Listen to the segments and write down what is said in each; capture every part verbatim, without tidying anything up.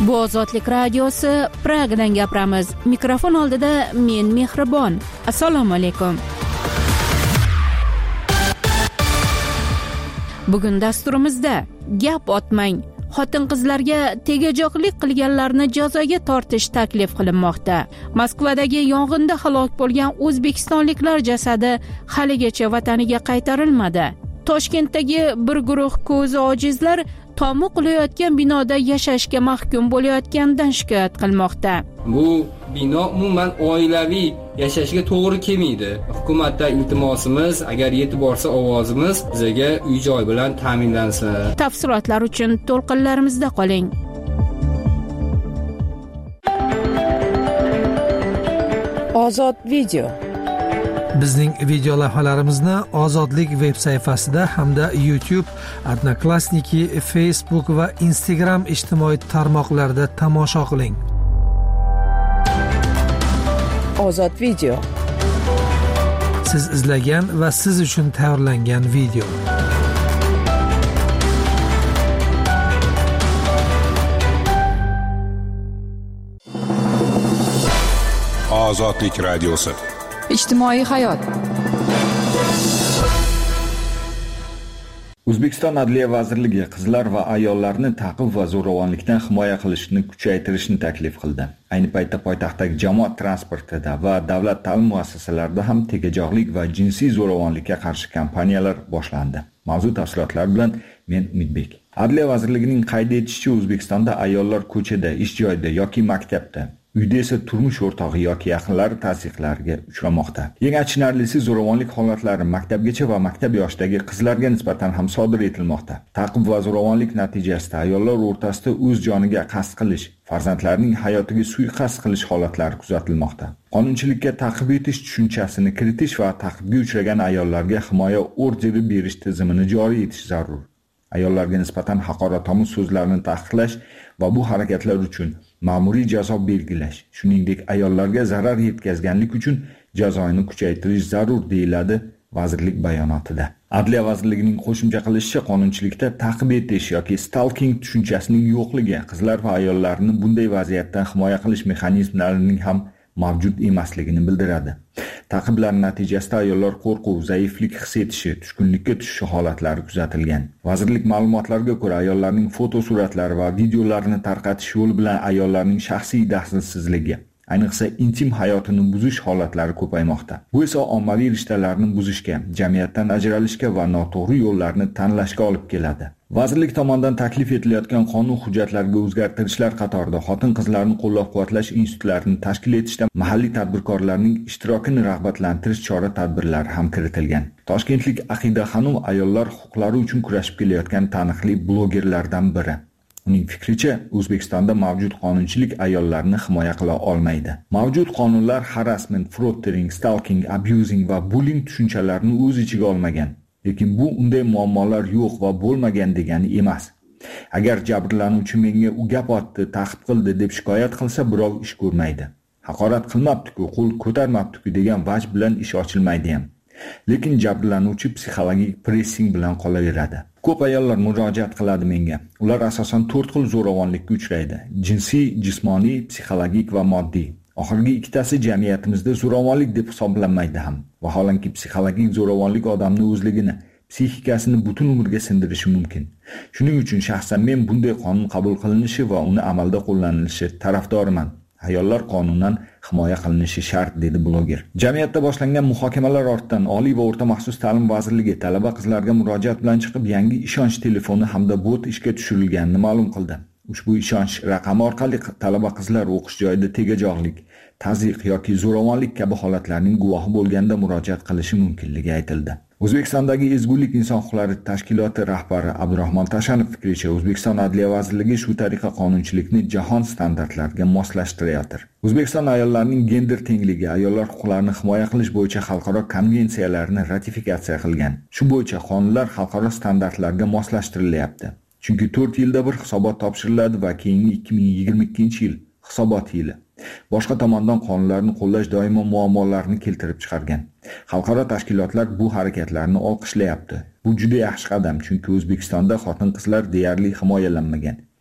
Bu Ozodlik radiosi, Pragadan gapiramiz. Mikrofon oldida men Mehribon. Assalomu alaykum. Bugun dasturimizda gap otmang. Xotin-qizlarga tegajoqlik qilganlarni jazoga tortish taklif qilinmoqda. Moskvadagi yong'inda halok bo'lgan o'zbekistonliklar jasadi haligacha vataniga qaytarilmadi. Toshkentdagi bir guruh ko'zi ojizlar tomi qulayotgan binoda yashashga mahkum bo'layotganidan shikoyat qilmoqda. Bu bino umuman oilaviy yashashga to'g'ri kelmaydi. Hukumatdan iltimosimiz, agar yetib borsa ovozimiz, bizga uy-joy bilan ta'minlansin. Tafsilotlar uchun to'lqinlarimizda qoling. Ozod video. Bizning video lavhalarimizni Ozodlik veb sayfasida hamda YouTube, Odnoklassniki, Facebook va Instagram ijtimoiy tarmoqlarida tomosha qiling. Ozod video. Siz izlagan va siz uchun tayyorlangan video. Ozodlik radiosi. Ijtimoiy hayot. O'zbekiston Adliya vazirligi qizlar va ayollarni ta'qib va zo'ravonlikdan himoya qilishni kuchaytirishni taklif qildi. Ayni paytda poytaxtdagi jamoat transportida va davlat ta'lim muassasalarida ham tegajoqlik va jinsiy zo'ravonlikka qarshi kampaniyalar boshlandi. Mavzu tafsilotlari bilan men Umidbek. Adliya vazirligining qayd etishicha, O'zbekistonda ayollar ko'chada, ish joyida yoki maktabda, uyda esa turmush o'rtog'i yoki yaqinlari tazyiqlarga uchramoqda. Eng achinarlisi, zo'ravonlik holatlari maktabgacha va maktab yoshidagi qizlarga nisbatan ham sodir etilmoqda. Ta'qib va zo'ravonlik natijasida ayollar o'rtasida o'z joniga qasd qilish, farzandlarining hayotiga suiqasd qilish holatlari kuzatilmoqda. Qonunchilikka ta'qib etish tushunchasini kiritish va ta'qibga uchragan ayollarga himoya orderi berish tizimini joriy etish zarur. Ayollarga nisbatan haqoratomuz so'zlarni taqiqlash va bu harakatlar uchun ma'muriy jazo belgilash, shuningdek ayollarga zarar yetkazganlik uchun jazoni kuchaytirish zarur, deyiladi vazirlik bayonotida. Adliya vazirligining qo'shimcha qilishicha, qonunchilikda ta'qib etish yoki stalking tushunchasining yo'qligi qizlar va ayollarni bunday vaziyatdan himoya qilish mexanizmlarining ham mavjud emasligini bildiradi. Ta'qiblar natijasida ayollar qo'rquv, zaiflik his etishi, tushkunlikka tushishi holatlari kuzatilgan. Vazirlik ma'lumotlariga ko'ra, ayollarning fotosuratlari va videolarini tarqatish yo'li bilan ayollarning shaxsiy daxlsizligi, ayniqsa intim hayotini buzish holatlari ko'paymoqda. Bu esa ommaviy rishtalarni buzishga, jamiyatdan ajralishga va noto'g'ri yo'llarni tanlashga olib keladi. Vazirlik tomonidan taklif etilayotgan qonun hujjatlariga o'zgartirishlar qatorida xotin-qizlarni qo'llab-quvvatlash institutlarini tashkil etishda mahalliy tadbirkorlarning ishtirokini rag'batlantirish chora-tadbirlari ham kiritilgan. Toshkentlik Aqida Xanum ayollar huquqlari uchun kurashib kelayotgan taniqli blogerlardan biri. Uning fikricha, O'zbekistonda mavjud qonunchilik ayollarni himoya qila olmaydi. Mavjud qonunlar harassment, frottering, stalking, abusing va bullying tushunchalarini o'z ichiga olmagan. Lekin bu unday muammolar yo'q va bo'lmagan degani emas. Agar jabrlanuvchi menga u gap otdi, ta'qib qildi deb shikoyat qilsa, birov ish ko'rmaydi. Haqorat qilmabdi-ku, qo'l ko'tarmabdi-ku degan vaj bilan ish ochilmaydi ham. Lekin jabrlanuvchi psixologik pressing bilan qolaveradi. Ko'p ayollar murojaat qiladi menga. Ular asosan to'rt xil zo'ravonlikka uchraydi: jinsiy, jismoniy, psixologik va moddiy. Oxirgi ikkitasi jamiyatimizda zo'ravonlik deb hisoblanmaydi ham. Vaholanki psixologik zo'ravonlik odamning o'zligini, psixikasini butun umrga sindirishi mumkin. Shuning uchun shaxsan men bunday qonun qabul qilinishi va uni amalda qo'llanilishi tarafdoriman. Ayollar qonunan himoya qilinishi shart, dedi bloger. Jamiyatda boshlangan muhokamalar ortidan Oliy va o'rta maxsus ta'lim vazirligi talaba qizlarga murojaat bilan chiqib, yangi ishonch telefoni hamda bot ishga tushirilganini ma'lum qildi. Ushbu ishonch raqami orqali talaba qizlar o'qish joyida tegajoqlik, tazyiq yoki zo'ravonlik kabi holatlarning guvohi bo'lganda murojaat qilishi mumkinligi aytildi. O'zbekistondagi Ezgulik inson huquqlari tashkiloti rahbari Abdurahmon Tashanov fikricha, O'zbekiston Adliya vazirligi shu tariqa qonunchilikni jahon standartlariga moslashtirayotir. O'zbekiston ayollarining gender tengligi, ayollar huquqlarini himoya qilish bo'yicha xalqaro konvensiyalarni ratifikatsiya qilgan. Shu bo'yicha qonunlar xalqaro standartlarga moslashtirilyapti. Chunki to'rt yilda bir hisobot topshiriladi va keyingi ikki ming yigirma ikkinchi yil hisobot yili. Boshqa tomondan qonunlarni qo'llash doimo muammolarni keltirib chiqargan. Xalqaro tashkilotlar bu harakatlarni olqishlayapti. Bu juda yaxshi qadam, chunki O'zbekistonda xotin-qizlar deyarli himoyalanmagan.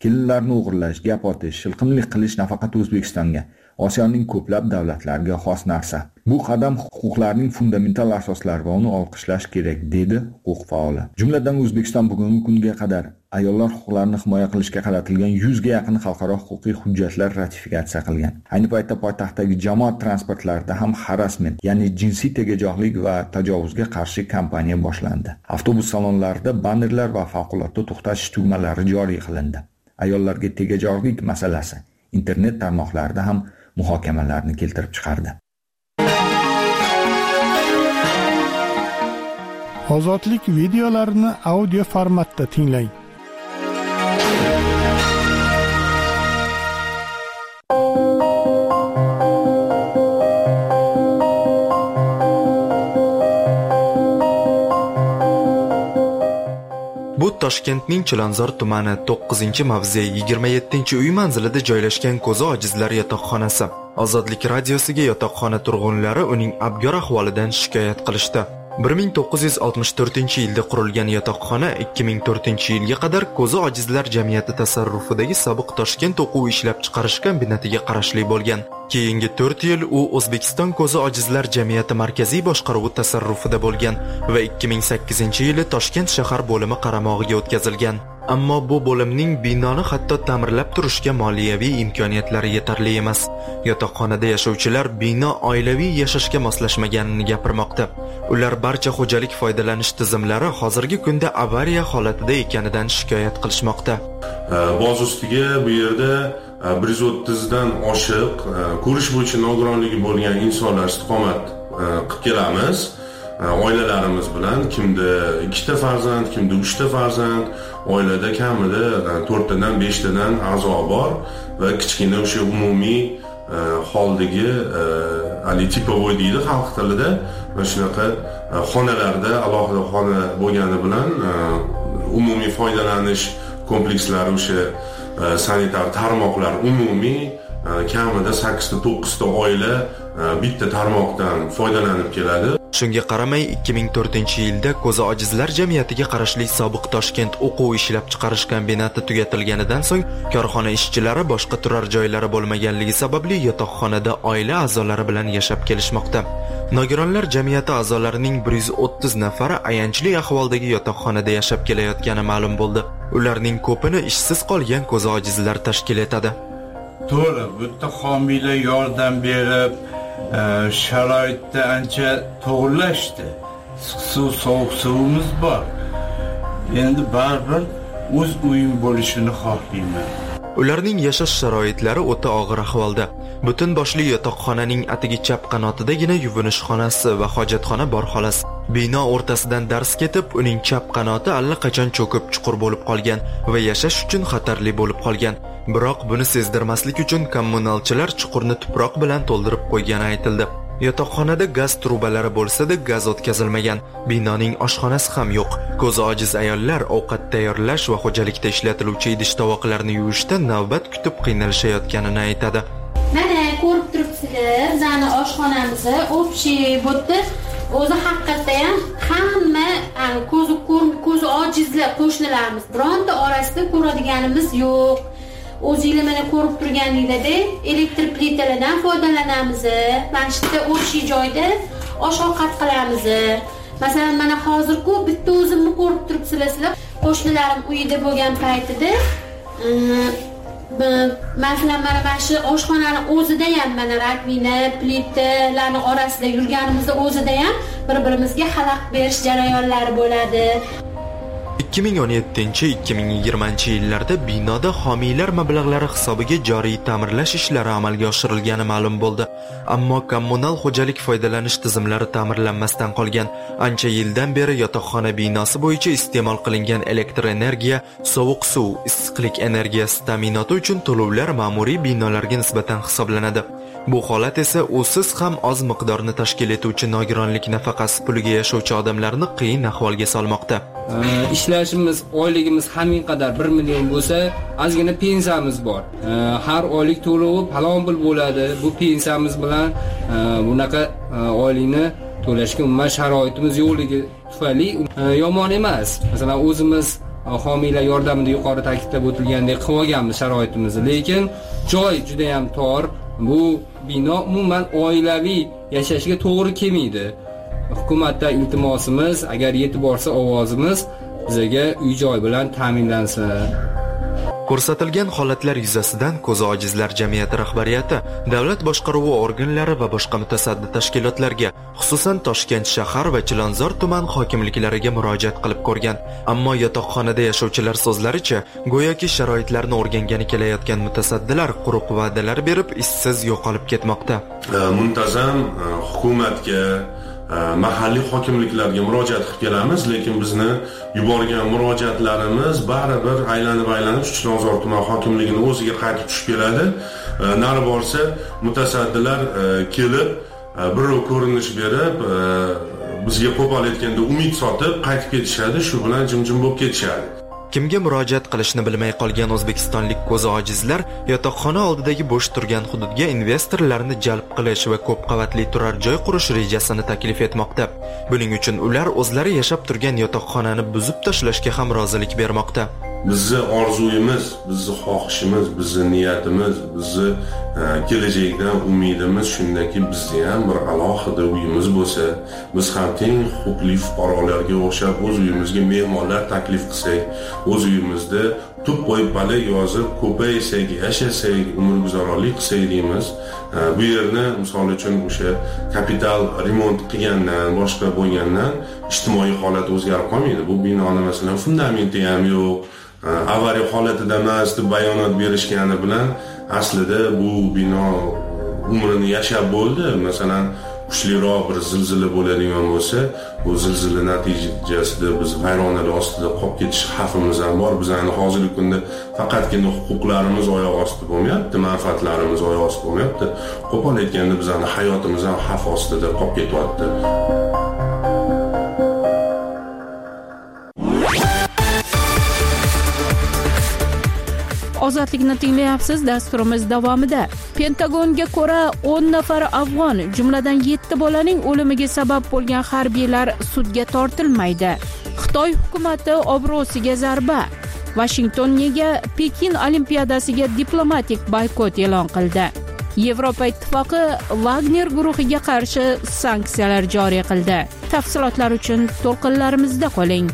Kelinlarni o'g'irlash, gap otish, shilqimlik qilish nafaqat O'zbekistonga, Osiyoning ko'plab davlatlariga xos narsa. Bu qadam huquqlarning fundamental asoslari va uni olqishlash kerak, dedi huquq faoli. Jumladan O'zbekiston bugungi kunga qadar ayollar huquqlarini himoya qilishga qaratilgan yuzga yaqin xalqaro huquqiy hujjatlar ratifikatsiya qilgan. Ayni paytda poytaxtdagi jamoat transportlarida ham harassment, ya'ni jinsiy tegajoqlik va tajovuzga qarshi kampaniya boshlandi. Avtobus salonlarida bannerlar va favqulodda to'xtash tugmalari joriy qilindi. Ayollarga tegajoqlik masalasi internet tarmoqlarida ham muhokamalarni keltirib chiqardi. Ozodlik videolarini audio formatda tinglang. Bu Toshkentning Chilonzor tumani to'qqizinchi mavze yigirma yettinchi uy manzilida joylashgan ko'zi ojizlar yotoqxonasi. Ozodlik radiosiga yotoqxona turg'unlari uning abgor ahvolidan shikoyat qilishdi. bir ming to'qqiz yuz oltmish to'rtinchi yilda qurilgan yotoqxona ikki ming to'rtinchi yilga qadar ko'zi ojizlar jamiyati tasarrufidagi sobiq Toshkent o'quv ishlab chiqarish kombinatiga qarashli bo'lgan. Keyingi to'rt yil u O'zbekiston ko'zi ojizlar jamiyati markaziy boshqaruvi tasarrufida bo'lgan va ikki ming sakkizinchi yili Toshkent shahar bo'limi qaramog'iga o'tkazilgan. Ammo bu bo'limning binoni hatto ta'mirlab turishga moliyaviy imkoniyatlari yetarli emas. Yotoqxonada yashovchilar bino oilaviy yashashga moslashmaganini gapirmoqda. Ular barcha xo'jalik foydalanish tizimlari hozirgi kunda avariya holatida ekanidan shikoyat qilishmoqda. Boz ustiga bu yerda bir yuz o'ttizdan oshiq ko'rish bo'yicha nogironligi bo'lgan insonlar istiqomat qilib kelamiz. Oilalarimiz bilan kimda ikkita farzand, kimda uchta farzand, oilada kamida to'rttadan beshtadan a'zo bor va kichkina o'sha umumiy holdagi ali tipovoy deydi xalq tilida, va shunaqa xonalarda alohida xona bo'lgani bilan umumiy foydalanish komplekslari, o'sha sanitar tarmoqlar umumiy kamida sakkizta to'qqizta oila bitta tarmoqdan foydalanib keladi. Shunga qaramay ikki ming to'rtinchi yilda ko'zi ojizlar jamiyatiga qarashli sobiq Toshkent o'quv ishlab chiqarish kombinati tugatilganidan so'ng korxona ishchilari boshqa turar joylari bo'lmaganligi sababli yotoqxonada oila a'zolari bilan yashab kelishmoqda. Nogironlar jamiyati a'zolarining bir yuz o'ttiz nafari ayanchli ahvoldagi yotoqxonada yashab kelayotgani ma'lum bo'ldi. Ularning ko'pini ishsiz qolgan ko'zi ojizlar tashkil etadi. To'g'ri, bu yerda homiylar yordam berib, sharoitda ancha to'g'rilashdi. Suv, sovuq suvimiz bor. Endi baribir o'z uyim bo'lishini xohlayman. Ularning yashash sharoitlari o'ta og'ir ahvolda. Butun boshli yotoqxonaning atigi chap qanotidagina yuvinish xonasi va hojatxona bor xolos. Bino o'rtasidan dars ketib, uning chap qanoti allaqachon cho'kib chuqur bo'lib qolgan va yashash uchun xatarli bo'lib qolgan. Biroq buni sezdirmaslik uchun kommunalchilar chuqurni tuproq bilan to'ldirib qo'ygani aytildi. Yotoqxonada gaz trubalari bo'lsa-da, gaz o'tkazilmagan. Binoning oshxonasi ham yo'q. Ko'zi ojiz ayollar ovqat tayyorlash va xo'jalikda ishlatiluvchi idish-tovoqlarni yuvishda navbat kutib qiynalishayotganini aytadi. Mana ko'rib turibsizlar, bizning oshxonamizni общий bo'tdi. O'zi haqiqatda ham hamma ko'zi ko'zi ojizlar qo'shnilarimiz bironta orasida ko'radiganimiz yo'q. O'zingizlar mana ko'rib turganingizda elektr plitalardan foydalanamiz. Mana shu yerda o'sha joyda osh-ovqat qilamiz. Masalan, mana hozir-ku bitta o'zimni ko'rib turibsizlar. Qo'shnilarim uyida bo'lgan paytida masalan mana shu oshxonani o'zida ham mana rakvina, plitalarni orasida yurganimizda o'zida ham bir-birimizga xalaqit berish jarayonlari bo'ladi. ikki ming o'n yettinchi - ikki ming yigirmanchi yillarda binoda homiylar mablag'lari hisobiga joriy ta'mirlash ishlari amalga oshirilgani ma'lum bo'ldi. Ammo kommunal xo'jalik foydalanish tizimlari ta'mirlanmasdan qolgan. Ancha yildan beri yotoqxona binosi bo'yicha iste'mol qilingan elektr energiya, sovuq suv, issiqlik energiyasi ta'minoti uchun to'lovlar ma'muriy binolarga nisbatan hisoblanadi. Bu holat esa usiz ham oz miqdorni tashkil etuvchi nogironlik nafaqasi puliga yashovchi odamlarni qiyin ahvolga solmoqda. Ishlashimiz, oyligimiz hamma qadar bir million bo'lsa, ozgina pensiyamiz bor. Har oylik to'lovi falon pul bo'ladi. Bu pensiyamiz bilan bunaqa oylikni to'lashga umuman sharoitimiz yo'qligi tufayli yomon emas. Masalan, o'zimiz homiylar yordamida yuqori ta'kidlab o'tilgandek qilib olganmiz sharoitimizni, lekin joy juda ham tor. Bu bino umuman oilaviy yashashga to'g'ri kelmaydi. Hukumatdan iltimosimiz, agar yetib borsa ovozimiz, bizga uy-joy bilan ta'minlansin. Ko'rsatilgan holatlar yuzasidan Ko'zi ojizlar jamiyati rahbariyati, davlat boshqaruvi organlari va boshqa mutasaddi tashkilotlarga, xususan Toshkent shahar va Chilonzor tuman hokimliklariga murojaat qilib ko'rgan. Ammo yotoqxonada yashovchilar so'zlaricha, go'yoki sharoitlarni o'rgangani kelayotgan mutasaddilar quruq va'dalar berib, izsiz yo'qolib ketmoqda. Muntazam hukumatga, mahalliy hokimliklarga murojaat qilib kelamiz, lekin bizni yuborgan murojaatlarimiz baribir aylanib-aylanib Chilonzor tuman hokimligining o'ziga qaytib tushib keladi. Nari borsa, mutasaddilar kelib, birov ko'rinish berib, bizga qo'pol aytganda umid sotib qaytib ketishadi, shu bilan jim-jim bo'lib ketishadi. Kimga murojaat qilishni bilmay qolgan o'zbekistonlik ko'zi ojizlar yotoqxona oldidagi bo'sh turgan hududga investorlarni jalb qilish va ko'p qavatli turar joy qurish rejasini taklif etmoqda. Buning uchun ular o'zlari yashab turgan yotoqxonani buzib tashlashga ham rozilik bermoqda. Bizni orzuyimiz, bizni xohishimiz, bizni niyatimiz, bizni kelajakdan umidimiz shundaki bizda ham bir alohida uyimiz bo'lsa, biz ham teng huquqli fuqarolarga o'xshab o'z uyimizga mehmonlar taklif qilsak, o'z uyimizda tub qo'yib baliq yozib, ko'paysak, yashasak, umrguzaronlik qilsak deymiz. Bu yerni misol uchun o'sha kapital remont qilgandan, boshqa bo'lgandan ijtimoiy holat o'zgarib qolmaydi. Bu binoni masalan fundamenti ham yo'q, avariya holatida emas deb bayonot berishgani bilan aslida bu bino umrini yashab bo'ldi. Masalan, kuchliroq bir zilzila bo'ladigan bo'lsa, bu zilzila natijasida biz vayronalar ostida qolib ketish xavfimiz ham bor. Bizning hozirgi kunda faqatgina huquqlarimiz oyoq ostida bo'lmayapti, manfaatlarimiz oyoq ostida bo'lmayapti. Qo'pol aytganda bizning hayotimiz ham xavf ostida qolib ketyapti. Ozodlikni tinglayapsiz. Dasturimiz davomida Pentagonga ko'ra o'n nafar afg'on, jumladan yetti bolaning o'limiga sabab bo'lgan harbiylar sudga tortilmaydi. Xitoy hukumati obro'siga zarba. Washington nega Pekin olimpiadasiga diplomatik boykot e'lon qildi? Yevropa ittifoqi Wagner guruhiga qarshi sanksiyalar joriy qildi. Tafsilotlar uchun to'lqinlarimizda qoling.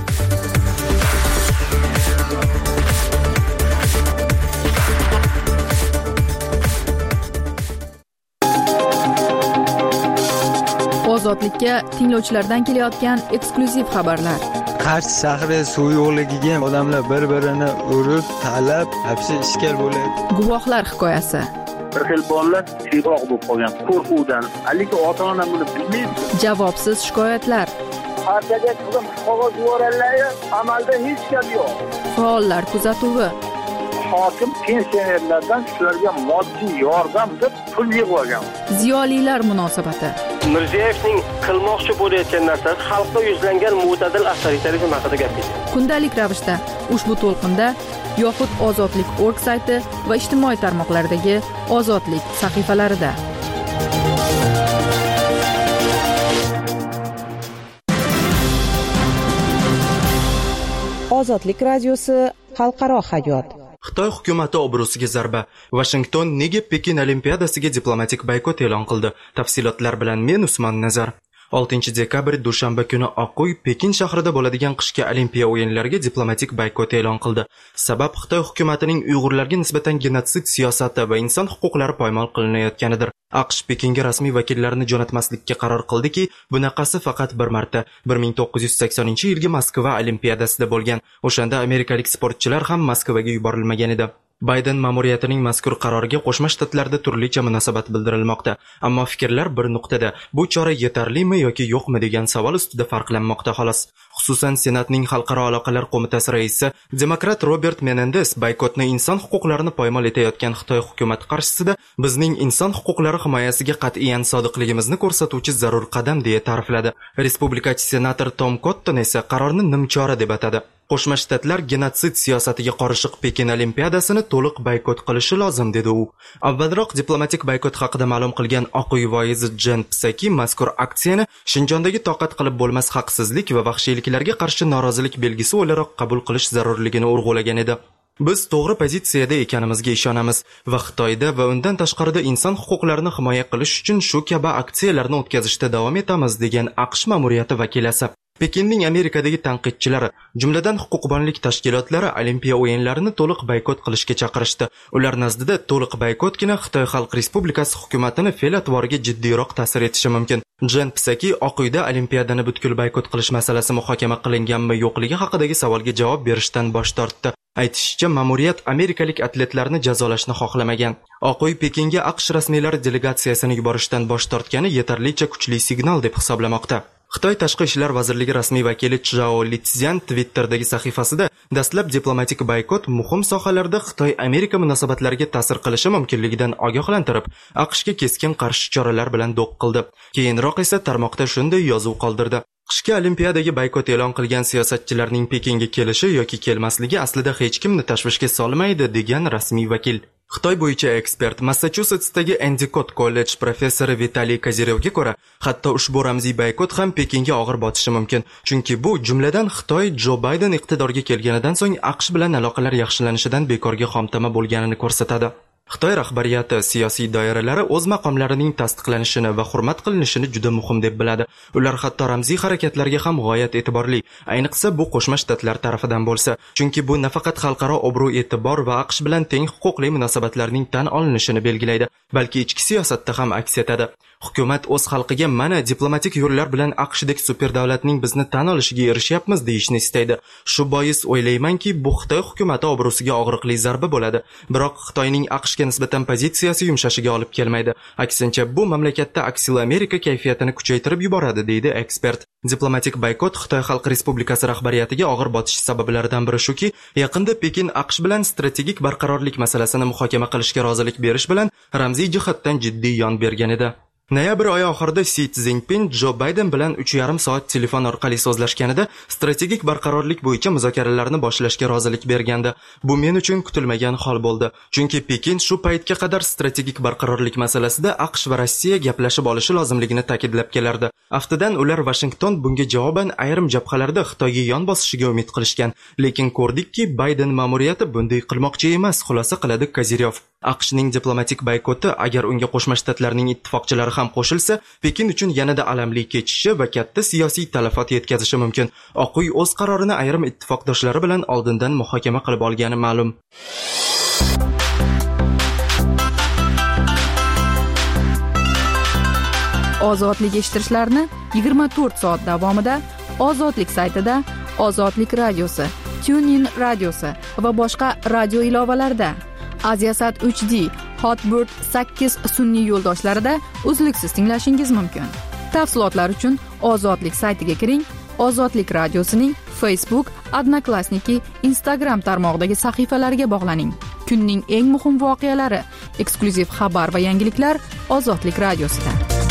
Ozodlikka tinglovchilardan kelayotgan eksklyuziv xabarlar. Qarshi shahri suv yo'qligiga odamlar bir-birini urib, talab, hapsi ishkal bo'ladi. Guvohlar hikoyasi. Bir xil bolalar siyroq bo'lib qolgan qo'rquvdan, lekin ota-ona buni bilmaydi. Javobsiz shikoyatlar. Partiyaga qilib qog'oz yuborganlar, amalda hech gap yo'q. Faollar kuzatuvi. Hokim pensionerlardan shularga moddiy yordam deb pul yig'ib olgan. Ziyolilar munosabati. Mirziyevning qilmoqchi bo'layotgan narsasi xalqqa yuzlangan mo'tadil avtoritarizm haqida gapirdi. Kundalik ravishda ushbu to'lqinda yoxud Ozodlik nokta org sayti va ijtimoiy tarmoqlardagi Ozodlik sahifalarida. Ozodlik radiosi xalqaro hayot. Xitoy hukumati obro'siga zarba. Washington nega Pekin olimpiadasiga diplomatik boykot e'lon qildi? Tafsilotlar bilan men Usmon Nazar. oltinchi dekabr dushanba kuni Oq uy Pekin shahrida bo'ladigan qishki olimpiya o'yinlariga diplomatik boykot e'lon qildi. Sabab Xitoy hukumatining Uyg'urlarga nisbatan genotsid siyosati va inson huquqlari poymol qilinayotganidir. AQSh Pekinga rasmiy vakillarini jo'natmaslikka qaror qildiki, bunaqasi faqat bir marta bir ming to'qqiz yuz saksoninchi yilgi Moskva olimpiadasida bo'lgan. O'shanda amerikalik sportchilar ham Moskvaga yuborilmagan edi. Bayden ma'muriyatining mazkur qaroriga Qo'shma Shtatlarda turlicha munosabat bildirilmoqda, ammo fikrlar bir nuqtada: bu chora yetarlimi yoki yo'qmi degan savol ustida farqlanmoqda xolos. Xususan, Senatning Xalqaro aloqalar qo'mitasi raisi demokrat Robert Menendez boykotni inson huquqlarini poymol etayotgan Xitoy hukumati qarshisida bizning inson huquqlari himoyasiga qat'iyan sodiqligimizni ko'rsatuvchi zarur qadam deya ta'rifladi. Respublikachi senator Tom Cotton esa qarorni nimchora deb atadi. Qo'shma Shtatlar genotsid siyosatiga qorishiq Pekin olimpiadasini to'liq boykot qilishi lozim dedi u. Avvalroq diplomatik boykot haqida ma'lum qilgan Oq uy voizi Jen Psaki mazkur aksiyani Shinjondagi toqat qilib bo'lmas haqsizlik va vahshiylik quyidagilarga qarshi norozilik belgisi o'laroq qabul qilish zarurligini urg'ulagan edi. Biz to'g'ri pozitsiyada ekanimizga ishonamiz va Xitoyda va undan tashqarida inson huquqlarini himoya qilish uchun shu kabi aksiyalarni o'tkazishda davom etamiz, degan AQSh ma'muriyati vakilasi. Pekinning Amerikadagi tanqidchilari, jumladan huquqbonlik tashkilotlari Olimpiya o'yinlarini to'liq boykot qilishga chaqirishdi. Ular nazdida to'liq boykotgina Xitoy Xalq Respublikasi hukumatini fe'l-atvoriga jiddiyroq ta'sir etishi mumkin. Jen Psaki Oq uyda Olimpiyadani butkul boykot qilish masalasi muhokama qilinganmi yo'qligi haqidagi savolga javob berishdan bosh tortdi. Aytishicha, ma'muriyat amerikalik atletlarni jazolashni xohlamagan. Oq uy Pekinga AQSh rasmiylari delegatsiyasini yuborishdan bosh tortgani yetarlicha kuchli signal deb hisoblamoqda. Xitoy Tashqi ishlar vazirligi rasmiy vakili Chjao Litzyan Twitter'dagi sahifasida dastlab diplomatik boykot muhim sohalarda Xitoy-Amerika munosabatlariga ta'sir qilishi mumkinligidan ogohlantirib, AQShga keskin qarshi choralar bilan do'q qildi. Keyinroq esa tarmoqda shunday yozuv qoldirdi: Qishki Olimpiadaga boykot e'lon qilgan siyosatchilarning Pekinga kelishi yoki kelmasligi aslida hech kimni tashvishga solmaydi, degan rasmiy vakil. Xitoy bo'yicha ekspert Massachusetsdagi Endicott College professori Vitaliy Kozirevga ko'ra, hatto ushbu ramziy boykot ham Pekinga og'ir botishi mumkin, chunki bu jumladan Xitoy Jo Bayden iqtidorga kelganidan so'ng AQSh bilan aloqalar yaxshilanishidan bekorga xomtama bo'lganini ko'rsatadi. Xitoy rahbariyati siyosiy doiralari o'z maqomlarining tasdiqlanishini va hurmat qilinishini juda muhim deb biladi. Ular hatto ramziy harakatlarga ham g'oyat e'tiborli, ayniqsa bu Qo'shma Shtatlar tarafidan bo'lsa, chunki bu nafaqat xalqaro obro'-e'tibor va AQSh bilan teng huquqli munosabatlarning tan olinishini belgilaydi, balki ichki siyosatda ham aks etadi. Hukumat o'z xalqiga mana diplomatik yo'llar bilan AQShdek super davlatning bizni tan olishiga erishyapmiz deyishni istaydi. Shu bois o'ylaymanki, bu Xitoy hukumati obro'siga og'riqli zarba bo'ladi. Biroq Xitoyning AQShga nisbatan pozitsiyasi yumshashiga olib kelmaydi. Aksincha, bu mamlakatda aksil Amerika kayfiyatini kuchaytirib yuboradi, deydi ekspert. Diplomatik boykot Xitoy Xalq Respublikasi rahbariyatiga og'ir botish sabablaridan biri shuki, yaqinda Pekin AQSh bilan strategik barqarorlik masalasini muhokama qilishga rozilik berish bilan ramziy jihatdan jiddiy yon bergan edi. Noyabr oyi oxirida Si Szinpin Jo Bayden bilan uch yarim soat telefon orqali so'zlashganida strategik barqarorlik bo'yicha muzokaralarni boshlashga rozilik bergandi. Bu men uchun kutilmagan hol bo'ldi, chunki Pekin shu paytga qadar strategik barqarorlik masalasida AQSh va Rossiya gaplashib olishi lozimligini ta'kidlab kelardi. Aftidan ular Washington bunga javoban ayrim jabhalarda Xitoyga yon bosishiga umid qilishgan, lekin ko'rdikki, Bayden ma'muriyati bunday qilmoqchi emas, xulosa qiladi Kozirov. AQShning diplomatik boykoti agar unga Qo'shma Shtatlarning ittifoqchilari ham qo'shilsa, Pekin uchun yanada alamli kechishi va katta siyosiy talafot yetkazishi mumkin. Oq uy o'z qarorini ayrim ittifoqdoshlari bilan oldindan muhokama qilib olgani ma'lum. Ozodlik eshittirishlarni yigirma to'rt soat davomida Ozodlik saytida, Ozodlik radiosi, TuneIn radiosi va boshqa radio ilovalarida, Aziasat uch D, Hotbird sakkiz sun'iy yo'ldoshlarida uzluksiz tinglashingiz mumkin. Tafsilotlar uchun Ozodlik saytiga kiring, Ozodlik radiosining Facebook, Odnoklassniki, Instagram tarmog'idagi sahifalariga bog'laning. Kunning eng muhim voqealari, eksklyuziv xabar va yangiliklar Ozodlik radiosida.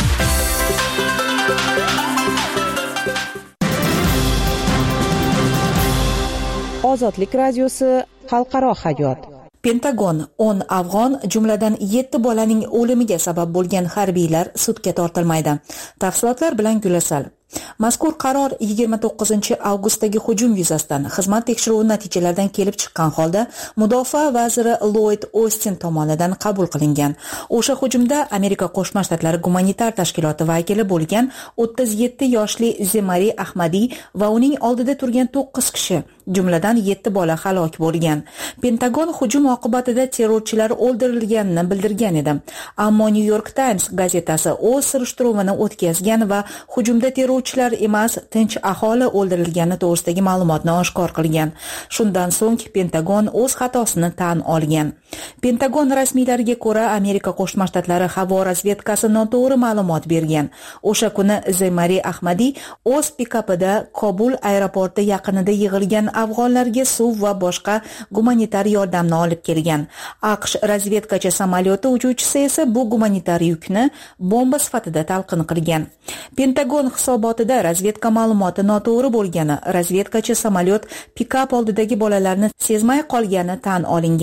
Ozodlik radiosi xalqaro hayot. Pentagon o'n afg'on, jumladan yetti bolaning o'limiga sabab bo'lgan harbiylar sudga tortilmaydi. Tafsilotlar bilan Gulasal. Mazkur qaror yigirma to'qqizinchi avgustdagi hujum yuzasidan xizmat tekshiruvi natijalaridan kelib chiqqan holda Mudofaa vaziri Lloyd Ostin tomonidan qabul qilingan. O'sha hujumda Amerika Qo'shma Shtatlari gumanitar tashkiloti vakili bo'lgan o'ttiz yetti yoshli Zemari Ahmadiy va uning oldida turgan to'qqiz kishi, jumladan yetti bola halok bo'lgan. Pentagon hujum oqibatida terrorchilar o'ldirilganini bildirgan edi. Ammo New York Times gazetasi o'z surishtiruvini o'tkazgan va hujumda terrorchilar emas, tinch aholi o'ldirilgani to'g'risidagi ma'lumotni oshkor qilgan. Shundan so'ng Pentagon o'z xatosini tan olgan. Pentagon rasmiylariga ko'ra, Amerika Qo'shma Shtatlari havo razvedkasi noto'g'ri ma'lumot bergan. O'sha kuni Zemari Ahmadiy o'z pikapida Kobul aeroporti yaqinida yig'ilgan afg'onlarga suv va boshqa gumanitar yordamni olib kelgan. AQSh razvedkachi samolyoti uchuvchisi esa bu gumanitar yukni bomba sifatida talqin qilgan. Pentagon hisobotida razvedka ma'lumoti noto'g'ri bo'lgani, razvedkachi samolyot pikap oldidagi bolalarni sezmay qolgani tan olingan.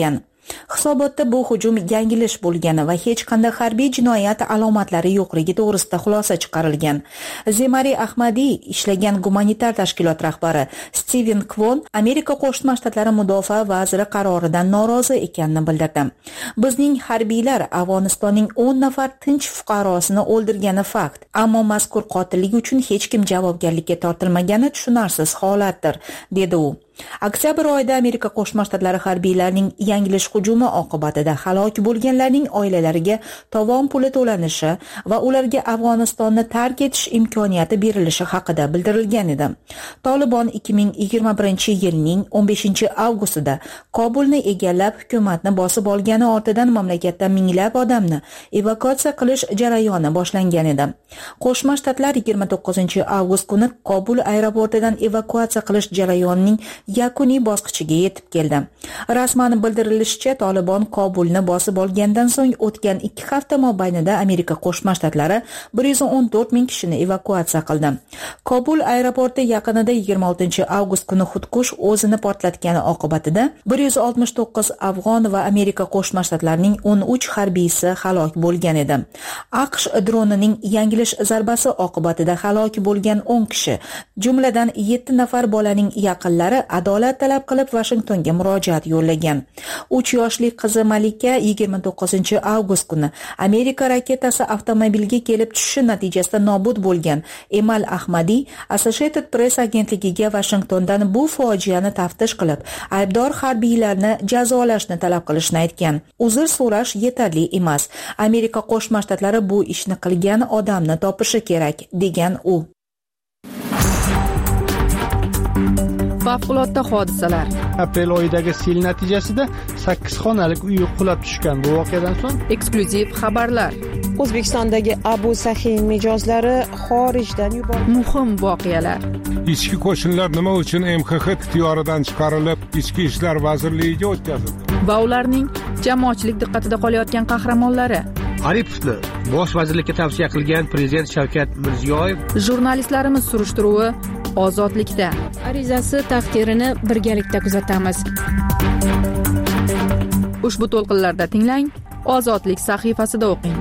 Hisobotda bu hujum yangilish bo'lgani va hech qanday harbiy jinoyat alomatlari yo'qligi to'g'risida xulosa chiqarilgan. Zemari Ahmadiy ishlagan gumanitar tashkilot rahbari Steven Kvon Amerika Qo'shma Shtatlari mudofaa vaziri qaroridan norozi ekanini bildirdi. Bizning harbiylar Afg'onistonning o'n nafar tinch fuqarosini o'ldirgani fakt, ammo mazkur qotillik uchun hech kim javobgarlikka tortilmagani tushunarsiz holatdir, dedi u. Oktyabr oyida Amerika Qo'shma Shtatlari harbiylarining yangilish hujumi oqibatida halok bo'lganlarning oilalariga tovon puli to'lanishi va ularga Afg'onistonni tark etish imkoniyati berilishi haqida bildirilgan edi. Tolibon ikki ming yigirma birinchi yilning o'n beshinchi avgustida Kobulni egallab hukumatni bosib olgani ortidan mamlakatdan minglab odamni evakuatsiya qilish jarayoni boshlangan edi. Qo'shma Shtatlar yigirma to'qqizinchi avgust kuni Kobul aeroportidan evakuatsiya qilish jarayonining yakuniy bosqichiga yetib keldi. Rasman bildirilishicha, Tolibon Kobulni bosib olgandan so'ng o'tgan ikki hafta mobaynida Amerika Qo'shma Shtatlari bir yuz o'n to'rt ming kishini evakuatsiya qildi. Kobul aeroporti yaqinida yigirma oltinchi avgust kuni xudkush o'zini portlatgani oqibatida bir yuz oltmish to'qqiz afg'on va Amerika Qo'shma Shtatlarining o'n uch harbiysi halok bo'lgan edi. AQSh dronining yangilish zarbasi oqibatida halok bo'lgan o'n kishi, jumladan yetti nafar bolaning yaqinlari adolat talab qilib Vashingtonga murojaat yo'llagan. uch yoshli qizi Malika yigirma to'qqizinchi avgust kuni Amerika raketasi avtomobilga kelib tushishi natijasida nobud bo'lgan Emal Ahmadiy Associated Press agentligiga Vashingtondan bu fojiani taftish qilib, aybdor harbiylarni jazolashni talab qilishni aytgan. Uzr so'rash yetarli emas. Amerika Qo'shma Shtatlari bu ishni qilgan odamni topishi kerak, degan u. Favqulodda hodisalar. Aprel oyidagi sel natijasida sakkiz xonalik uy qulab tushgan. Bu voqeadan so'ng eksklyuziv xabarlar. O'zbekistondagi Abu Sahiy mijozlari xorijdan yuborildi. Muhim voqealar. Ichki qo'shinlar nima uchun M X X ixtiyoridan chiqarilib, Ichki ishlar vazirligiga o'tkazildi? Va ularning jamoatchilik diqqatida qolayotgan qahramonlari. Aripovni bosh vazirlikka tavsiya qilgan prezident Shavkat Mirziyoyev. Jurnalistlarimiz surishtiruvi Ozodlikda. Arizasi taqdirini birgalikda kuzatamiz. Ushbu to'lqinlarda tinglang, Ozodlik sahifasida o'qing.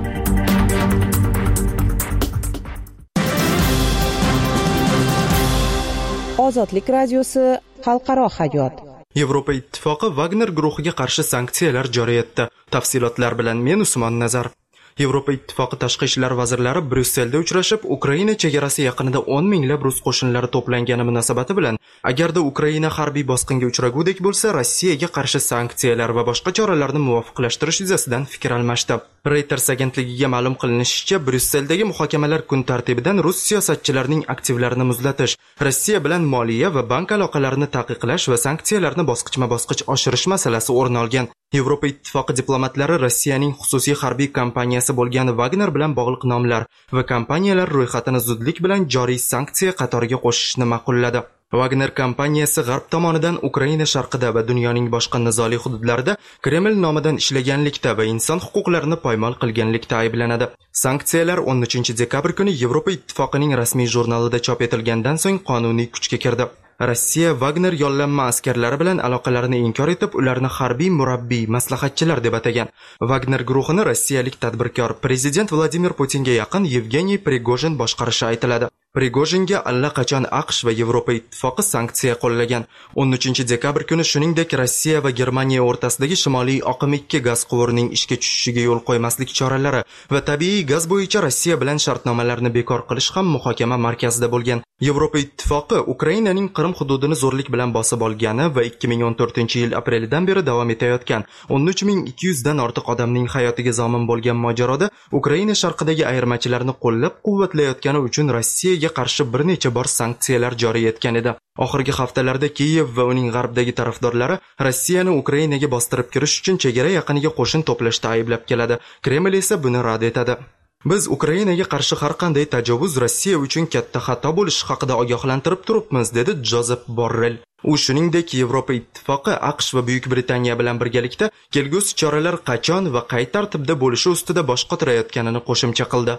Ozodlik radiosi xalqaro hayot. Yevropa ittifoqi Wagner guruhiga qarshi sanksiyalar joriy etdi. Tafsilotlar bilan men Usmon Nazar. Yevropa ittifoqi tashqi ishlar vazirlari Bryusselda uchrashib, Ukraina chegarasi yaqinida o'n minglab rus qo'shinlari to'plangani munosabati bilan agarda Ukraina harbiy bosqinga uchragudek bo'lsa, Rossiyaga qarshi sanksiyalar va boshqa choralarni muvofiqlashtirish yuzasidan fikr almashdi. Reuters agentligiga ma'lum qilinishicha, Bryusseldagi muhokamalar kun tartibidan rus siyosatchilarining aktivlarini muzlatish, Rossiya bilan moliya va bank aloqalarini taqiqlash va sanksiyalarni bosqichma-bosqich oshirish masalasi o'rin olgan. Yevropa ittifoqi diplomatlari Rossiyaning xususiy harbiy kompaniyasi bo'lgan Wagner bilan bog'liq nomlar va kompaniyalar ro'yxatini zudlik bilan joriy sanksiya qatoriga qo'shishni ma'qulladi. Wagner kompaniyasi G'arb tomonidan Ukraina sharqida va dunyoning boshqa nizoli hududlarida Kreml nomidan ishlaganlikda va inson huquqlarini poymol qilganlikda ayblanadi. Sanksiyalar o'n uchinchi dekabr kuni Yevropa ittifoqining rasmiy jurnalida chop etilgandan so'ng qonuniy kuchga kirdi. Rossiya Wagner yollanma askarlari bilan aloqalarini inkor etib, ularni harbiy murabbiy, maslahatchilar deb atagan. Wagner guruhini rossiyalik tadbirkor prezident Vladimir Putinga yaqin Yevgeniy Prigojin boshqarishi aytiladi. Prigojinga allaqachon AQSh va Yevropa ittifoqi sanksiya qo'llagan. o'n uchinchi dekabr kuni shuningdek Rossiya va Germaniya o'rtasidagi Shimoliy oqim ikki gaz quvurining ishga tushishiga yo'l qo'ymaslik choralari va tabiiy gaz bo'yicha Rossiya bilan shartnomalarni bekor qilish ham muhokama markazida bo'lgan. Yevropa ittifoqi Ukrainaning Qrim hududini zo'rlik bilan bosib olgani va ikki ming o'n to'rtinchi yil aprelidan beri davom etayotgan o'n uch ming ikki yuz dan ortiq odamning hayotiga zomin bo'lgan mojaroda Ukraina sharqidagi ayirmachilarni qo'llab-quvvatlayotgani uchun Rossiya qarshi bir necha bor sanksiyalar joriy etgan edi. Oxirgi haftalarda Kiyev va uning g'arbdagi tarafdorlari Rossiyani Ukrainaga bostirib kirish uchun chegara yaqiniga qo'shin to'plashda ayblab keladi. Kreml esa buni rad etadi. Biz Ukrainaga qarshi har qanday tajovuz Rossiya uchun katta xato bo'lishi haqida ogohlantirib turibmiz, dedi Jozef Borrell. U shuningdek Yevropa ittifoqi AQSh va Buyuk Britaniya bilan birgalikda kelgusi choralar qachon va qay tartibda bo'lishi ustida bosh qotirayotganini qo'shimcha qildi.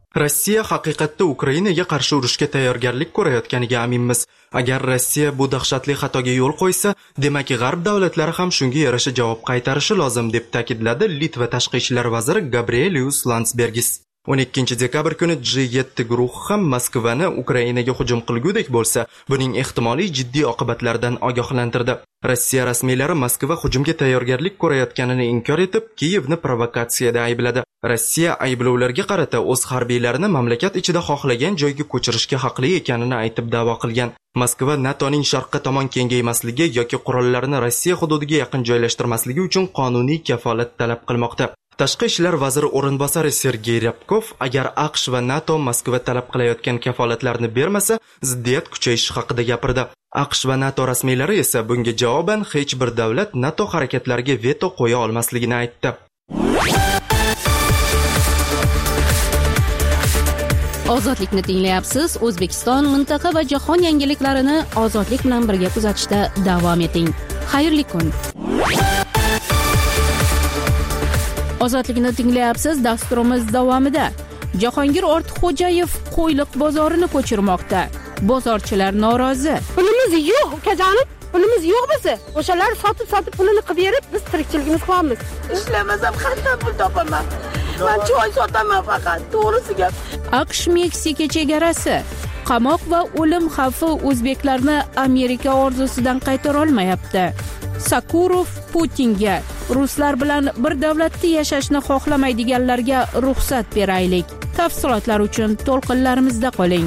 Rossiya haqiqatda Ukrainaga qarshi urushga tayyorgarlik ko'rayotganiga aminmiz. Agar Rossiya bu dahshatli xatoga yo'l qo'ysa, demak G'arb davlatlari ham shunga yarasha javob qaytarishi lozim, deb ta'kidladi Litva tashqi ishlar vaziri Gabrielius Landsbergis. o'n ikkinchi dekabr kuni G yetti guruhi ham Moskvani Ukrainaga hujum qilgudek bo'lsa, buning ehtimoliy jiddiy oqibatlaridan ogohlantirdi. Rossiya rasmiylari Moskva hujumga tayyorgarlik ko'rayotganini inkor etib, Kiyevni provokatsiyada aybladi. Rossiya ayblovlarga qarata o'z harbiylarini mamlakat ichida xohlagan joyga ko'chirishga haqli ekanini aytib da'vo qilgan. Moskva NATOning sharqqa tomon kengaymasligi yoki qurollarni Rossiya hududiga yaqin joylashtirmasligi uchun qonuniy kafolat talab qilmoqda. Tashqi ishlar vaziri o'rinbosari Sergey Ryabkov agar AQSh va NATO Moskva talab qilayotgan kafolatlarni bermasa, ziddiyat kuchayishi haqida gapirdi. AQSh va NATO rasmiylari esa bunga javoban hech bir davlat NATO harakatlariga veto qo'ya olmasligini aytdi. Ozodlikni tinglayapsiz. O'zbekiston, mintaqa va jahon yangiliklarini ozodlik bilan birga kuzatishda davom eting. Xayrli kun. Ozodlikni tinglayapsiz. Dasturimiz davomida Jahongir Ortiqxo'jayev Qo'yliq bozorini ko'chirmoqda. Bozorchilar norozi. Pulimiz yo'q, ukajonim. Pulimiz yo'q bizni. O'shalar sotib-sotib pulini qilib berib, biz tirikchiligimiz qilamiz. Ishlamasam qanday pul topaman? Men choy sotaman faqat, to'g'risi gap. AQSh Meksika chegarasi. Qamoq va o'lim xavfi o'zbeklarni Amerika orzusidan qaytara olmayapti. Sakurov Putinga ruslar bilan bir davlatda yashashni xohlamaydiganlarga ruxsat beraylik. Tafsilotlar uchun to'lqinlarimizda qoling.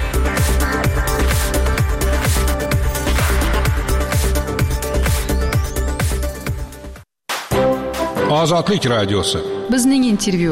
Ozodlik radiosi. Bizning intervyu.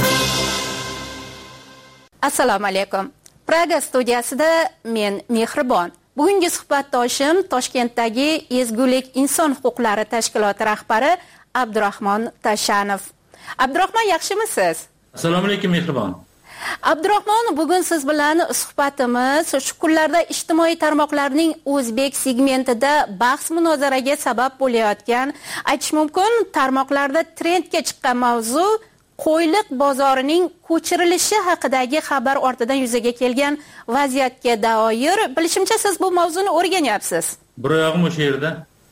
Assalomu alaykum. Praga studiyasida men Mehribon. Bugungi suhbatdoshim Toshkentdagi Ezgulik inson huquqlari tashkiloti rahbari Abdurahmon Tashanov. Abdurahmon, yaxshimisiz? Assalomu alaykum Mehribon. Abdurahmon, bugun siz bilan suhbatimiz shu kunlarda ijtimoiy tarmoqlarning o'zbek segmentida bahs munozaraga sabab bo'layotgan, aytish mumkin, tarmoqlarda trendga chiqqan mavzu Qo'yliq bozorining ko'chirilishi haqidagi xabar ortidan yuzaga kelgan vaziyatga doir. Bilishimcha, siz bu mavzuni o'rganyapsiz. Bir oyog'im o'sha yerda.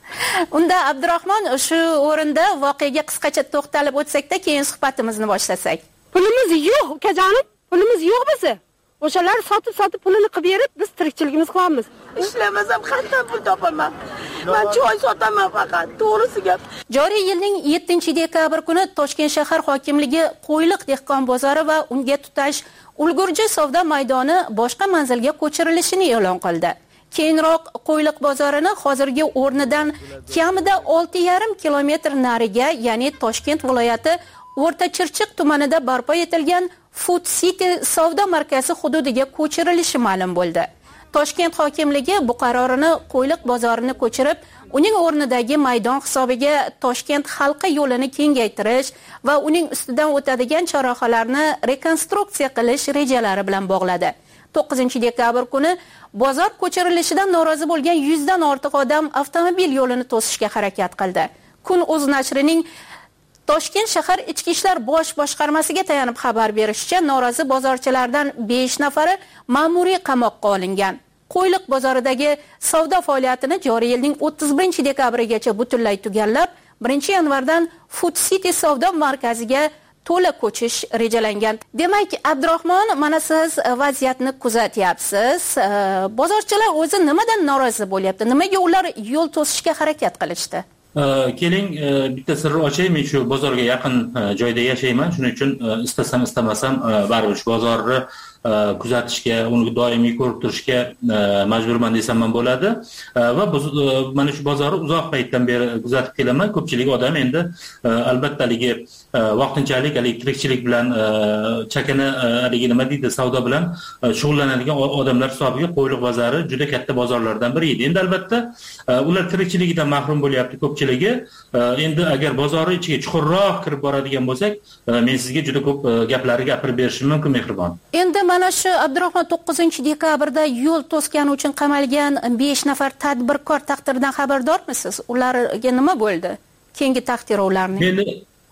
Unda Abdurahmon, shu o'rinda voqeaga qisqacha to'xtalib o'tsak-da, keyin suhbatimizni boshlasak. Pulimiz yo'q, ukajonim. Pulimiz yo'q bizni. O'shalar sotib-sotib pulini qilib berib, biz tirikchiligimiz qilamiz. Ishlamasam qanday pul topaman? Men choy sotaman faqat, to'g'risi gap. Joriy yilning yettinchi dekabr kuni Toshkent shahar hokimligi Qo'yliq dehqon bozori va unga tutash ulgurji savdo maydoni boshqa manzilga ko'chirilishini e'lon qildi. Keyinroq Qo'yliq bozorini hozirgi o'rnidan kamida olti yarim kilometr nariga, ya'ni Toshkent viloyati O'rta Chirchiq tumanida barpo etilgan Food City savdo markazi hududiga ko'chirilishi ma'lum bo'ldi. Toshkent hokimligi bu qarorini Qo'yliq bozorini ko'chirib, uning o'rnidagi maydon hisobiga Toshkent halqa yo'lini kengaytirish va uning ustidan o'tadigan chorrahalarni rekonstruksiya qilish rejalari bilan bog'ladi. to'qqizinchi dekabr kuni bozor ko'chirilishidan norozi bo'lgan yuzdan ortiq odam avtomobil yo'lini to'sishga harakat qildi. Kun.uz nashrining Toshkent shahar ichki ishlar bosh boshqarmasiga tayanib xabar berishicha, norozi bozorchilardan besh nafari ma'muriy qamoqqa olingan. Qo'yliq bozoridagi savdo faoliyatini joriy yilning o'ttiz birinchi dekabrigacha butunlay tugallab, birinchi yanvardan Food City savdo markaziga to'la ko'chish rejalangan. Demak, Abdurahmon, mana siz vaziyatni kuzatyapsiz. Bozorchilar o'zi nimadan norozi bo'lyapti? Nimaga ular yo'l to'sishga harakat qilishdi? Keling, bitta sirni ochay, men shu bozorga yaqin joyda yashayman. Shuning uchun istasam istamasam baribir shu bozorni kuzatishga, uni doimiy ko'rib turishga majburman desam ham bo'ladi. Va mana shu bozorni uzoq paytdan beri kuzatib kelaman. Ko'pchilik odam endi albattaligi vaqtinchalik elektrikchilik bilan chakana haligi nima deydi, savdo bilan shug'ullanadigan odamlar hisobiga Qo'yliq bozori juda katta bozorlardan biri edi. Endi albatta ular tirikchiligidan mahrum bo'lyapti ko'pchiligi. Endi agar bozorning ichiga chuqurroq kirib boradigan bo'lsak, men sizga juda ko'p gaplarni gapirib berishim mumkin, Mehribon. Endi mana shu Abdurahmon, to'qqizinchi dekabrda yo'l to'sgani uchun qamalgan besh nafar tadbirkor taqdiridan xabardormisiz? Ularga nima bo'ldi? Keyingi taqdirovlarning. Endi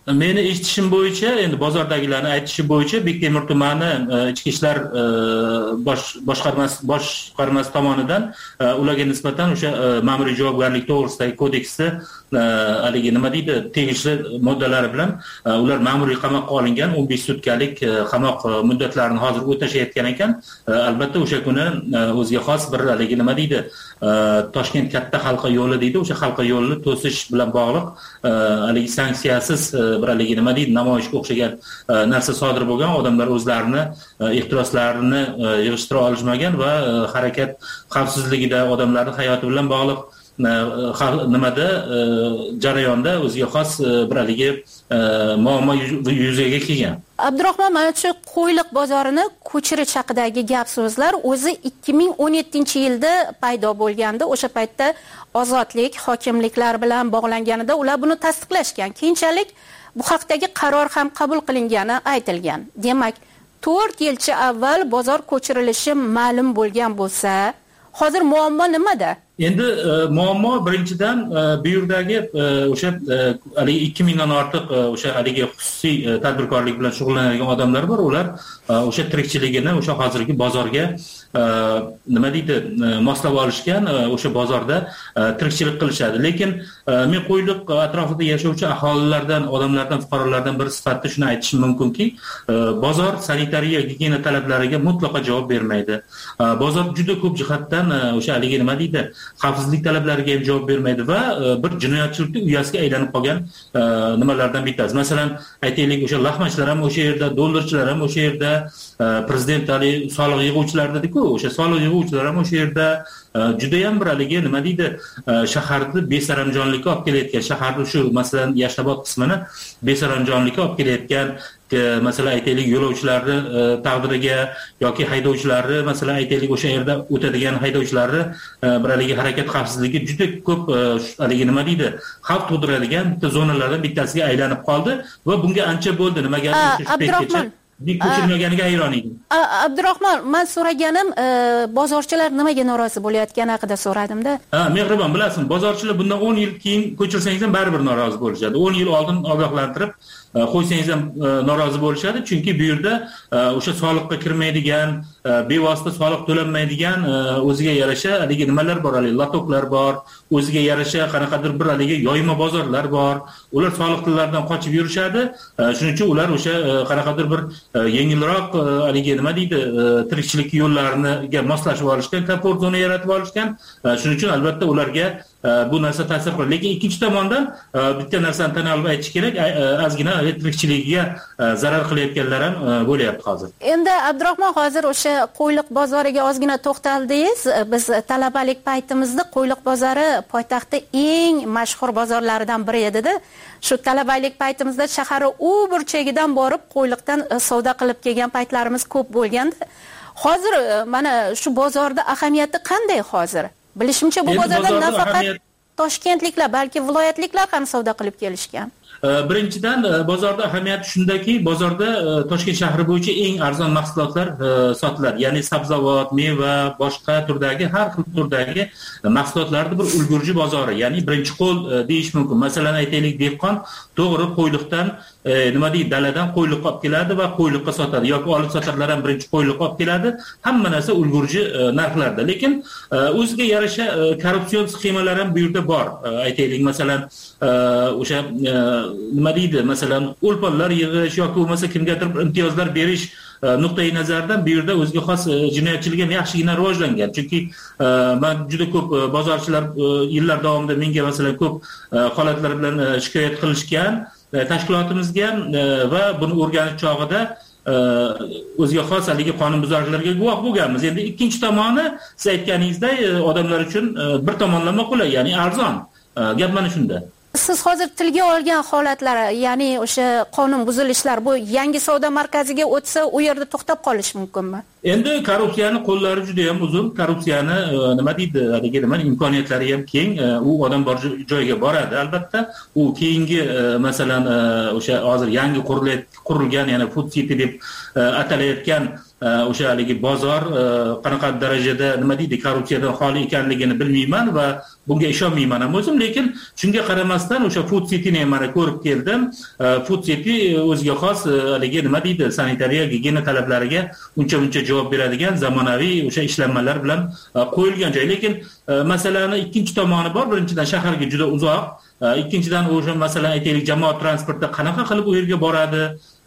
Meni eshitishim bo'yicha, endi bozordagilarning aytishi bo'yicha Bektemir tumani ichki ishlar bosh boshqarmasi boshqarmasi tomonidan ularga nisbatan o'sha ma'muriy javobgarlik to'g'risidagi kodeksda haligi nima deydi, tegishli moddalari bilan ular ma'muriy qamoqqa olingan, o'n besh sutkalik qamoq muddatlarini hozir o'tashayotgan ekan. Albatta o'sha kuni o'ziga xos bir haligi nima deydi, Toshkent katta halqa yo'li deydi, o'sha halqa yo'lini to'sish bilan bog'liq haligi sanksiyasiz bir haligi nima deydi, namoyishga o'xshagan narsa sodir bo'lgan, odamlar o'zlarini ehtiroslarini yig'ishtira olishmagan va harakat xavfsizligida, odamlarning hayoti bilan bog'liq nimada jarayonda o'ziga xos bir haligi muammo yuzaga kelgan. Abdurahmon, mana shu Qo'yliq bozorini ko'chirish haqidagi gap so'zlar o'zi ikki ming o'n yettinchi yilda paydo bo'lganda, o'sha paytda ozodlik hokimliklar bilan bog'langanida ular buni tasdiqlashgan. Keyinchalik bu haqdagi qaror ham qabul qilingani aytilgan. Demak, to'rt yilcha avval bozor ko'chirilishi ma'lum bo'lgan bo'lsa, hozir muammo nimada? Endi muammo birinchidan bu yerdagi o'sha haligi ikki mingdan ortiq o'sha haligi xususiy tadbirkorlik bilan shug'ullanadigan odamlar bor. Ular o'sha tirikchiligini o'sha hozirgi bozorga nima deydi, moslab olishgan, o'sha bozorda tirikchilik qilishadi. Lekin men Qo'yliq atrofida yashovchi aholilardan, odamlardan, fuqarolardan biri sifatida shuni aytishim mumkinki, bozor sanitariya, gigiyena talablariga mutlaqo javob bermaydi. Bozor juda ko'p jihatdan o'sha haligi nima deydi, xavfsizlik talablariga ham javob bermaydi va bir jinoyatchilikning uyasiga aylanib qolgan nimalardan bittasi. Masalan, aytaylik, o'sha laxmachilar ham o'sha yerda, dollarchilar ham o'sha yerda, prezident ali soliq yig'uvchilar dedi-ku, o'sha soliq yig'uvchilar ham o'sha yerda juda ham bir haligi nima deydi, shaharni besaranjonlikka olib kelayotgan, shaharning shu masalan Yashnobod qismini besaranjonlikka olib kelayotgan, masalan aytaylik yo'lovchilarni taqdiriga yoki haydovchilarni, masalan aytaylik o'sha yerda o'tadigan haydovchilarni bir haligi harakat xavfsizligi juda ko'p haligi nima deydi, xavf tug'diradigan bitta zonalardan bittasiga aylanib qoldi va bunga ancha bo'ldi. Nimaga Abdurahmon ko'chirmaganiga hayron edim. Abdurahmon, men so'raganim bozorchilar nimaga norozi bo'layotgani haqida so'radimda. Ha, mehribon, bilasizmi, bozorchilar bundan o'n yil keyin ko'chirsangiz ham baribir norozi bo'lishadi. o'n yil oldin ogohlantirib qo'ysangiz ham norozi bo'lishadi, chunki bu yerda o'sha soliqqa kirmaydigan, bevosita soliq to'lanmaydigan o'ziga yarasha haligi nimalar bor, haligi latoklar bor, o'ziga yarasha qanaqadir bir haligi yoyma bozorlar bor. Ular soliq to'lovlardan qochib yurishadi. Shuning uchun ular o'sha qanaqadir bir yengilroq haligi nima deydi, tirikchilik yo'llariga moslashib olishgan, komfort zona yaratib olishgan. Shuning uchun albatta ularga bu narsa ta'sir qiladi. Lekin ikkinchi tomondan bitta narsani tan olib aytish kerak, ozgina tirikchiligiga zarar qilayotganlar ham bo'lyapti hozir. Endi Abdurahmon, hozir o'sha Qo'yliq bozoriga ozgina to'xtaldingiz. Biz talabalik paytimizda Qo'yliq bozori poytaxtda eng mashhur bozorlaridan biri edi-da. Shu talabalik paytimizda shahar u burchagidan borib Qo'yliqdan savdo qilib kelgan paytlarimiz ko'p bo'lgandi. Hozir mana shu bozorda ahamiyati qanday hozir? Bilishimcha bu bozorda nafaqat toshkentliklar, balki viloyatliklar ham savdo qilib kelishgan. Birinchidan bozorda ahamiyati shundaki, bozorda Toshkent shahri bo'yicha eng arzon mahsulotlar sotiladi. Ya'ni sabzavot, meva, boshqa turdagi har xil turdagi mahsulotlarning bir ulgurji bozori, ya'ni birinchi qo'l deyish mumkin. Masalan, aytaylik, dehqon to'g'ri Qo'yliqdan nima deydi, daladan Qo'yliqqa olib keladi va Qo'yliqqa sotadi yoki olib sotarlar ham birinchi Qo'yliqqa olib keladi. Hamma narsa ulgurji narxlarda. Lekin o'ziga yarasha korrupsion sxemalar ham bu yerda bor. Aytaylik, masalan, o'sha nima deydi, masalan, o'lponlar yig'ish yoki bo'lmasa kimgadir imtiyozlar berish nuqtai nazardan bu yerda o'ziga xos jinoyatchilik ham yaxshigina rivojlangan. Chunki men juda ko'p bozorchilar yillar davomida menga masalan ko'p holatlar bilan shikoyat qilishgan, tashkilotimizga va buni o'rganish chog'ida o'ziga xos haligi qonunbuzarliklarga guvoh bo'lganmiz. Endi ikkinchi tomoni, siz aytganingizdek, odamlar uchun bir tomonlama qulay, ya'ni arzon. Gap mana shunda. Siz hozir tilga olgan holatlar, ya'ni o'sha qonun buzilishlar bu yangi savdo markaziga o'tsa, u yerda to'xtab qolish mumkinmi? Endi korrupsiyani qo'llari juda ham uzun, korrupsiyani nima deydi, haligi nima imkoniyatlari ham keng, u odam bor joyga boradi albatta. U keyingi masalan o'sha hozir yangi qurilgan, yana Food City deb atalayotgan o'sha haligi bozor qanaqa darajada nima deydi korrupsiyadan xoli ekanligini bilmayman va bunga ishonmayman ham o'zim, lekin shunga qaramasdan o'sha Food Cityni mana ko'rib keldim. Food City o'ziga xos haligi nima deydi sanitariya gigiyena talablariga uncha-muncha javob beradigan zamonaviy o'sha ishlanmalar bilan qo'yilgan joy. Lekin masalani ikkinchi tomoni bor. Birinchidan shaharga juda uzoq, ikkinchidan o'sha masalan aytaylik jamoat transportida qanaqa qilib u yerga boradi,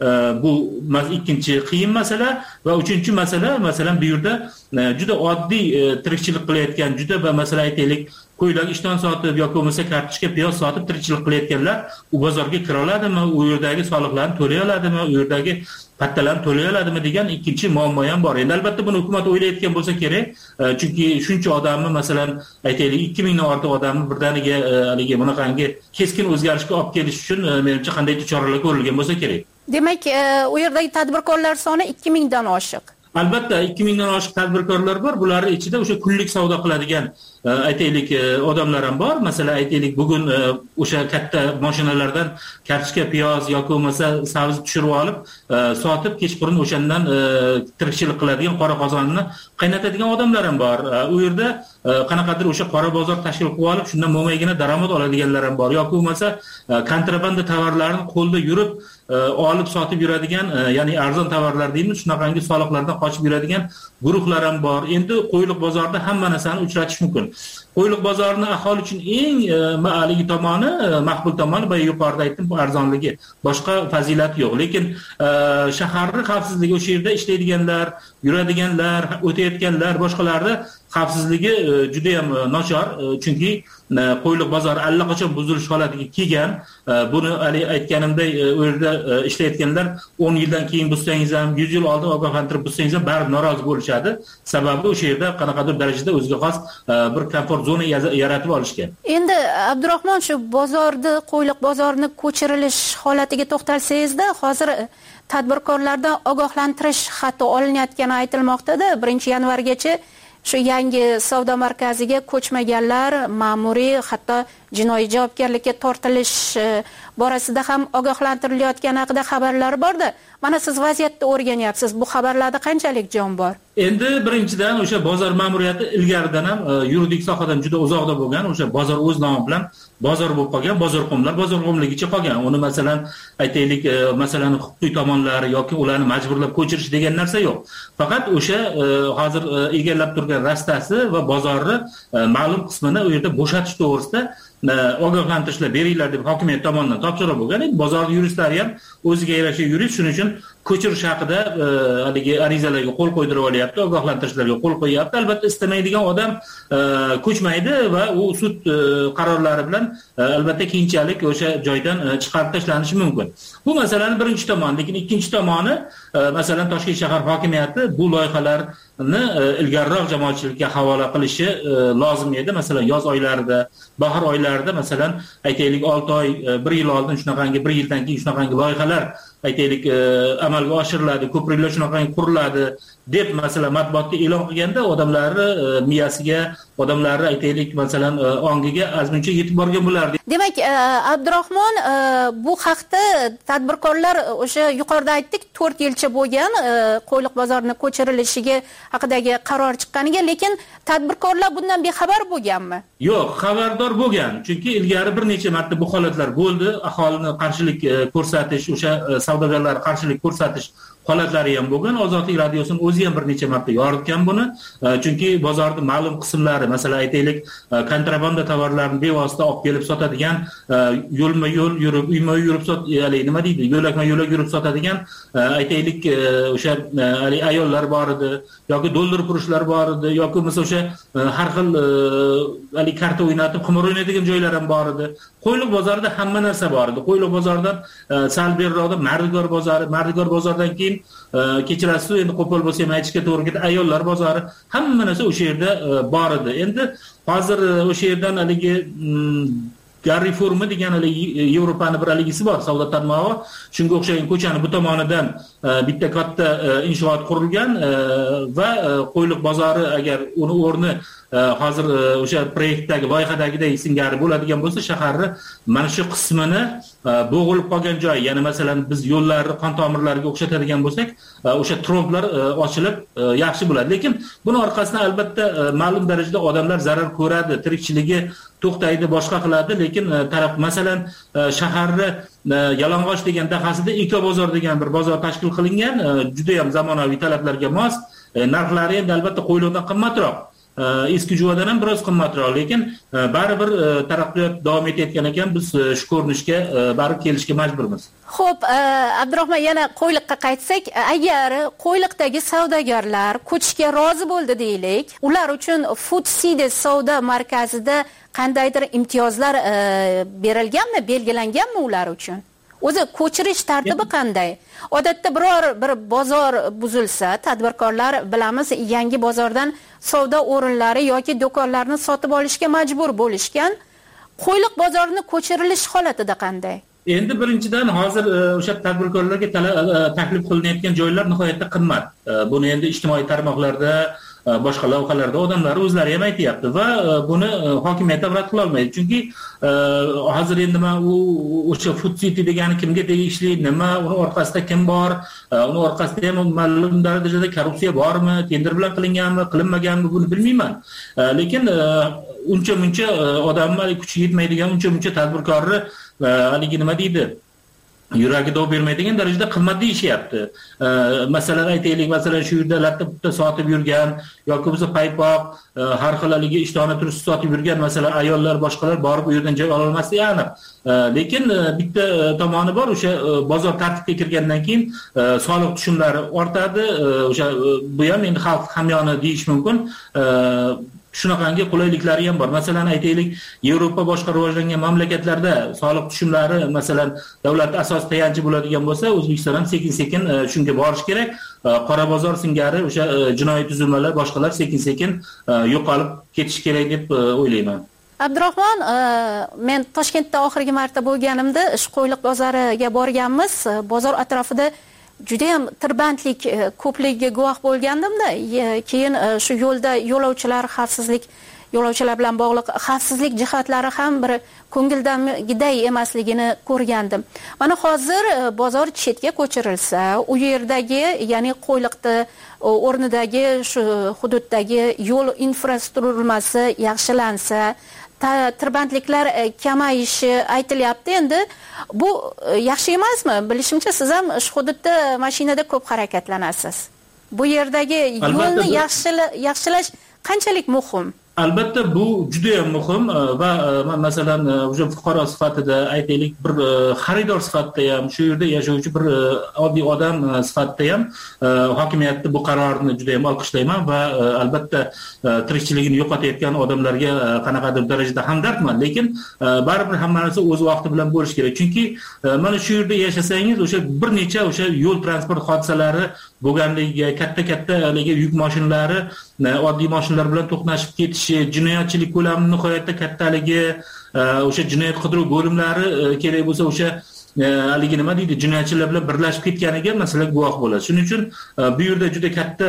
bu ikkinchi qiyin masala. Va uchinchi masala, masalan bu yerda juda oddiy tirikchilik qilayotgan, juda va masalan aytaylik qo'ylar ishton sotib yoki bo'lmasa kartoshka piyoz sotib tirikchilik qilayotganlar u bozorga kira oladimi, u yerdagi soliqlarni to'lay oladimi, u yerdagi pattalarni to'lay oladimi degan ikkinchi muammo ham bor. Endi albatta buni hukumat o'ylayotgan bo'lsa kerak, chunki shuncha odamni masalan aytaylik ikki mingdan ortiq odamni birdaniga haligi bunaqangi keskin o'zgarishga olib kelish uchun menimcha qandaydir choralar ko'rilgan bo'lsa kerak. Demak, u yerdagi tadbirkorlar soni ikki mingdan oshiq. Albatta ikki mingdan oshiq tadbirkorlar bor. Bularning ichida o'sha kunlik savdo qiladigan aytaylik odamlar ham bor. Masalan aytaylik bugun o'sha katta mashinalardan kartoshka, piyoz yoki bo'lmasa sabzi tushirib olib, sotib kechqurun o'shandan tirikchilik qiladigan, qora qozonni qaynatadigan odamlar ham bor. U yerda qanaqadir o'sha qora bozor tashkil qilib olib, shundan mo'maygina daromad oladiganlar ham bor. Yoki bo'lmasa kontrabanda tovarlarni qo'lda yurib olib sotib yuradigan, ya'ni arzon tovarlar deymiz, shunaqangi soliqlardan qochib yuradigan guruhlar ham bor. Endi qo'yliq bozorida hamma narsani uchratish mumkin. Qo'yliq bozorini aholi uchun eng ma'aligi tomoni, maqbul tomoni va yuqorida aytdim, bu arzonligi. Boshqa fazilati yo'q. Lekin shaharning xavfsizligi, o'sha yerda ishlaydiganlar, yuradiganlar, o'tayotganlar, boshqalarda xavfsizligi juda ham nochor, chunki qo'yliq bozori allaqachon buzilish holatiga kelgan. Buni hali aytganimdek, u yerda ishlayotganlar o'n yildan keyin buzsangiz ham, yuz yil oldin ogohlantirib buzsangiz ham baribir norozi bo'lishadi. Sababi o'sha yerda qanaqadir darajada o'ziga xos bir komfort zona yaratib olishgan. Endi Abdurahmon, shu bozorni, qo'yliq bozorini ko'chirilish holatiga to'xtalsangizda, hozir tadbirkorlardan ogohlantirish xati olinayotgani aytilmoqda-da. birinchi yanvargacha shu yangi savdo markaziga ko'chmaganlar ma'muriy, hatto jinoiy javobgarlikka tortilish borasida ham ogohlantirilayotgani haqida xabarlar bor-da. Mana siz vaziyatni o'rganyapsiz. Bu xabarlarda qanchalik jon bor? Endi birinchidan o'sha bozor ma'muriyati ilgaridan ham yuridik sohadan juda uzoqda bo'lgan, o'sha bozor o'z nomi bilan bozor bo'lib qolgan, bozorxonlar bozorxonligicha qolgan. Uni masalan aytaylik, masalan huquqiy tomonlari yoki ularni majburlab ko'chirish degan narsa yo'q. Faqat o'sha hozir egallab turgan rastasi va bozorni ma'lum qismini u yerda bo'shatish to'g'risida ogohlantirishlar beringlar deb hokimiyat tomonidan topshiriq bo'lgan. Bozor yuristlari ham o'ziga yarasha yurist, shuning uchun ko'chirish haqida haligi arizalarga qo'l qo'ydirib olyapti, ogohlantirishlarga qo'l qo'yapti. Albatta istamaydigan odam ko'chmaydi va u sud qarorlari bilan albatta keyinchalik o'sha joydan chiqarib tashlanishi mumkin. Bu masalaning birinchi tomoni. Lekin ikkinchi tomoni, masalan Toshkent shahar hokimiyati bu loyihalarni ilgariroq jamoatchilikka havola qilishi lozim edi. Masalan yoz oylarida, bahor oylarida masalan aytaylik olti oy, bir yil oldin shunaqangi, bir yildan keyin shunaqangi loyihalar aytaylik amalga oshiriladi, ko'priklar shunaqangi quriladi deb masalan matbuotga e'lon qilganda odamlarni miyasiga, odamlarni aytaylik masalan ongiga azmuncha yetib borgan bo'lardi. Demak, Abdurahmon, bu haqda tadbirkorlar o'sha yuqorida aytdik, to'rt yilcha bo'lgan qo'yliq bozorini ko'chirilishiga haqidagi qaror chiqqaniga, lekin tadbirkorlar bundan bexabar bo'lganmi? Yo'q, xabardor bo'lgan. Chunki ilgari bir necha marta bu holatlar bo'ldi. Aholini qarshilik ko'rsatish, o'sha savdogarlar qarshilik ko'rsatish holatlari ham bo'lgan. Ozodlik radiosining o'zi ham bir necha marta yoritgan buni. Chunki bozorning ma'lum qismlari, masalan aytaylik, kontrabanda tovarlarni bevosita olib kelib sotadigan, yo'lma-yo'l yurib, uyma-uy yurib sot, ya'ni nima deydi, yo'lakma-yo'lak yurib sotadigan aytaylik o'sha ayollar bor edi, yoki dollar purishlar bor edi, yoki mesela o'sha har xil hali karta o'ynatib, qimor o'ynaydigan joylar ham bor edi. Qo'yliq bozorida hamma narsa bor edi. Qo'yliq bozoridan sal beriroqda Mardigor bozori, Mardigor bozoridan keyin kechirasiz, endi qo'pol bo'lsa ham aytishga to'g'ri keladi, ayollar bozori, hamma narsa o'sha yerda bor edi. Endi hozir o'sha yerdan haligi Carrefourmi degan Yevropani bir haligisi bor, savdo tarmog'i. Shunga o'xshagan ko'chani bu tomonidan bitta katta inshoot qurilgan va qo'yliq bozori agar uni o'rni hozir o'sha proyektdagi loyihadagidek singari bo'ladigan bo'lsa, shaharni mana shu qismini bo'g'ilib qolgan joy, ya'ni masalan biz yo'llarni qon tomirlariga o'xshatadigan bo'lsak, o'sha tromplar ochilib yaxshi bo'ladi. Lekin buni orqasidan albatta ma'lum darajada odamlar zarar ko'radi, tirikchiligi to'xtaydi, boshqa qiladi. Lekin taraf masalan shaharni Yalang'och degan dahasida Eko bozor degan bir bozor tashkil qilingan, juda ham zamonaviy talablarga mos. Narxlari ham albatta Qo'yliqdan qimmatroq. Eski Juvadan ham biroz qimmatroq, lekin baribir taraqqiyot davom etayotgan ekan, biz shu ko'rinishga barib kelishga majburmiz. Xo'p, Abdurahmon, yana Qo'yliqqa qaytsak, agar Qo'yliqdagi savdogarlar ko'chishga rozi bo'ldi deylik, ular uchun Food City savdo markazida qandaydir imtiyozlar berilganmi, belgilanganmi ular uchun? O'zi ko'chirish tartibi qanday? Odatda biror bir bozor buzilsa, tadbirkorlar bilamiz, yangi bozordan savdo o'rinlari yoki do'konlarni sotib olishga majbur bo'lishgan. Qo'yliq bozorining ko'chirilish holatida qanday? Endi birinchidan hozir o'sha tadbirkorlarga taklif qilinayotgan joylar nihoyatda qimmat. Buni endi ijtimoiy tarmoqlarda, boshqa lavhalarda odamlar o'zlari ham aytayapti va buni hokimiyat rad qila olmaydi. Chunki hozir endi men u o'sha Food City degani kimga tegishli, nima, uni orqasida kim bor, uni orqasida ham ma'lum darajada korrupsiya bormi, tender bilan qilinganmi, qilinmaganmi, buni bilmayman. Lekin uncha-muncha odamlar kuchi yetmaydigan, uncha-muncha tadbirkorni haligi nima deydi, yuragi dov bermaydigan darajada qimmat deyishyapti. Masalan aytaylik, masalan shu yerda latta-putta sotib yurgan yoki bo'lsa paypoq, har xil haligi ishtona turist sotib yurgan masalan ayollar, boshqalar borib u yerdan joy ola olmasligi aniq. Lekin bitta tomoni bor, o'sha bozor tartibga kirgandan keyin soliq tushumlari ortadi. O'sha bu ham endi xalq hamyoni deyish mumkin. Shunaqangi qulayliklari ham bor. Masalan aytaylik, Yevropa boshqa rivojlangan mamlakatlarda soliq tushumlari masalan davlat asos tayanchi bo'ladigan bo'lsa, O'zbekiston ham sekin-sekin shunga borish kerak. Qora bozor singari o'sha jinoiy tuzilmalar, boshqalar sekin-sekin yo'qolib ketish kerak deb o'ylayman. Abdurahmon, men Toshkentda oxirgi marta bo'lganimda Qo'yliq bozoriga borganmiz. Bozor atrofida juda ham tirbandlik ko'pligiga guvoh bo'lgandim-da. Keyin shu yo'lda yo'lovchilar xavfsizlik, yo'lovchilar bilan bog'liq xavfsizlik jihatlari ham bir ko'ngildagiday emasligini ko'rgandim. Mana hozir bozor chetga ko'chirilsa, u yerdagi, ya'ni Qo'yliqda o'rnidagi shu hududdagi yo'l infratuzilmasi yaxshilansa, tirbandliklar kamayishi aytilyapti. Endi bu yaxshi emasmi? Bilishimcha siz ham shu hududda mashinada ko'p harakatlanasiz. Bu yerdagi yo'lni yaxshilash qanchalik muhim? Albatta bu juda ham muhim va masalan o'sha fuqaro sifatida aytaylik, bir xaridor sifatida ham, shu yerda yashovchi bir oddiy odam sifatida ham hokimiyatni bu qarorni juda ham olqishlayman va albatta tirikchiligini yo'qotayotgan odamlarga qanaqadir darajada hamdardman. Lekin baribir hamma narsa o'z vaqti bilan bo'lish kerak. Chunki mana shu yerda yashasangiz, o'sha bir necha o'sha yo'l transport hodisalari bo'lganligiga, katta-katta haligi yuk mashinalari oddiy mashinalar bilan to'qnashib ketishi, jinoyatchilik ko'lami nihoyatda kattaligi, o'sha jinoyat qidiruv bo'limlari kerak bo'lsa o'sha haligi nima deydi, jinoyatchilar bilan birlashib ketganiga masalan guvoh bo'ladi. Shuning uchun bu yerda juda katta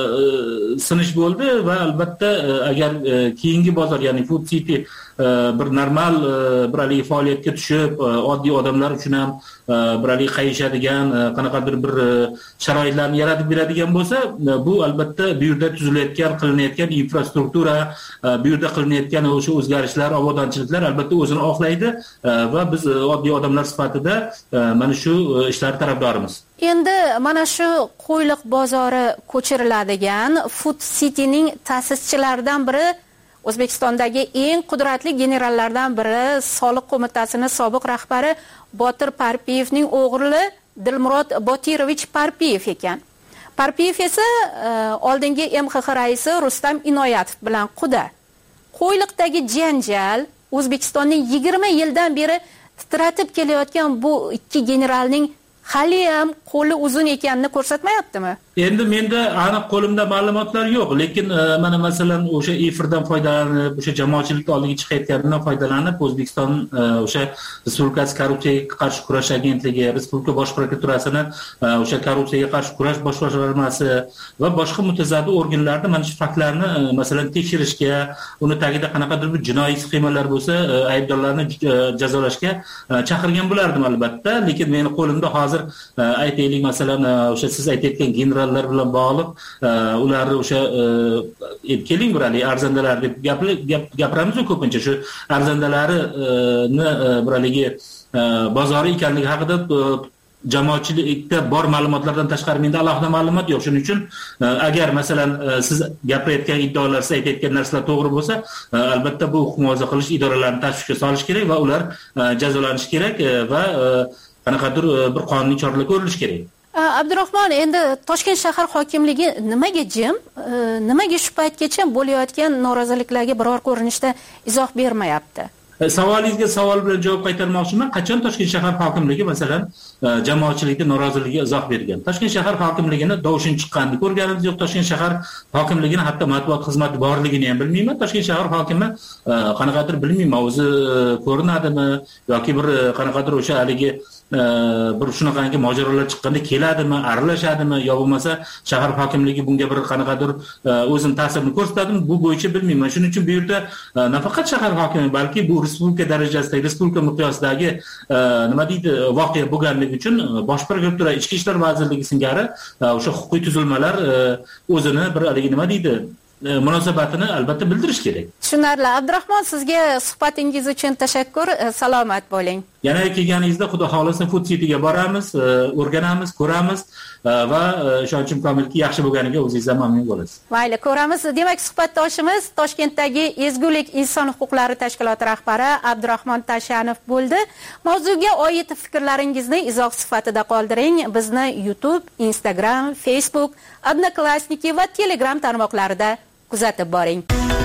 sinish bo'ldi va albatta agar keyingi bozor, ya'ni Food City bir normal bir haligi faoliyatga tushib, oddiy odamlar uchun ham bir haligi qayishadigan, qanaqadir bir sharoitlarni yaratib beradigan bo'lsa, bu albatta bu yerda tuzilayotgan, qilinayotgan infrastruktura, bu yerda qilinayotgan o'sha o'zgarishlar, obodonchiliklar albatta o'zini oqlaydi va biz oddiy odamlar sifatida mana shu ishlar tarafdorimiz. Endi mana shu Qo'yliq bozori ko'chiriladigan Food City'ning ta'sischilaridan biri, O'zbekistondagi eng qudratli generallardan biri, Soliq qo'mitasining sobiq rahbari Botir Parpiyevning o'g'li Dilmurod Botirovich Parpiyev ekan. Parpiyev esa oldingi M X X raisi Rustam Inoyatov bilan quda. Qo'yliqdagi janjal O'zbekistonning yigirma yildan beri titratib kelayotgan bu ikki generalning hali ham qo'li uzun ekanini ko'rsatmayaptimi? Endi menda aniq qo'limda ma'lumotlar yo'q, lekin mana masalan o'sha efirdan foydalanib, o'sha jamoatchilik oldiga chiqayotganidan foydalanib O'zbekiston o'sha Respublikasi korrupsiyaga qarshi kurash agentligi, Respublika bosh prokuraturasini o'sha korrupsiyaga qarshi kurash bosh boshqarmasi va boshqa mutasaddi organlarni mana shu faktlarni masalan tekshirishga, uni tagida qanaqadir bir jinoiy sxemalar bo'lsa, aybdorlarni jazolashga chaqirgan bo'lardim albatta, lekin meni qo'limda hozir aytaylik masalan o'sha siz aytayotgan general bilan bog'liq ularni o'sha keling birali arzandalar deb gapiramiz-ku ko'pincha shu arzandalarini biraligi bozori ekanligi haqida jamoatchilikda bor ma'lumotlardan tashqari menda alohida ma'lumot yo'q. Shuning uchun agar masalan siz gapirayotgan iddaolar, siz aytayotgan narsalar to'g'ri bo'lsa, albatta bu huquq muhofaza qilish idoralarini tashvishga solish kerak va ular jazolanishi kerak va qanaqadir bir qonuniy choralar ko'rilishi kerak. Abdurahmon, endi Toshkent shahar hokimligi nimaga jim, nimaga shu paytgacha bo'layotgan noroziliklarga biror ko'rinishda izoh bermayapti? Savolingizga savol bilan javob qaytarmoqchiman. Qachon Toshkent shahar hokimligi masalan jamoatchilikda noroziligiga izoh bergan? Toshkent shahar hokimligini dovshin chiqqanini ko'rganimiz yo'q. Toshkent shahar hokimligini hatto matbuot xizmati borligini ham bilmayman. Toshkent shahar hokimi qanaqadir bilmayman, o'zi ko'rinadimi yoki bir qanaqadir o'sha haligi bir shunaqangi mojarolar chiqqanda keladimi, aralashadimi yo bo'lmasa shahar hokimligi bunga bir qanaqadir o'zini ta'sirini ko'rsatadimi, bu bo'yicha bilmayman. Shuning uchun bu yerda nafaqat shahar hokimi, balki bu respublika darajasidagi, respublika miqyosidagi nima deydi, voqea bo'lganligi uchun bosh prokuratura, ichki ishlar vazirligi singari o'sha huquqiy tuzilmalar o'zini bir haligi nima deydi, munosabatini albatta bildirish kerak. Tushunarli. Abdurahmon, sizga suhbatingiz uchun tashakkur. Salomat bo'ling. Yana kelganingizda xudo xolasa food cityga boramiz, o'rganamiz, ko'ramiz va ishonchim komilki yaxshi bo'lganiga o'zingiz ham mamnun bo'lasiz. Mayli, ko'ramiz. Demak, suhbatdoshimiz Toshkentdagi Ezgulik inson huquqlari tashkiloti rahbari Abdurahmon Tashanov bo'ldi. Mavzuga oid fikrlaringizni izoh sifatida qoldiring. Bizni YouTube, Instagram, Facebook, Odnoklassniki va Telegram tarmoqlarida kuzatib boring.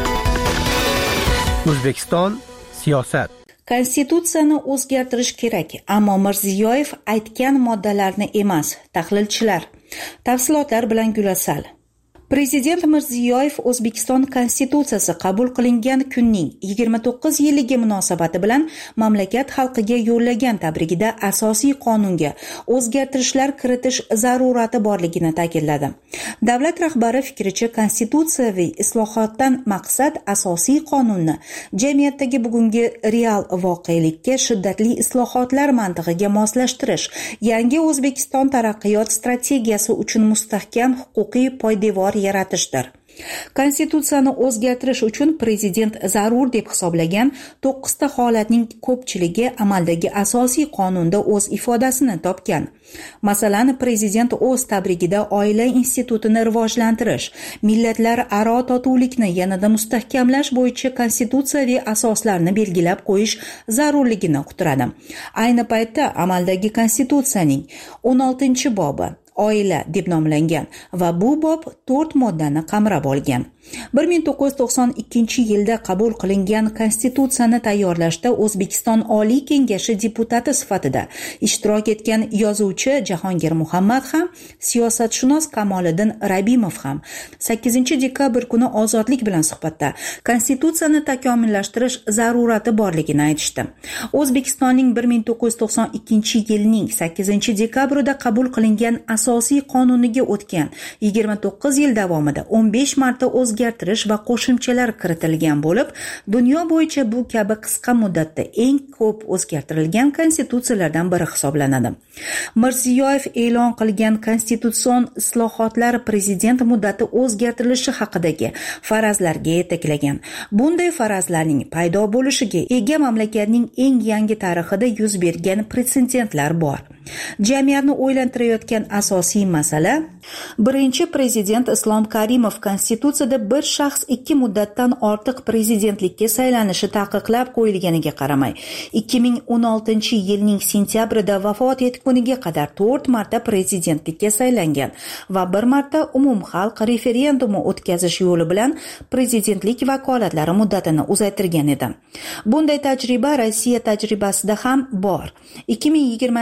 O'zbekiston siyosat. Konstitutsiyani o'zgartirish kerak, ammo Mirziyoyev aytgan moddalarni emas, tahlilchilar. Tafsilotlar bilan Gulasal. Prezident Mirziyoyev O'zbekiston Konstitutsiyasi qabul qilingan kunning yigirma to'qqiz yilligi munosabati bilan mamlakat xalqiga yo'llagan tabrigida asosiy qonunga o'zgartirishlar kiritish zarurati borligini ta'kidladi. Davlat rahbari fikricha, konstitutsiyaviy islohotdan maqsad asosiy qonunni jamiyatdagi bugungi real voqelikka shiddatli islohotlar mantig'iga moslashtirish, yangi O'zbekiston taraqqiyot strategiyasi uchun mustahkam huquqiy poydevor yaratishdir. Konstitutsiyani o'zgartirish uchun prezident zarur deb hisoblagan to'qqizta holatning ko'pchiligi amaldagi asosiy qonunda o'z ifodasini topgan. Masalan, prezident o'z tabrigida oila institutini rivojlantirish, millatlararo totuvlikni yanada mustahkamlash bo'yicha konstitutsiyaviy asoslarni belgilab qo'yish zarurligini uqtiradi. Ayni paytda amaldagi konstitutsiyaning o'n oltinchi bobi oila deb nomlangan va bu bob to'rt moddani qamrab olgan. bir ming to'qqiz yuz to'qson ikkinchi yilda qabul qilingan konstitutsiyani tayyorlashda O'zbekiston Oliy Kengashi deputati sifatida ishtirok etgan yozuvchi Jahongir Muhammad ham, siyosatshunos Kamoliddin Rabimov ham sakkizinchi dekabr kuni Ozodlik bilan suhbatda konstitutsiyani takomillashtirish zarurati borligini aytishdi. O'zbekistonning bir ming to'qqiz yuz to'qson ikkinchi yilning sakkizinchi dekabrida qabul qilingan asosiy qonuniga o'tgan yigirma to'qqiz yil davomida o'n besh marta o'zgartirish va qo'shimchalar kiritilgan bo'lib, dunyo bo'yicha bu kabi qisqa muddatda eng ko'p o'zgartirilgan konstitutsiyalardan biri hisoblanadi. Mirziyoyev e'lon qilgan konstitutsion islohotlar prezident muddati o'zgartirilishi haqidagi farazlarga yetaklagan. Bunday farazlarning paydo bo'lishiga ega mamlakatning eng yangi tarixida yuz bergan pretsedentlar bor. Jamiyatni o'ylantirayotgan asosiy masala, birinchi prezident Islom Karimov konstitutsiyada bir shaxs ikki muddatdan ortiq prezidentlikka saylanishi taqiqlab qo'yilganiga qaramay, ikki ming o'n oltinchi yilning sentyabrida vafot etguniga qadar to'rt marta prezidentlikka saylangan va bir marta umumxalq referendumi o'tkazish yo'li bilan prezidentlik vakolatlari muddatini uzaytirgan edi. Bunday tajriba Rossiya tajribasida ham bor. ikki ming yigirmanchi yili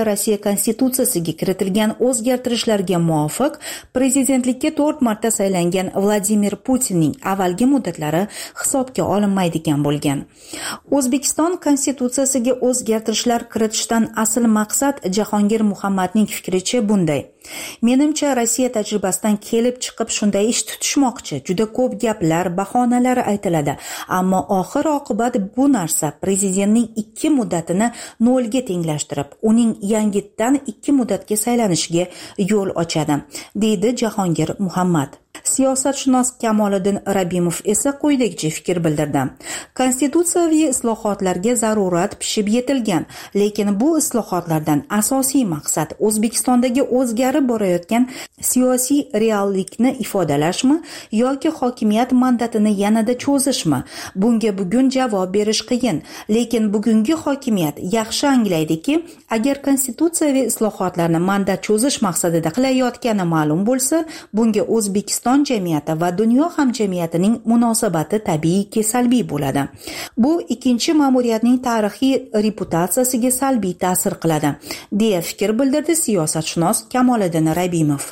Rossiya konstitutsiyasiga kiritilgan o'zgartirishlarga muvofiq prezidentlikka to'rt marta saylangan Vladimir Putinning avvalgi muddatlari hisobga olinmaydigan bo'lgan. O'zbekiston konstitutsiyasiga o'zgartirishlar kiritishdan asl maqsad Jahongir Muhammadning fikricha bunday. Menimcha Rossiya tajribasidan kelib chiqib shunday ish tutishmoqchi. Juda ko'p gaplar, bahonalar aytiladi, ammo oxir oqibat bu narsa prezidentning ikki muddatini nolga tenglashtirib, uning yangitdan ikki muddatga saylanishiga yo'l ochadi, deydi Jahongir Muhammad. Siyosatshunos Kamoliddin Rabimov esa quyidagicha fikr bildirdi. Konstitutsiyaviy islohotlarga zarurat pishib yetilgan, lekin bu islohotlardan asosiy maqsad O'zbekistondagi o'zgarib borayotgan siyosiy reallikni ifodalashmi yoki hokimiyat mandatini yanada cho'zishmi? Bunga bugun javob berish qiyin, lekin bugungi hokimiyat yaxshi anglaydiki, agar konstitutsiyaviy islohotlarni mandat cho'zish maqsadida qilayotgani ma'lum bo'lsa, bunga O'zbekiston jamiyati va dunyo hamjamiyatining munosabati tabiiyki salbiy bo'ladi. Bu ikkinchi ma'muriyatning tarixiy reputatsiyasiga salbiy ta'sir qiladi, deya fikr bildirdi siyosatshunos Kamoliddin Rabimov.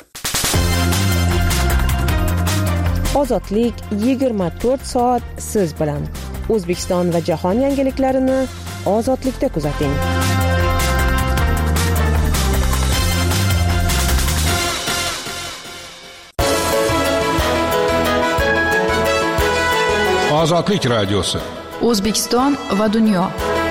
Ozodlik yigirma to'rt soat siz bilan. O'zbekiston va jahon yangiliklarini ozodlikda kuzating. Ozodlik radiosi. O'zbekiston va dunyo.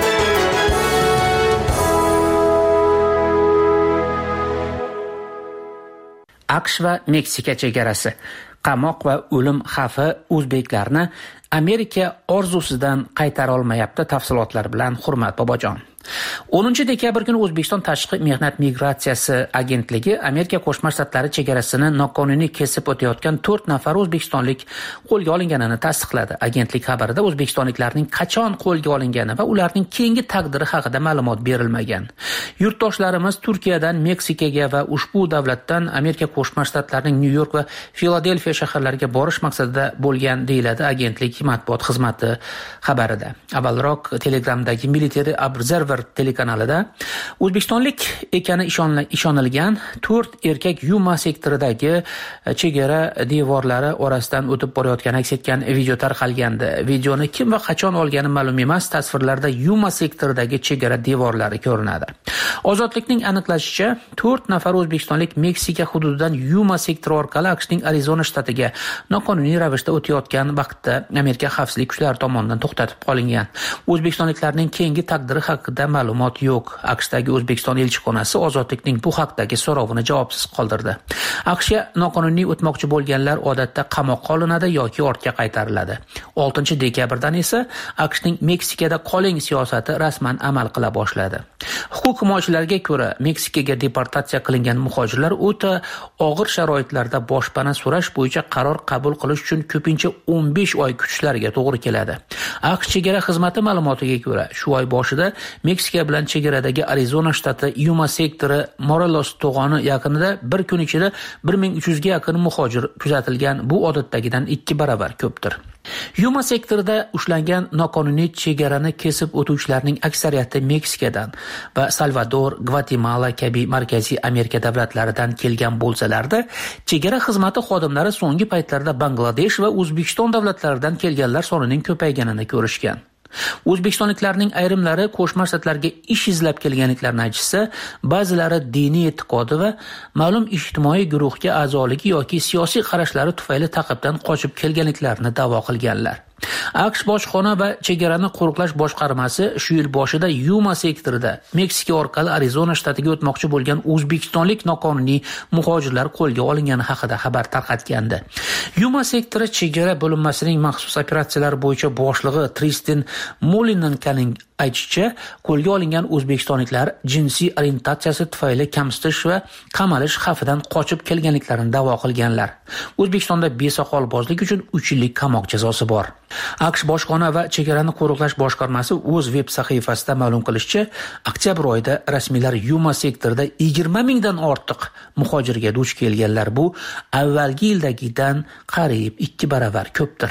AQSh va Meksika chegarasi. Qamoq va o'lim xavfi o'zbeklarni Amerika orzusidan qaytara olmayapti. Tafsilotlar bilan Hurmat Bobojon. o'ninchi dekabr kuni O'zbekiston Tashqi mehnat migratsiyasi agentligi Amerika Qo'shma Shtatlari chegarasini noqonuniy kesib o'tayotgan to'rt nafar o'zbekistonlik qo'lga olinganini tasdiqladi. Agentlik xabarida o'zbekistonliklarning qachon qo'lga olingani va ularning keyingi taqdiri haqida ma'lumot berilmagan. Yurtdoshlarimiz Turkiyadan Meksikaga va ushbu davlatdan Amerika Qo'shma Shtatlarining Nyu-York va Filadelfiya shaharlariga borish maqsadida bo'lgan, deyiladi agentlik matbuot xizmati xabarida. Avvalroq Telegramdagi Military Observer telekanalida O'zbekistonlik ekani ishonilgan to'rt erkak Yuma sektoridagi chegara devorlari orasidan o'tib borayotgani aks etgan video tarqalgandi. Videoni kim va qachon olgani ma'lum emas. Tasvirlarda Yuma sektoridagi chegara devorlari ko'rinadi. Ozodlikning aniqlashicha, to'rt nafar o'zbekistonlik Meksika hududidan Yuma sektori orqali AQShning Arizona shtatiga noqonuniy ravishda o'tayotgan vaqtda Amerika xavfsizlik kuchlari tomonidan to'xtatib qolingan. O'zbekistonliklarning keyingi taqdiri haqida ma'lumot yo'q. AQShdagi O'zbekiston elchixonasi ozodlikning bu haqdagi so'rovini javobsiz qoldirdi. AQShga noqonuniy o'tmoqchi bo'lganlar odatda qamoqqa olinadi yoki ortga qaytariladi. oltinchi dekabrdan esa AQShning Meksikada qoling siyosati rasman amal qila boshladi. Huquq himoyachilarga ko'ra, Meksikaga deportatsiya qilingan muhojirlar o'ta og'ir sharoitlarda boshpana so'rash bo'yicha qaror qabul qilish uchun ko'pincha o'n besh oy kutishlariga to'g'ri keladi. AQSh chegara xizmati ma'lumotiga ko'ra, shu oy boshida Meksika bilan chegaradagi Arizona shtati Yuma sektori Morelos to'g'oni yaqinida bir kun ichida bir ming uch yuzga yaqin muhojir kuzatilgan. Bu odatdagidan ikki baravar ko'pdir. Yuma sektorida ushlangan noqonuniy chegarani kesib o'tuvchilarning aksariyati Meksikadan va Salvador, Gvatemala kabi Markaziy Amerika davlatlaridan kelgan bo'lsalarda, chegara xizmati xodimlari so'nggi paytlarda Bangladesh va O'zbekiston davlatlaridan kelganlar sonining ko'payganini ko'rishgan. O'zbekistonliklarning ayrimlari Qo'shma Shtatlarga ish izlab kelganliklarini aytishsa, ba'zilari diniy e'tiqodi va ma'lum ijtimoiy guruhga a'zoligi yoki siyosiy qarashlari tufayli ta'qibdan qochib kelganliklarini da'vo qilganlar. AQSh bojxona va chegarani qo'riqlash boshqarmasi shu yil boshida Yuma sektorida Meksika orqali Arizona shtatiga o'tmoqchi bo'lgan o'zbekistonlik noqonuniy muhojirlar qo'lga olingani haqida xabar tarqatgandi. Yuma sektori chegara bo'linmasining maxsus operatsiyalar bo'yicha boshlig'i Tristin Molinenkoning aytishicha, qo'lga olingan o'zbekistonliklar jinsiy orientatsiyasi tufayli kamsitish va qamalish xavfidan qochib kelganliklarini da'vo qilganlar. O'zbekistonda besoqolbozlik uchun uch yillik qamoq jazosi bor. AQSh bojxona va chegarani qo'riqlash boshqarmasi o'z veb sahifasida ma'lum qilishicha, oktyabr oyida rasmiylar Yuma sektorida yigirma mingdan ortiq muhojirga duch kelganlar. Bu avvalgi yildagidan qariyb ikki baravar ko'pdir.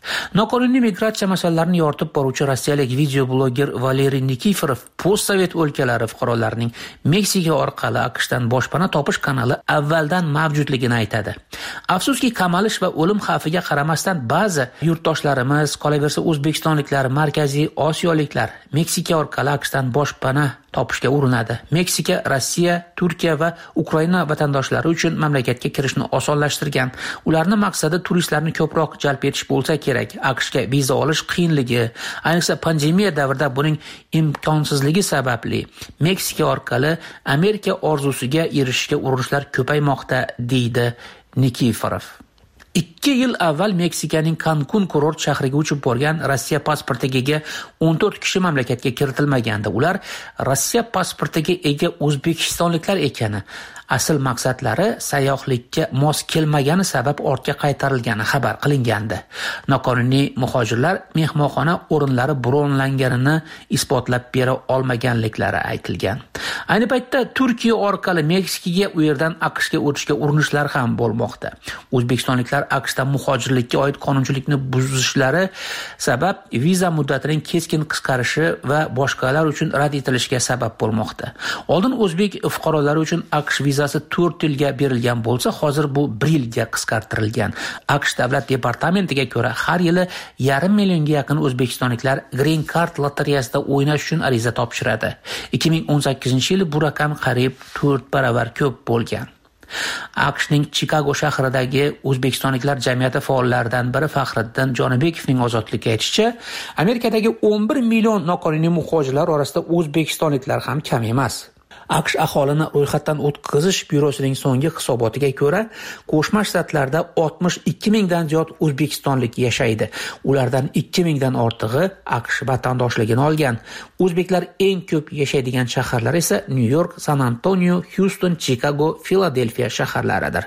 Noqonuniy migratsiya masalalarini yoritib boruvchi rossiyalik videobloger Valeriy Nikiforov postsovet o'lkalari fuqarolarining Meksika orqali AQShdan boshpana topish kanali avvaldan mavjudligini aytadi. Afsuski, qamalish va o'lim xavfiga qaramasdan ba'zi yurtdoshlarimiz, qolaversa o'zbekistonliklar, markaziy osiyoliklar Meksika orqali AQShdan boshpana topishga urinadi. Meksika, Rossiya, Turkiya va Ukraina vatandoshlari uchun mamlakatga kirishni osonlashtirgan. Ularning maqsadi turistlarni ko'proq jalb etish bo'lsa kerak. AQShga viza olish qiyinligi, ayniqsa pandemiya davrida buning imkonsizligi sababli Meksika orqali Amerika orzusiga erishishga urinishlar ko'paymoqda, deydi Nikiforov. ikki yil avval Meksikaning Cancun kurort shahriga uchib borgan Rossiya pasportiga ega o'n to'rt kishi mamlakatga kiritilmagandi. Ular Rossiya pasportiga ega o'zbekistonliklar ekani, asl maqsadlari sayyohlikka mos kelmagani sabab ortga qaytarilgani xabar qilingandi. Noqonuniy muhojirlar mehmonxona o'rinlari bronlanganini isbotlab bera olmaganliklari aytilgan. Ayni paytda Turkiya orqali Meksikaga, u yerdan AQShga o'tishga urinishlar ham bo'lmoqda. O'zbekistonliklar AQShda muhojirlikka oid qonunchilikni buzishlari sabab viza muddatining keskin qisqarishi va boshqalar uchun rad etilishiga sabab bo'lmoqda. Oldin o'zbek fuqarolari uchun AQSh vizasi to'rt yilga berilgan bo'lsa, hozir bu bir yilga qisqartirilgan. AQSh davlat departamentiga ko'ra, har yili yarim millionga yaqin o'zbekistonliklar Green Card lotereyasida o'ynash uchun ariza topshiradi. ikki ming o'n sakkizinchi yili bu raqam qariyb to'rt baravar ko'p bo'lgan. AQShning Chikago shahridagi o'zbekistonliklar jamiyati faollaridan biri Faxriddin Jonibekovning ozodlikka aytishicha, Amerikadagi o'n bir million noqonuniy muhojirlar orasida o'zbekistonliklar ham kam emas. AQSh aholini ro'yxatdan o'tkazish byurosining so'nggi hisobotiga ko'ra, Qo'shma Shtatlarda oltmish ikki mingdan ziyod o'zbekistonlik yashaydi. Ulardan ikki mingdan ortig'i AQSh vatandoshligini olgan. O'zbeklar eng ko'p yashaydigan shaharlar esa Nyu-York, San-Antonio, Houston, Chicago, Filadelfiya shaharlaridir.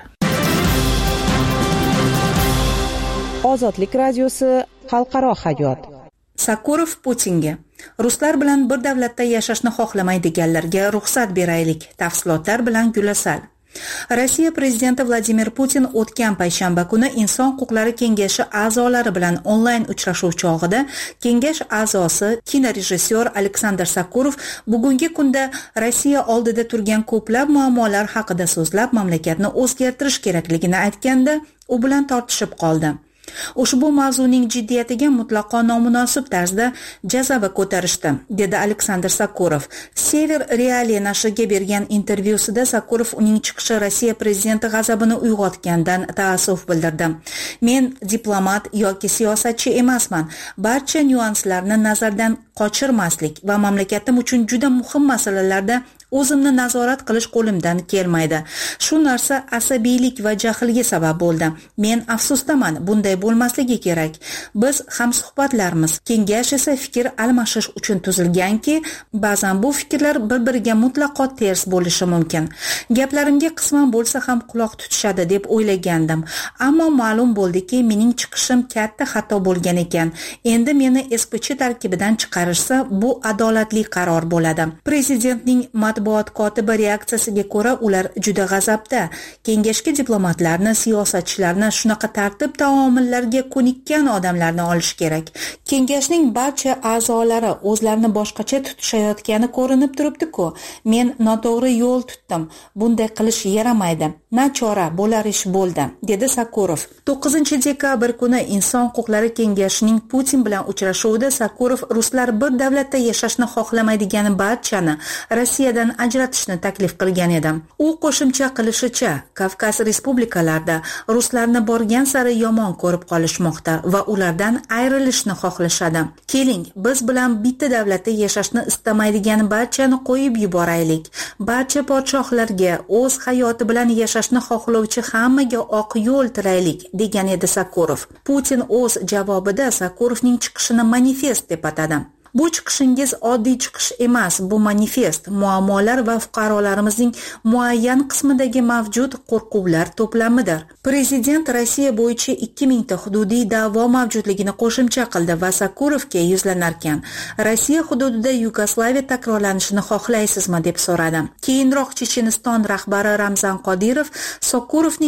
Ozodlik radiosi xalqaro hayot. Sakurov Putinga: ruslar bilan bir davlatda yashashni xohlamaydiganlarga ruxsat beraylik. Tafsilotlar bilan Gulasal. Rossiya prezidenti Vladimir Putin o'tgan payshanba kuni Inson huquqlari kengashi a'zolari bilan onlayn uchrashuv chog'ida kengash a'zosi kinorejissyor Aleksandr Sakurov bugungi kunda Rossiya oldida turgan ko'plab muammolar haqida so'zlab, mamlakatni o'zgartirish kerakligini aytganda, u bilan tortishib qoldi. Ushbu mavzuning jiddiyatiga mutlaqo nomunosib tarzda jazava ko'tarishdi, dedi Aleksandr Sakurov. Sever Realiya nashriga bergan intervyusida Sakurov uning chiqishi Rossiya prezidenti g'azabini uyg'otgandan taassuf bildirdi. Men diplomat yoki siyosatchi emasman. Barcha nyuanslarni nazardan qochirmaslik va mamlakatim uchun juda muhim masalalarda o'zimni nazorat qilish qo'limdan kelmaydi. Shu narsa asabiylik va jahlga sabab bo'ldi. Men afsusdaman, bunday bo'lmasligi kerak. Biz hamsuhbatlarmiz. Kengash esa fikr almashish uchun tuzilganki, ba'zan bu fikrlar bir-biriga mutlaqo ters bo'lishi mumkin. Gaplarimga qisman bo'lsa ham quloq tutishadi deb o'ylagandim. Ammo ma'lum bo'ldiki, mening chiqishim katta xato bo'lgan ekan. Endi meni S P Ch tarkibidan chiqarishsa, bu adolatli qaror bo'ladi. Prezidentning matbuot kotibi reaksiyasiga ko'ra, ular juda g'azabda. Kengashga diplomatlarni, siyosatchilarni, shunaqa tartib taomillarga ko'nikkan odamlarni olish kerak. Kengashning barcha a'zolari o'zlarini boshqacha tutishayotgani ko'rinib turibdi-ku. Men noto'g'ri yo'l tutdim. Bunday qilish yaramaydi. Nachora, bo'lar ish bo'ldi, dedi Sakurov. to'qqizinchi dekabr kuni Inson huquqlari kengashining Putin bilan uchrashuvida Sakurov ruslar bir davlatda yashashni xohlamaydigani barchani Rossiyadan ajratishni taklif qilgan edi. U qo'shimcha qilishicha, Kavkaz respublikalarida ruslarni borgan sari yomon ko'rib qolishmoqda va ulardan ayrilishni xohlashadi. Keling, biz bilan bitta davlatda yashashni istamaydigan barchani qo'yib yuboraylik. Barcha podshohlarga o'z hayoti bilan yashashni xohlovchi hammaga oq yo'l tilaylik, degan edi Sakurov. Putin o'z javobida Sakurovning chiqishini manifest deb atadi. Bu chiqishingiz oddiy chiqish emas, bu manifest, muammolar va fuqarolarimizning muayyan qismidagi mavjud qo'rquvlar to'plamidir. Prezident Rossiya bo'yicha ikki mingta hududiy da'vo mavjudligini qo'shimcha qildi va Sakurovga yuzlanarkan, Rossiya hududida Yugoslaviya takrorlanishini xohlaysizmi deb so'radi. Keyinroq Checheniston rahbari Ramzan Qodirov Sakurovning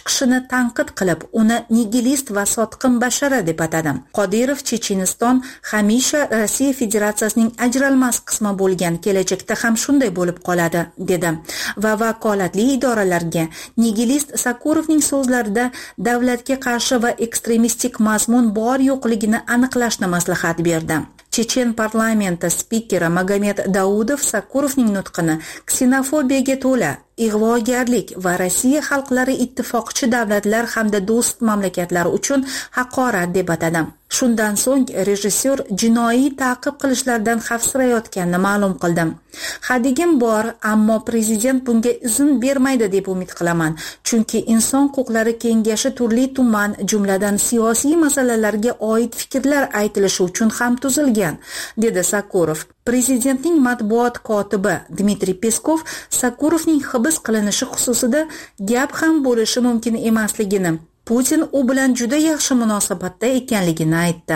chiqishini tanqid qilib, uni nigilist va sotqin bashara deb atadi. Qodirov Checheniston hamisha Rossiya Federatsiyasining ajralmas qismi bo'lgan, kelajakda ham shunday bo'lib qoladi, dedi va vakolatli idoralarga nigilist Sakurovning so'zlarida davlatga qarshi va ekstremistik mazmun bor yo'qligini aniqlashni maslahat berdi. Chechen parlamenti spikeri Magomed Daudov Sakurovning nutqini ksenofobiyaga to'la, ig'vogarlik va Rossiya xalqlari ittifoqchi davlatlar hamda do'st mamlakatlar uchun haqorat deb atadi. Shundan so'ng rejissyor jinoiy ta'qib qilishlardan xavfsirayotganini ma'lum qildi. Hadigim bor, ammo prezident bunga izn bermaydi deb umid qilaman, chunki Inson huquqlari kengashi turli tuman, jumladan siyosiy masalalarga oid fikrlar aytilishi uchun ham tuzilgan, dedi Sakurov. Prezidentning matbuot kotibi Dmitriy Peskov Sakurovning hibs qilinishi xususida gap ham bo'lishi mumkin emasligini, Putin u bilan juda yaxshi munosabatda ekanligini aytdi.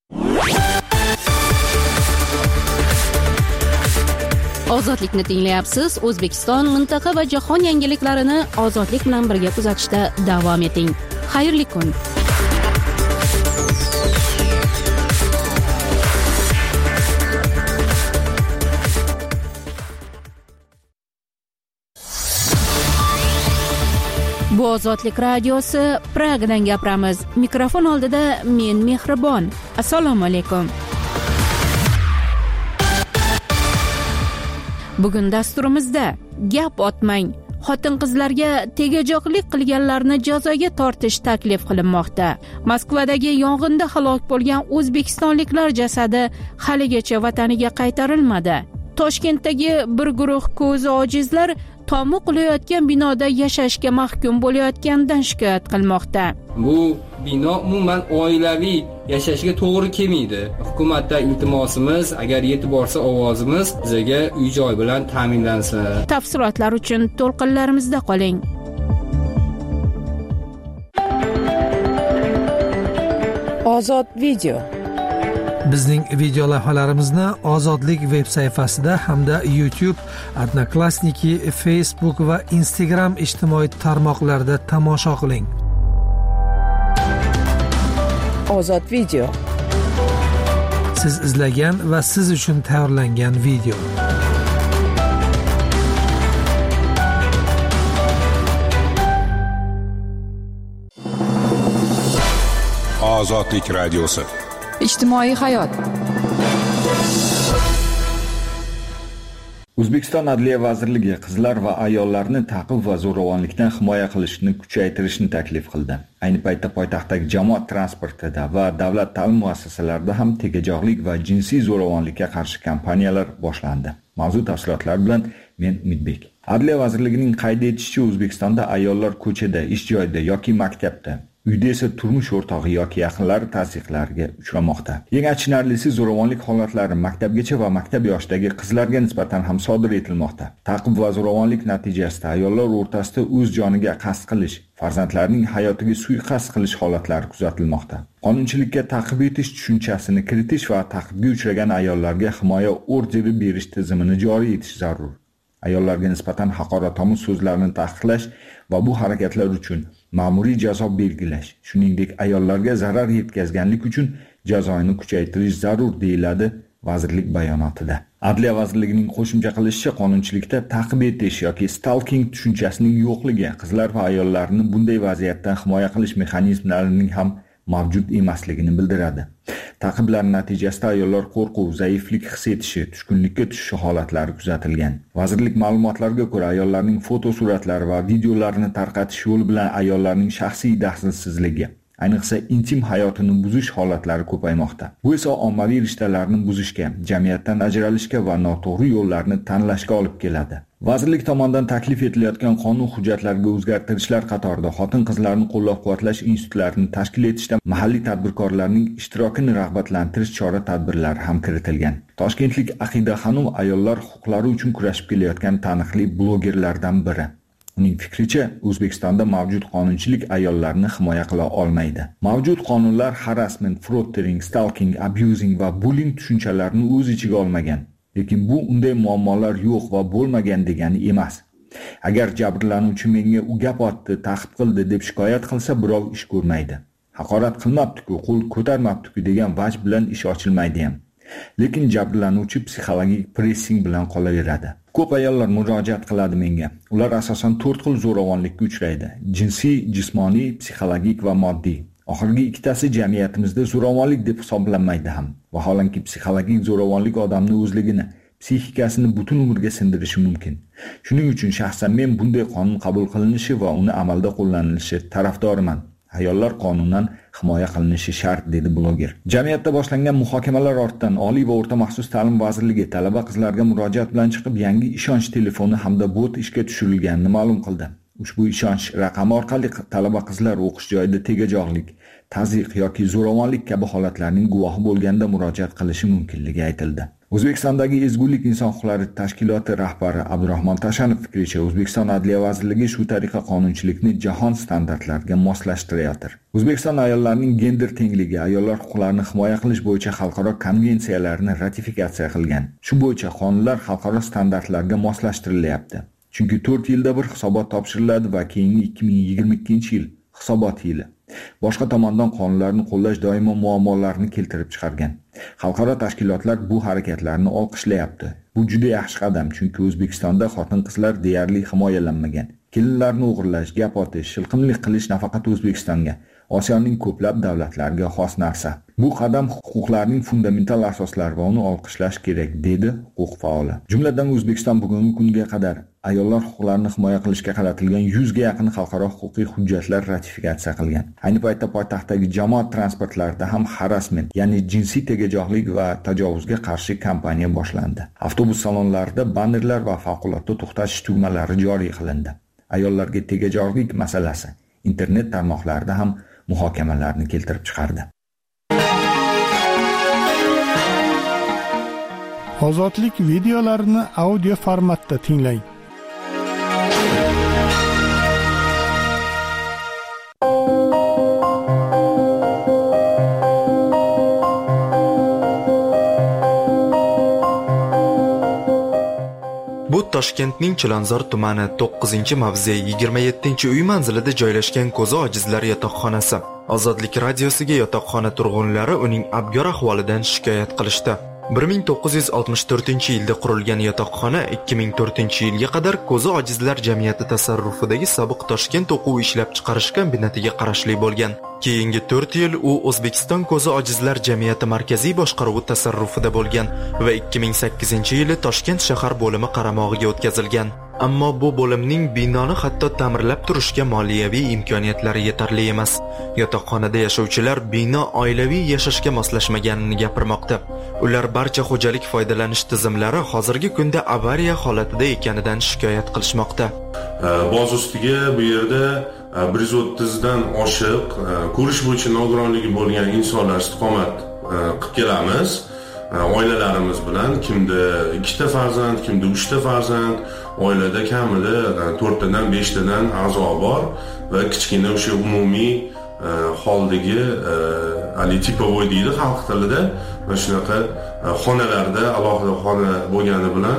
Ozodlikni tinglayapsiz. O'zbekiston, mintaqa va jahon yangiliklarini ozodlik bilan birga kuzatishda davom eting. Xayrli kun. Bu Ozodlik radiosi, Pragadan gapiramiz. Mikrofon oldida men Mehribon. Assalomu alaykum. Bugun dasturimizda gap otmang. Xotin-qizlarga tegajoqlik qilganlarni jazoga tortish taklif qilinmoqda. Moskvadagi yong'inda halok bo'lgan o'zbekistonliklar jasadi haligacha vataniga qaytarilmadi. Toshkentdagi bir guruh ko'zi ojizlar tomu qilayotgan binoda yashashga mahkum bo'layotganidan shikoyat qilmoqda. Bu bino umuman oilaviy yashashga to'g'ri kelmaydi. Hukumatdan iltimosimiz, agar yetib borsa ovozimiz, bizga uy-joy bilan ta'minlansin. Tafsilotlar uchun to'lqinlarimizda qoling. Ozod video. Bizning video lavhalarimizni Ozodlik veb sayfasida hamda YouTube, Odnoklassniki, Facebook va Instagram ijtimoiy tarmoqlarida tomosha qiling. Ozod video. Siz izlagan va siz uchun tayyorlangan video. Ozodlik radiosi. Ijtimoiy hayot. O'zbekiston Adliya vazirligi qizlar va ayollarni ta'qib va zo'ravonlikdan himoya qilishni kuchaytirishni taklif qildi. Ayni paytda poytaxtdagi jamoat transportida va davlat ta'lim muassasalarida ham tegajoqlik va jinsiy zo'ravonlikka qarshi kampaniyalar boshlandi. Mavzu tafsilotlari bilan men Umidbek. Adliya vazirligining qayd etishicha, O'zbekistonda ayollar ko'chada, ish joyida yoki maktabda, uyda esa turmush o'rtog'i yoki yaqinlari tazyiqlarga uchramoqda. Eng achinarlisi, zo'ravonlik holatlari maktabgacha va maktab yoshidagi qizlarga nisbatan ham sodir etilmoqda. Ta'qib va zo'ravonlik natijasida ayollar o'rtasida o'z joniga qasd qilish, farzandlarining hayotiga suiqasd qilish holatlari kuzatilmoqda. Qonunchilikka ta'qib etish tushunchasini kiritish va ta'qibga uchragan ayollarga himoya orderi berish tizimini joriy etish zarur. Ayollarga nisbatan haqoratomuz so'zlarni taqiqlash va bu harakatlar uchun ma'muriy jazo belgilash, shuningdek ayollarga zarar yetkazganlik uchun jazoni kuchaytirish zarur, deyiladi vazirlik bayonotida. Adliya vazirligining qo'shimcha qilishicha, qonunchilikda ta'qib etish yoki stalking tushunchasining yo'qligi qizlar va ayollarni bunday vaziyatdan himoya qilish mexanizmlarining ham mavjud emasligini bildiradi. Ta'qiblar natijasida ayollar qo'rquv, zaiflik his etishi, tushkunlikka tushishi holatlari kuzatilgan. Vazirlik ma'lumotlariga ko'ra, ayollarning fotosuratlari va videolarini tarqatish yo'li bilan ayollarning shaxsiy daxlsizligi, ayniqsa intim hayotini buzish holatlari ko'paymoqda. Bu esa ommaviy rishtalarni buzishga, jamiyatdan ajralishga va noto'g'ri yo'llarni tanlashga olib keladi. Vazirlik tomonidan taklif etilayotgan qonun hujjatlariga o'zgartirishlar qatorida xotin-qizlarni qo'llab-quvvatlash institutlarini tashkil etishda mahalliy tadbirkorlarning ishtirokini rag'batlantirish chora-tadbirlari ham kiritilgan. Toshkentlik Aqida Xanum ayollar huquqlari uchun kurashib kelayotgan taniqli blogerlardan biri. Uning fikricha, O'zbekistonda mavjud qonunchilik ayollarni himoya qila olmaydi. Mavjud qonunlar harassment, frottering, stalking, abusing va bullying tushunchalarini o'z ichiga olmagan. Lekin bu unday muammolar yo'q va bo'lmagan degani emas. Agar jabrlanuvchi menga u gap otdi, ta'qib qildi deb shikoyat qilsa, birov ish ko'rmaydi. Haqorat qilmabdi-ku, qo'l ko'tarmabdi-ku degan vaj bilan ish ochilmaydi ham. Lekin jabrlanuvchi psixologik pressing bilan qolaveradi. Ko'p ayollar murojaat qiladi menga. Ular asosan to'rt xil zo'ravonlikka uchraydi: jinsiy, jismoniy, psixologik va moddiy. Oxirgi ikkitasi jamiyatimizda zo'ravonlik deb hisoblanmaydi ham. Vaholanki psixologik zo'ravonlik odamning o'zligini, psixikasini butun umrga sindirishi mumkin. Shuning uchun shaxsan men bunday qonun qabul qilinishi va uni amalda qo'llanilishi tarafdoriman. Ayollar qonundan himoya qilinishi shart, dedi bloger. Jamiyatda boshlangan muhokamalar ortidan Oliy va o'rta maxsus ta'lim vazirligi talaba qizlarga murojaat bilan chiqib, yangi ishonch telefoni hamda bot ishga tushirilganini ma'lum qildi. Ushbu ishonch raqami orqali talaba qizlar o'qish joyida tegajog'lik, tazyiq yoki zo'ravonlik kabi holatlarning guvohi bo'lganda murojaat qilishi mumkinligi aytildi. O'zbekistondagi Ezgulik inson huquqlari tashkiloti rahbari Abdurahmon Tashanov fikricha, O'zbekiston Adliya vazirligi shu tariqa qonunchilikni jahon standartlariga moslashtirayotdi. O'zbekiston ayollarining gender tengligi, ayollar huquqlarini himoya qilish bo'yicha xalqaro konvensiyalarni ratifikatsiya qilgan. Shu bo'yicha qonunlar xalqaro standartlarga moslashtirilyapti. Chunki to'rt yilda bir hisobot topshiriladi va keyingi ikki ming yigirma ikkinchi yil hisobot yili. Boshqa tomondan qonunlarni qo'llash doimo muammolarni keltirib chiqargan. Xalqaro tashkilotlar bu harakatlarni olqishlayapti. Bu juda yaxshi qadam, chunki O'zbekistonda xotin-qizlar deyarli himoyalanmagan. Kelinlarni o'g'irlash, gap otish, shilqimlik qilish nafaqat O'zbekistonga, Osiyoning ko'plab davlatlariga xos narsa. Bu qadam huquqlarning fundamental asoslari va uni olqishlash kerak, dedi huquq faoli. Jumladan O'zbekiston bugungi kunga qadar ayollar huquqlarini himoya qilishga qaratilgan yuz ga yaqin xalqaro huquqiy hujjatlar ratifikatsiya qilgan. Ayni paytda poytaxtdagi jamoat transportlarida ham harassment, ya'ni jinsiy tegajog'lik va tajovuzga qarshi kampaniya boshlandi. Avtobus salonlarida bannerlar va favqulodda to'xtash tugmalari joriy qilindi. Ayollarga tegajog'lik masalasi internet tarmoqlarida ham muhokamalarni keltirib chiqardi. Ozodlik videolarini audio formatda tinglang. Bu Toshkentning Chilonzor tumani to'qqizinchi mavze yigirma yettinchi uy manzilida joylashgan ko'zi ojizlar yotoqxonasi. Ozodlik radiosiga yotoqxona turg'unlari uning abgor ahvolidan shikoyat qilishdi. bir ming to'qqiz yuz oltmish to'rtinchi yilda qurilgan yotoqxona ikki ming to'rtinchi yilga qadar ko'zi ojizlar jamiyati tasarrufidagi sobiq Toshkent o'quv ishlab chiqarish kombinatiga qarashli bo'lgan. Keyingi to'rt yil u O'zbekiston ko'zi ojizlar jamiyati markaziy boshqaruvi tasarrufida bo'lgan va ikki ming sakkizinchi yili Toshkent shahar bo'limi qaramog'iga o'tkazilgan. Ammo bu bo'limning binoni hatto ta'mirlab turishga moliyaviy imkoniyatlari yetarli emas. Yotoqxonada yashovchilar bino oilaviy yashashga moslashmaganini gapirmoqda. Ular barcha xo'jalik foydalanish tizimlari hozirgi kunda avariya holatida ekanidan shikoyat qilishmoqda. Boz ustiga bu yerda bir yuz o'ttizdan oshiq ko'rish bo'yicha nogironligi bo'lgan insonlar istiqomat qilib kelamiz. Oilalarimiz bilan kimda ikkita farzand, kimda uchta farzand, oilada kamida to'rttadan beshtadan a'zo bor va kichkina o'sha umumiy holdagi ali tipovoy deydi xalq tilida, va shunaqa xonalarda alohida xona bo'lgani bilan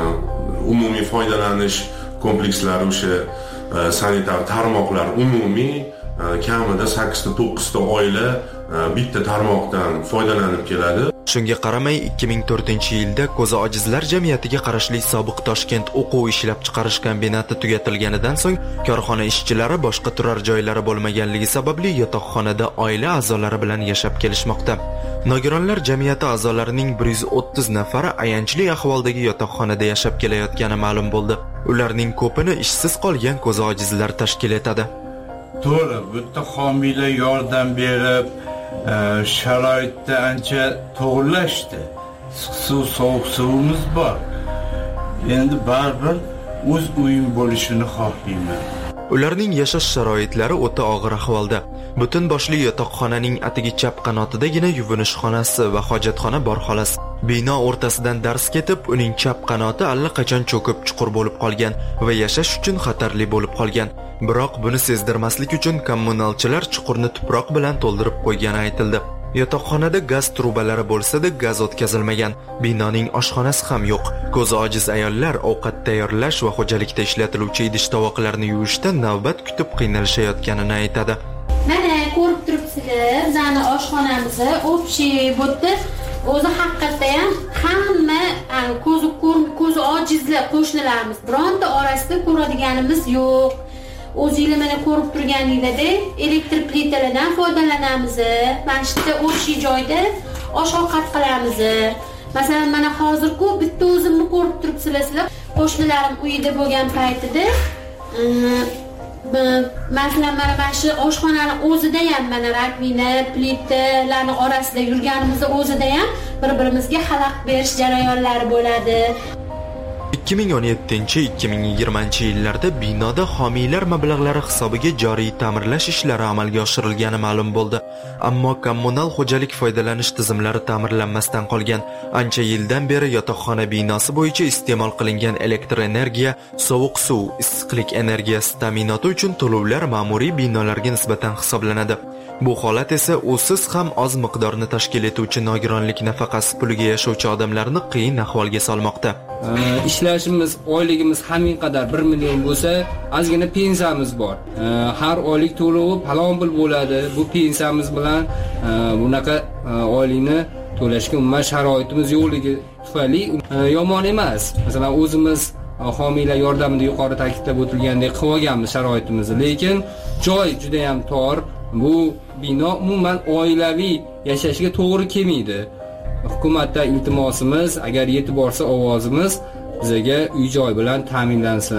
umumiy foydalanish komplekslari, o'sha sanitar tarmoqlar umumiy kamida sakkizta to'qqizta oila bitta tarmoqdan foydalanib keladi. Shunga qaramay ikki ming to'rtinchi yilda ko'zi ojizlar jamiyatiga qarashli sobiq Toshkent o'quv ishlab chiqarish kombinati tugatilganidan so'ng korxona ishchilari boshqa turar joylari bo'lmaganligi sababli yotoqxonada oila a'zolari bilan yashab kelishmoqda. Nogironlar jamiyati a'zolarining bir yuz o'ttiz nafari ayanchli ahvoldagi yotoqxonada yashab kelayotgani ma'lum bo'ldi. Ularning ko'pini ishsiz qolgan ko'zi ojizlar tashkil etadi. To'g'ri, bu yerda homiylar yordam berib, sharoitda ancha to'g'irlashdi. Suv, sovuq suvimiz bor. Endi baribir o'z uyim bo'lishini xohlayman. Ularning yashash sharoitlari o'ta og'ir ahvolda. Butun boshli yotoqxonaning atigi chap qanotidagina yuvinish xonasi va hojatxona bor xolos. Bino o'rtasidan dars ketib, uning chap qanoti allaqachon cho'kib chuqur bo'lib qolgan va yashash uchun xatarli bo'lib qolgan. Biroq buni sezdirmaslik uchun kommunalchilar chuqurni tuproq bilan to'ldirib qo'ygani aytildi. Yotoqxonada gaz trubalari bo'lsa-da, gaz o'tkazilmagan. Binoning oshxonasi ham yo'q. Ko'zi ojiz ayollar ovqat tayyorlash va xo'jalikda ishlatiluvchi idish-tovoqlarni yuvishda navbat kutib qiynalishayotganini aytadi. Mana ko'rib turibsizlar, bizning oshxonamiz общий bo'ldi. O'zi haqiqatda ham hamma ko'zi ko'zi ojizlar qo'shnilarimiz. Bironta orasida ko'radiganimiz yo'q. O'zingizlar mana ko'rib turganingizda elektr plitalardan foydalanamiz. Mana shu yerda o'sha joyda osh-ovqat qilamiz. Masalan, mana hozir-ku bitta o'zimni ko'rib turibsizlar. Qo'shnilarim uyida bo'lgan paytida masalan, mana mana shu oshxonani o'zida ham mana rakvina, plitalarni orasida yurganimizda o'zida ham bir-birimizga xalaqit berish jarayonlari bo'ladi. ikki ming o'n yettinchi - ikki ming yigirmanchi yillarda binoda homiylar mablag'lari hisobiga joriy ta'mirlash ishlari amalga oshirilgani ma'lum bo'ldi. Ammo kommunal xo'jalik foydalanish tizimlari ta'mirlanmasdan qolgan. Ancha yildan beri yotoqxona binosi bo'yicha iste'mol qilingan elektr energiya, sovuq suv, issiqlik energiyasi ta'minoti uchun to'lovlar ma'muriy binolarga nisbatan hisoblanadi. Bu holat esa usiz ham oz miqdorni tashkil etuvchi nogironlik nafaqasi puliga yashovchi odamlarni qiyin ahvolga solmoqda. Ishlashimiz, oyligimiz haming qadar bir million bo'lsa, ozgina pensiyamiz bor. Har oylik to'lovi falon pul bo'ladi. Bu pensiyamiz bilan bunaqa oylikni to'lashga umuman sharoitimiz yo'qligi tufayli yomon emas. Masalan, o'zimiz homiylar yordamida yuqori ta'kidlab o'tilgandek qilib olganmiz sharoitimizni, lekin joy juda ham tor. Bu bino umuman oilaviy yashashga to'g'ri kelmaydi. Hukumatdan iltimosimiz, agar yetib borsa ovozimiz, bizga uy-joy bilan ta'minlansin.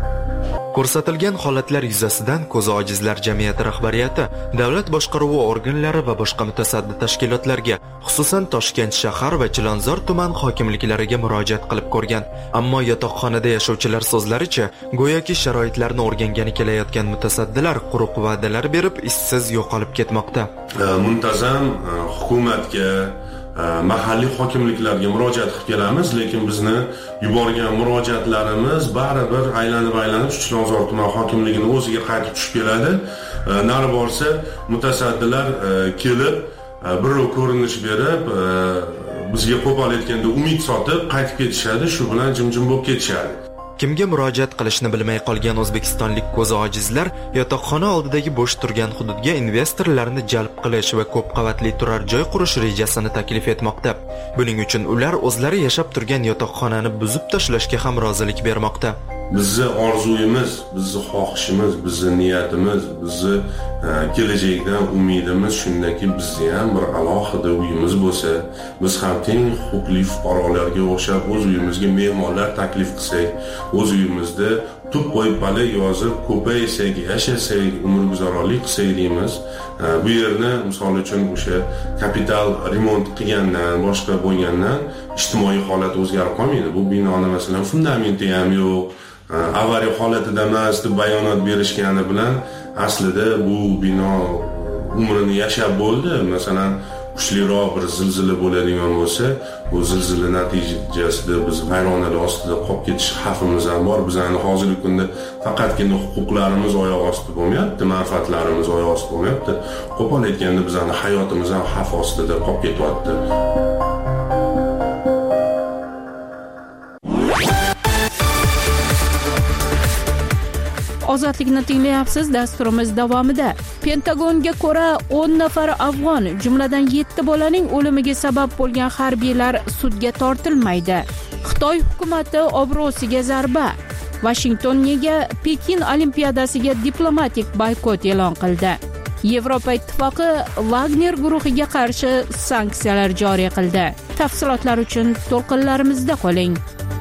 Ko'rsatilgan holatlar yuzasidan Ko'zi ojizlar jamiyati rahbariyati, davlat boshqaruvi organlari va boshqa mutasaddi tashkilotlarga, xususan Toshkent shahar va Chilonzor tuman hokimliklariga murojaat qilib ko'rgan. Ammo yotoqxonada yashovchilar so'zlaricha, go'yoki sharoitlarni o'rgangani kelayotgan mutasaddilar quruq va'dalar berib, izsiz yo'qolib ketmoqda. Muntazam hukumatga, mahalliy hokimliklarga murojaat qilib kelamiz, lekin bizni yuborgan murojaatlarimiz baribir aylanib-aylanib Chilonzor tuman hokimligining o'ziga qaytib tushib keladi. Nari borsa, mutasaddilar kelib, birov ko'rinish berib, bizga qo'pol aytganda umid sotib qaytib ketishadi, shu bilan jim-jim bo'lib ketishadi. Kimga murojaat qilishni bilmay qolgan o'zbekistonlik ko'zi ojizlar yotoqxona oldidagi bo'sh turgan hududga investorlarni jalb qilish va ko'p qavatli turar joy qurish rejasini taklif etmoqda. Buning uchun ular o'zlari yashab turgan yotoqxonani buzib tashlashga ham rozilik bermoqda. Bizni orzuyimiz, bizni xohishimiz, bizni niyatimiz, bizni kelajakdan umidimiz shundaki bizga ham bir alohida uyimiz bo'lsa, biz ham teng huquqli fuqarolarga o'xshab o'z uyimizga mehmonlar taklif qilsak, o'z uyimizda tub qo'yib balik yozib ko'paysak, yashasak, umrguzaronlik qilsak deymiz. Bu yerni misol uchun o'sha kapital remont qilgandan, boshqa bo'lgandan ijtimoiy holat o'zgarib qolmaydi. Bu binoni masalan fundamenti ham yo'q, avariya holatida emas deb bayonot berishgani bilan aslida bu bino umrini yashab bo'ldi. Masalan, kuchliroq bir zilzila bo'ladigan bo'lsa, bu zilzila natijasida biz vayronalar ostida qolib ketish xavfimiz ham bor. Bizning hozirgi kunda faqatgina huquqlarimiz oyoq ostida bo'lmayapti, manfaatlarimiz oyoq ostida bo'lmayapti. Qo'pol aytganda bizning hayotimiz ham xavf ostida qolib ketyapti. Ozodlikni tinglayapsiz. Dasturimiz davomida Pentagonga ko'ra o'n nafar afg'on, jumladan yetti bolaning o'limiga sabab bo'lgan harbiylar sudga tortilmaydi. Xitoy hukumati obro'siga zarba. Washington nega Pekin olimpiadasiga diplomatik boykot e'lon qildi? Yevropa ittifoqi Wagner guruhiga qarshi sanksiyalar joriy qildi. Tafsilotlar uchun to'lqinlarimizda qoling.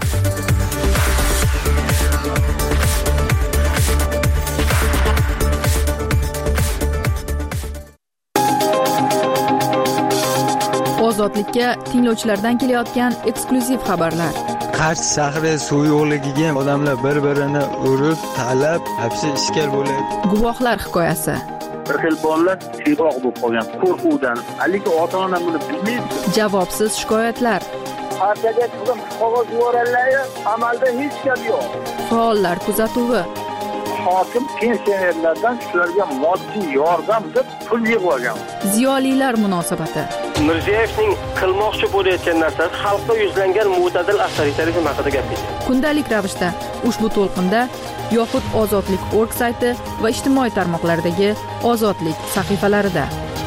Ozodlikka tinglovchilardan kelayotgan eksklyuziv xabarlar. Qarshi shahri suv yo'qligiga odamlar bir-birini urib, talab, hapsi ishkal bo'lyapti. Guvohlar hikoyasi. Bir xil bolalar chiroq bo'lib qolgan qo'rquvdan. Haligi ota-ona buni bilmaydi. Javobsiz shikoyatlar. Partiyaga qilib qog'oz yuborganlar, amalda hech gap yo'q. Faollar kuzatuvi. hokim pensionerlardan shularga moddiy yordam deb pul yig'ib olgan. Ziyolilar munosabati. Mirziyoyevning qilmoqchi bo'layotgan narsasi xalqqa yuzlangan mo'tadil avtoritarizm haqida gapirdi. Kundalik ravishda ushbu to'lqinda yoxud ozodlik точка org sayti va ijtimoiy tarmoqlardagi ozodlik sahifalarida.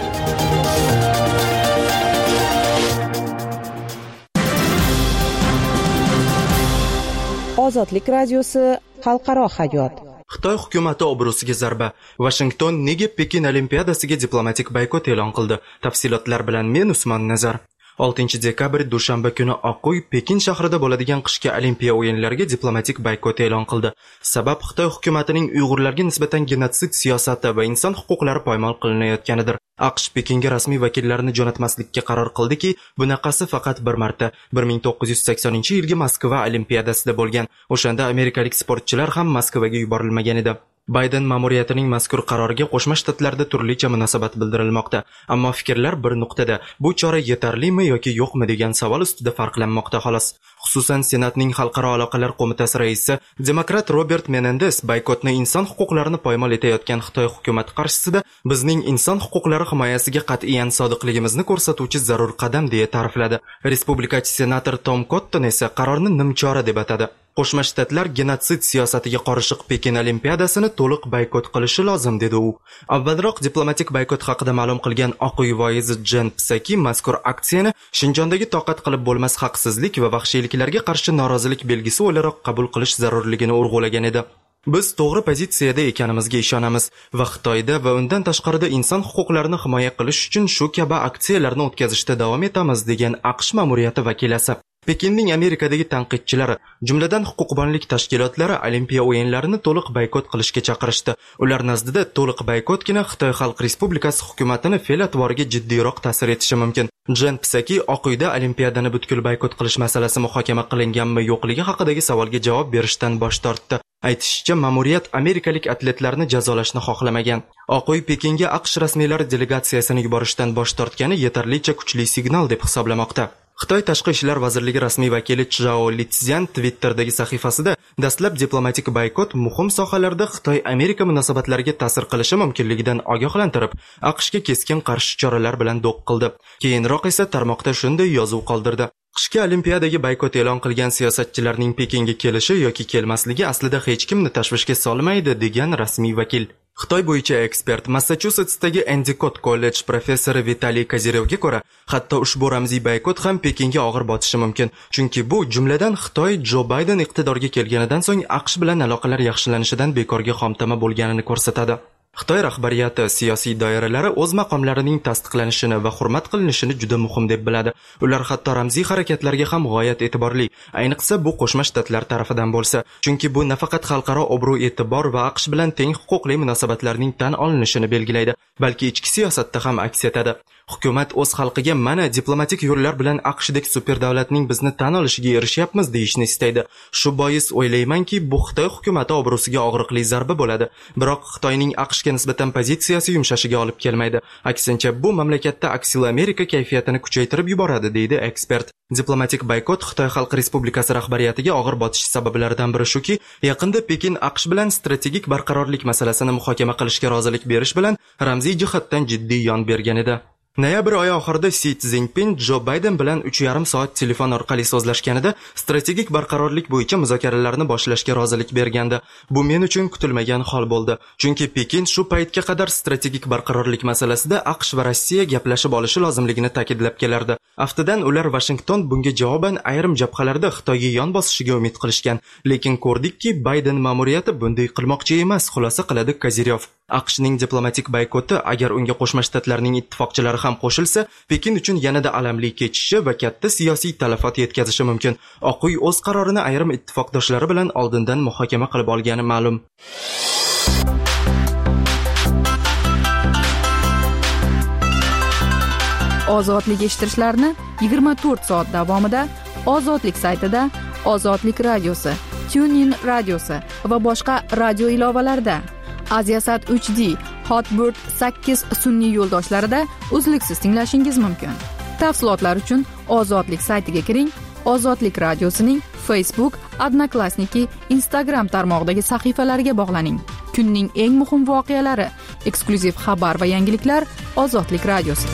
Ozodlik radiosi xalqaro hayot. Xitoy hukumati obro'siga zarba. Washington nega Pekin olimpiadasiga diplomatik boykot e'lon qildi? Tafsilotlar bilan men Usmon Nazar. oltinchi dekabr dushanba kuni Oq uy Pekin shahrida bo'ladigan qishki olimpiya o'yinlariga diplomatik boykot e'lon qildi. Sabab Xitoy hukumatining Uyg'urlarga nisbatan genotsid siyosati va inson huquqlari poymol qilinayotganidir. AQSh Pekinga rasmiy vakillarini jo'natmaslikka qaror qildiki, bunaqasi faqat bir marta bir ming to'qqiz yuz saksoninchi yilgi Moskva olimpiadasida bo'lgan. O'shanda amerikalik sportchilar ham Moskvaga yuborilmagan edi. Bayden ma'muriyatining mazkur qaroriga Qo'shma Shtatlarda turlicha munosabat bildirilmoqda, ammo fikrlar bir nuqtada: bu chora yetarlimi yoki yo'qmi degan savol ustida farqlanmoqda xolos. Xususan, Senatning Xalqaro aloqalar qo'mitasi raisi demokrat Robert Menendez boykotni inson huquqlarini poymol etayotgan Xitoy hukumati qarshisida bizning inson huquqlari himoyasiga qat'iyan sodiqligimizni ko'rsatuvchi zarur qadam deya ta'rifladi. Respublikachi senator Tom Cotton esa qarorni nimchora deb atadi. Qo'shma Shtatlar genotsid siyosatiga qorishiq Pekin olimpiadasini to'liq boykot qilishi lozim dedi u. Avvalroq diplomatik boykot haqida ma'lum qilgan Oq uy voizi Jen Psaki mazkur aksiyani Shinjondagi toqat qilib bo'lmas haqsizlik va vahshiyliklarga qarshi norozilik belgisi o'laroq qabul qilish zarurligini urg'ulagan edi. Biz to'g'ri pozitsiyada ekanimizga ishonamiz va Xitoyda va undan tashqarida inson huquqlarini himoya qilish uchun shu kabi aksiyalarni o'tkazishda davom etamiz degan AQSh ma'muriyati vakilasi. Pekinning Amerikadagi tanqidchilari, jumladan huquqbonlik tashkilotlari olimpiya o'yinlarini to'liq boykot qilishga chaqirishdi. Ular nazdida to'liq boykotgina Xitoy Xalq Respublikasi hukumatini fe'l-atvoriga jiddiyroq ta'sir etishi mumkin. Jen Psaki Oq uyda olimpiadani butkul boykot qilish masalasi muhokama qilinganmi yo'qligi haqidagi savolga javob berishdan bosh tortdi. Aytishicha, ma'muriyat amerikalik atletlarni jazolashni xohlamagan. Oq uy Pekinga AQSh rasmiylari delegatsiyasini yuborishdan bosh tortgani yetarlicha kuchli signal deb hisoblamoqda. Xitoy Tashqi ishlar vazirligi rasmiy vakili Chjao Lizian Twitter'dagi sahifasida dastlab diplomatik boykot muhim sohalarda Xitoy-Amerika munosabatlariga ta'sir qilishi mumkinligidan ogohlantirib, AQShga keskin qarshi choralar bilan do'q qildi. Keyinroq esa tarmoqda shunday yozuv qoldirdi: qishki olimpiadaga boykot e'lon qilgan siyosatchilarning Pekinga kelishi yoki kelmasligi aslida hech kimni tashvishga solmaydi degan rasmiy vakil. Xitoy bo'yicha ekspert Massachusetsdagi Endicott kollej professori Vitaliy Kozirevga ko'ra, hatto ushbu ramziy boykot ham Pekinga og'ir botishi mumkin, chunki bu jumladan Xitoy Jo Bayden iqtidorga kelganidan so'ng AQSh bilan aloqalar yaxshilanishidan bekorga xomtama bo'lganini ko'rsatadi. Xitoy rahbariyati siyosiy doiralari o'z maqomlarining tasdiqlanishini va hurmat qilinishini juda muhim deb biladi. Ular hatto ramziy harakatlarga ham g'oyat e'tiborli, ayniqsa bu Qo'shma Shtatlar tarafidan bo'lsa, chunki bu nafaqat xalqaro obro' e'tibor va AQSh bilan teng huquqli munosabatlarning tan olinishini belgilaydi, balki ichki siyosatda ham aks etadi. Hukumat o'z xalqiga mana diplomatik yo'llar bilan AQShdek super davlatning bizni tan olishiga erishyapmiz deyishni istaydi. Shu bois o'ylaymanki, bu Xitoy hukumati obro'siga og'riqli zarba bo'ladi. Biroq Xitoyning AQShga nisbatan pozitsiyasi yumshashiga olib kelmaydi. Aksincha, bu mamlakatda aksil Amerika kayfiyatini kuchaytirib yuboradi, deydi ekspert. Diplomatik boykot Xitoy Xalq Respublikasi rahbariyatiga og'ir botish sabablaridan biri shuki, yaqinda Pekin AQSh bilan strategik barqarorlik masalasini muhokama qilishga rozilik berish bilan ramziy jihatdan jiddiy yon bergan edi. Noyabr oyi oxirida Si Szinpin Jo Bayden bilan uch yarim soat telefon orqali so'zlashganida strategik barqarorlik bo'yicha muzokaralarni boshlashga rozilik bergandi. Bu men uchun kutilmagan hol bo'ldi, chunki Pekin shu paytga qadar strategik barqarorlik masalasida AQSh va Rossiya gaplashib olishi lozimligini ta'kidlab kelardi. Aftidan ular Washington bunga javoban ayrim jabhalarda Xitoyga yon bosishiga umid qilishgan, lekin ko'rdikki, Bayden ma'muriyati bunday qilmoqchi emas, xulosa qiladi Kozirov. AQShning diplomatik boykoti agar unga Qo'shma Shtatlarning ittifoqchilari ham qo'shilsa, Pekin uchun yanada alamli kechishi va katta siyosiy talafot yetkazishi mumkin. Oq uy o'z qarorini ayrim ittifoqdoshlari bilan oldindan muhokama qilib olgani ma'lum. Ozodlik eshittirishlarni yigirma to'rt soat davomida Ozodlik saytida, Ozodlik radiosi, TuneIn radiosi va boshqa radio ilovalarida, Aziasat uch D, Hotbird sakkiz sun'iy yo'ldoshlarida uzluksiz tinglashingiz mumkin. Tafsilotlar uchun Ozodlik saytiga kiring, Ozodlik radiosining Facebook, Odnoklassniki, Instagram tarmog'idagi sahifalariga bog'laning. kunning eng muhim voqealari, eksklyuziv xabar va yangiliklar Ozodlik radiosida.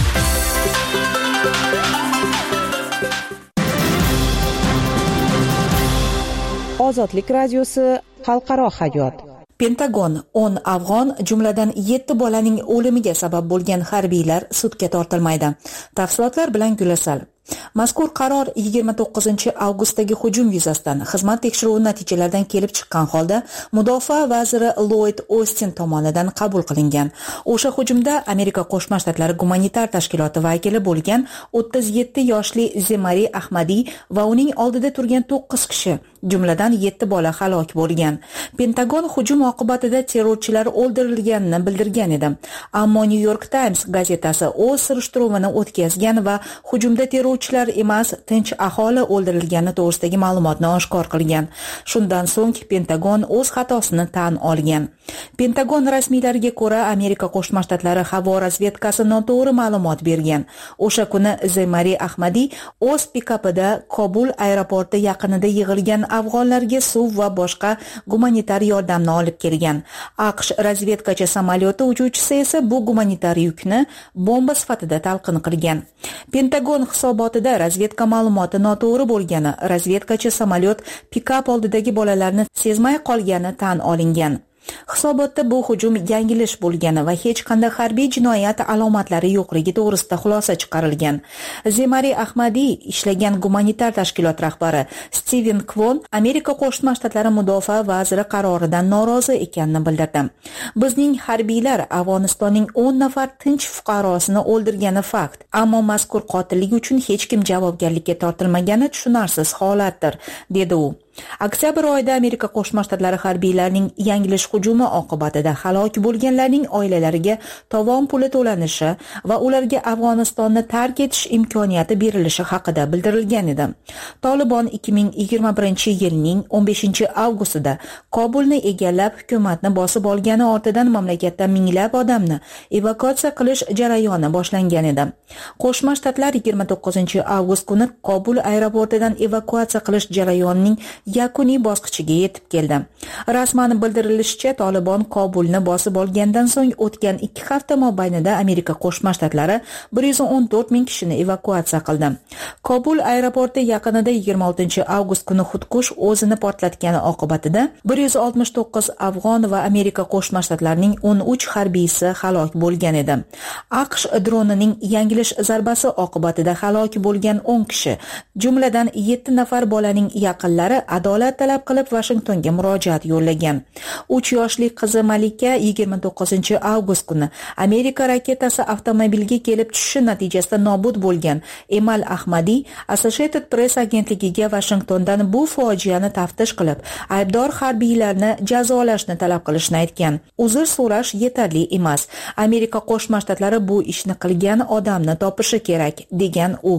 Ozodlik radiosi xalqaro hayot. Pentagon o'n afg'on, jumladan yetti bolaning o'limiga sabab bo'lgan harbiylar sudga tortilmaydi. Tafsilotlar bilan Gulasal. Mazkur qaror yigirma to'qqizinchi avgustdagi hujum yuzasidan xizmat tekshiruvi natijalaridan kelib chiqqan holda Mudofaa vaziri Lloyd Ostin tomonidan qabul qilingan. O'sha hujumda Amerika Qo'shma Shtatlari gumanitar tashkiloti vakili bo'lgan o'ttiz yetti yoshli Zemari Ahmadiy va uning oldida turgan to'qqiz kishi, jumladan yetti bola halok bo'lgan. Pentagon hujum oqibatida terrorchilar o'ldirilganini bildirgan edi. Ammo New York Times gazetasi o'z surishtiruvini o'tkazgan va hujumda terror Terrorchilar emas, tinch aholi o'ldirilgani to'g'risidagi ma'lumotni oshkor qilgan. Shundan so'ng Pentagon o'z xatosini tan olgan. Pentagon rasmiylariga ko'ra, Amerika Qo'shma Shtatlari havo razvedkasi noto'g'ri ma'lumot bergan. O'sha kuni Zemari Ahmadiy o'z pikapida Kobul aeroporti yaqinida yig'ilgan afg'onlarga suv va boshqa gumanitar yordamni olib kelgan. AQSh razvedkachi samolyoti uchuvchisi esa bu gumanitar yukni bomba sifatida talqin qilgan. Pentagon hisobotida razvedka ma'lumoti noto'g'ri bo'lgani, razvedkachi samolyot pikap oldidagi bolalarni sezmay qolgani tan olingan. Hisobotda bu hujum yangilish bo'lgani va hech qanday harbiy jinoyat alomatlari yo'qligi to'g'risida xulosa chiqarilgan. Zemari Ahmadiy ishlagan gumanitar tashkilot rahbari Steven Kwon Amerika Qo'shma Shtatlari mudofaa vaziri qaroridan norozi ekanini bildirdi. Bizning harbiylar Afg'onistonning o'n nafar tinch fuqarosini o'ldirgani fakt, ammo mazkur qotillik uchun hech kim javobgarlikka tortilmagani tushunarsiz holatdir, dedi u. Oktyabr oyida Amerika Qo'shma Shtatlari harbiylarining yangilish hujumi oqibatida halok bo'lganlarning oilalariga tovon puli to'lanishi va ularga Afg'onistonni tark etish imkoniyati berilishi haqida bildirilgan edi. Tolibon ikki ming yigirma birinchi yilning o'n beshinchi avgustida Kobulni egallab, hukumatni bosib olgani ortidan mamlakatdan minglab odamni evakuatsiya qilish jarayoni boshlangan edi. Qo'shma Shtatlar yigirma to'qqizinchi avgust kuni Kobul aeroportidan evakuatsiya qilish jarayonining yakuniy bosqichiga yetib keldi. Rasman bildirilishicha, Tolibon Kobulni bosib olgandan so'ng o'tgan ikki hafta mobaynida Amerika Qo'shma Shtatlari bir yuz o'n to'rt ming kishini evakuatsiya qildi. Kobul aeroporti yaqinida yigirma oltinchi avgust kuni xudkush o'zini portlatgani oqibatida bir yuz oltmish to'qqiz afg'on va Amerika Qo'shma Shtatlarining o'n uch harbiysi halok bo'lgan edi. AQSh dronining yangilish zarbasi oqibatida halok bo'lgan o'n kishi, jumladan yetti nafar bolaning yaqinlari adolat talab qilib Washingtonga murojaat yo'llagan. uch yoshli qizi Malika yigirma to'qqizinchi avgust kuni Amerika raketasi avtomobilga kelib tushishi natijasida nobud bo'lgan Emal Ahmadiy Associated Press agentligiga Washingtondan bu fojiani taftish qilib, aybdor harbiylarni jazolashni talab qilishni aytgan. Uzr so'rash yetarli emas. Amerika Qo'shma Shtatlari bu ishni qilgan odamni topishi kerak, degan u.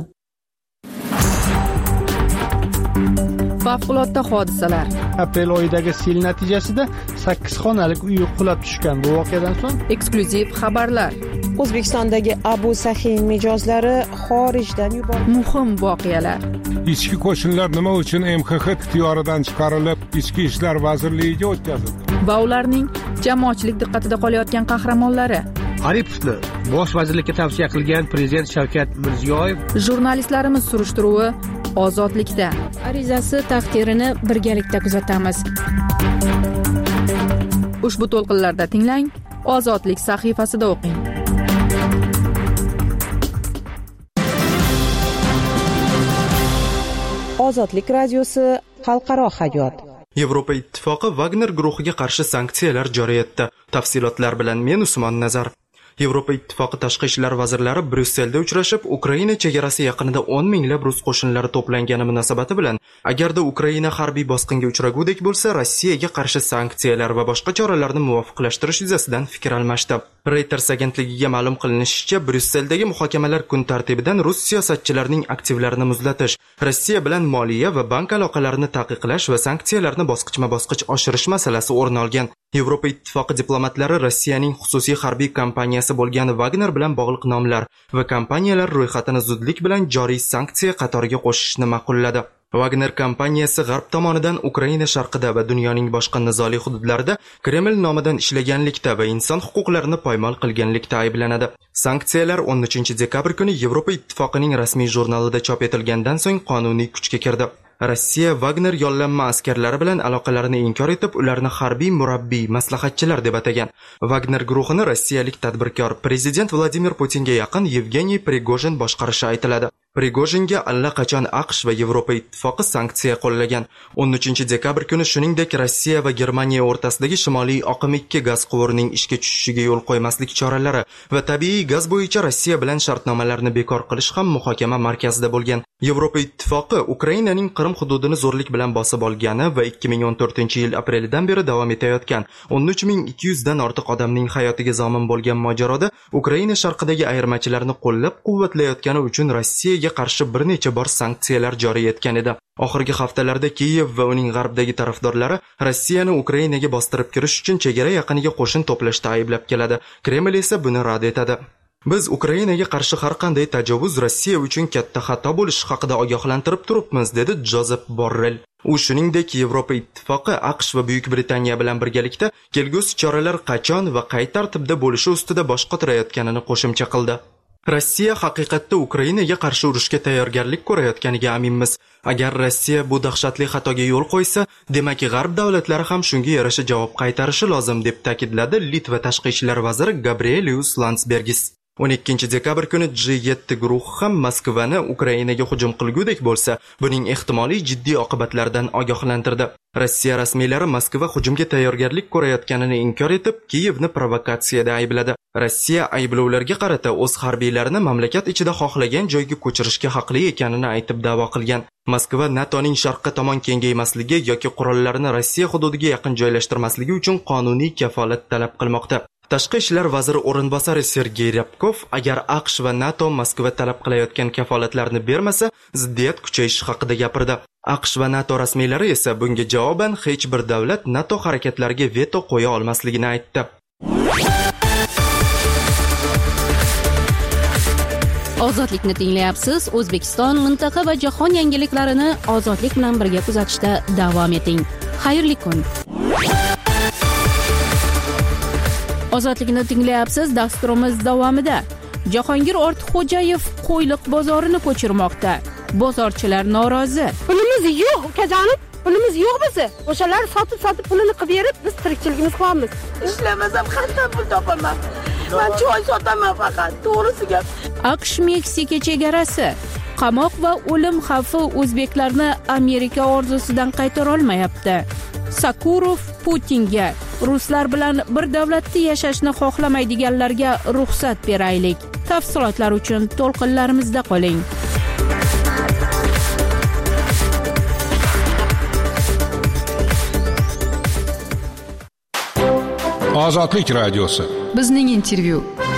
Favqulodda hodisalar. Aprel oyidagi sel natijasida sakkiz xonalik uy qulab tushgan. Bu voqeadan so'ng eksklyuziv xabarlar. O'zbekistondagi Abu Sahin mijozlari xorijdan yuborildi. Muhim voqealar. Ichki qo'shinlar nima uchun M X X ixtiyoridan chiqarilib, Ichki ishlar vazirligiga o'tkazildi? Va ularning jamoatchilik diqqatida qolayotgan qahramonlari. Aripovni bosh vazirlikka tavsiya qilgan prezident Shavkat Mirziyoyev. Jurnalistlarimiz surishtiruvi Ozodlikda. Arizasi taqdirini birgalikda kuzatamiz. Ushbu to'lqinlarda tinglang, Ozodlik sahifasida o'qing. Ozodlik radiosi xalqaro hayot. Yevropa ittifoqi Wagner guruhiga qarshi sanksiyalar joriy etdi. Tafsilotlar bilan men Usmon Nazar. Yevropa ittifoqi tashqi ishlar vazirlari Bryusselda uchrashib, Ukraina chegarasi yaqinida o'n minglab rus qo'shinlari to'plangani munosabati bilan agarda Ukraina harbiy bosqinga uchragudek bo'lsa, Rossiyaga qarshi sanksiyalar va boshqa choralarni muvofiqlashtirish yuzasidan fikr almashdi. Reuters agentligiga ma'lum qilinishicha, Bryusseldagi muhokamalar kun tartibidan rus siyosatchilarining aktivlarini muzlatish, Rossiya bilan moliya va bank aloqalarini taqiqlash va sanksiyalarni bosqichma-bosqich oshirish masalasi o'rin olgan. Yevropa ittifoqi diplomatlari Rossiyaning xususiy harbiy kompaniyasi bo'lgan Wagner bilan bog'liq nomlar va kompaniyalar ro'yxatini zudlik bilan joriy sanksiya qatoriga qo'shishni ma'qulladi. Wagner kompaniyasi G'arb tomonidan Ukraina sharqida va dunyoning boshqa nizoli hududlarida Kreml nomidan ishlaganlikda va inson huquqlarini poymol qilganlikda ayblanadi. Sanksiyalar o'n uchinchi dekabr kuni Yevropa Ittifoqining rasmiy jurnalida chop etilgandan so'ng qonuniy kuchga kirdi. Rossiya Wagner yollanma askarlari bilan aloqalarini inkor etib, ularni harbiy murabbiy, maslahatchilar deb atagan. Wagner guruhini rossiyalik tadbirkor prezident Vladimir Putinga yaqin Yevgeniy Prigojin boshqarishi aytiladi. Prigojinga allaqachon AQSh va Yevropa Ittifoqi sanksiya qo'llagan. o'n uchinchi dekabr kuni shuningdek Rossiya va Germaniya o'rtasidagi Shimoliy oqim ikki gaz quvurining ishga tushishiga yo'l qo'ymaslik choralari va tabiiy gaz bo'yicha Rossiya bilan shartnomalarni bekor qilish ham muhokama markazida bo'lgan. Yevropa Ittifoqi Ukrainaning Qrim hududini zo'rlik bilan bosib olgani va ikki ming o'n to'rtinchi yil aprelidan beri davom etayotgan o'n uch ming ikki yuz dan ortiq odamning hayotiga zomin bo'lgan mojaroda Ukraina sharqidagi ayirmachilarni qo'llab-quvvatlayotgani uchun Rossiyaga qarshi bir necha bor sanksiyalar joriy etgan edi. Oxirgi haftalarda Kiyev va uning g'arbdagi tarafdorlari Rossiyani Ukrainaga bostirib kirish uchun chegara yaqiniga qo'shin to'plashda ayblab keladi. Kreml esa buni rad etadi. Biz Ukrainaga qarshi har qanday tajovuz Rossiya uchun katta xato bo'lishi haqida ogohlantirib turibmiz, dedi Jozef Borrell. U shuningdek Yevropa Ittifoqi, AQSh va Buyuk Britaniya bilan birgalikda kelgusi choralar qachon va qay tartibda bo'lishi ustida bosh qotirayotganini qo'shimcha qildi. Rossiya haqiqatda Ukrainaga qarshi urushga tayyorgarlik ko'rayotganiga aminmiz. Agar Rossiya bu dahshatli xatoga yo'l qo'ysa, demak G'arb davlatlari ham shunga yarasha javob qaytarishi lozim, deb ta'kidladi Litva tashqi ishlar vaziri Gabrielius Landsbergis. o'n ikkinchi dekabr kuni G yetti guruhi ham Moskvani Ukrainaga hujum qilgudek bo'lsa, buning ehtimoliy jiddiy oqibatlaridan ogohlantirdi. Rossiya rasmiylari Moskva hujumga tayyorgarlik ko'rayotganini inkor etib, Kiyevni provokatsiyada aybladi. Rossiya ayblovlarga qarata o'z harbiylarini mamlakat ichida xohlagan joyga ko'chirishga haqli ekanini aytib da'vo qilgan. Moskva NATOning sharqqa tomon kengaymasligi yoki qurollarini Rossiya hududiga yaqin joylashtirmasligi uchun qonuniy kafolat talab qilmoqda. Tashqi ishlar vaziri o'rinbosari Sergey Ryabkov agar AQSh va NATO Moskva talab qilayotgan kafolatlarni bermasa, ziddiyat kuchayishi haqida gapirdi. AQSh va NATO rasmiylari esa bunga javoban hech bir davlat NATO harakatlariga veto qo'ya olmasligini aytdi. Ozodlikni tinglayapsiz. O'zbekiston, mintaqa va jahon yangiliklarini ozodlik bilan birga kuzatishda davom eting. Xayrli kun. Ozodlikni tinglayapsiz. Dasturimiz davomida Jahongir Ortiqxo'jayev qo'yliq bozorini ko'chirmoqda. Bozorchilar norozi. Pulimiz yo'q, ukajonim. Pulimiz yo'q bizni. O'shalar sotib-sotib pulini qilib berib, biz tirikchiligimiz qilyapmiz. Ishlamasam qanday pul topaman? Men choy sotaman faqat, to'g'risi gap. AQSh Meksika chegarasi. Qamoq va o'lim xavfi o'zbeklarni Amerika orzusidan qaytara olmayapti. Sakurov Putinga ruslar bilan bir davlatda yashashni xohlamaydiganlarga ruxsat beraylik. Tafsilotlar uchun to'lqinlarimizda qoling. Ozodlik radiosi. Bizning intervyu.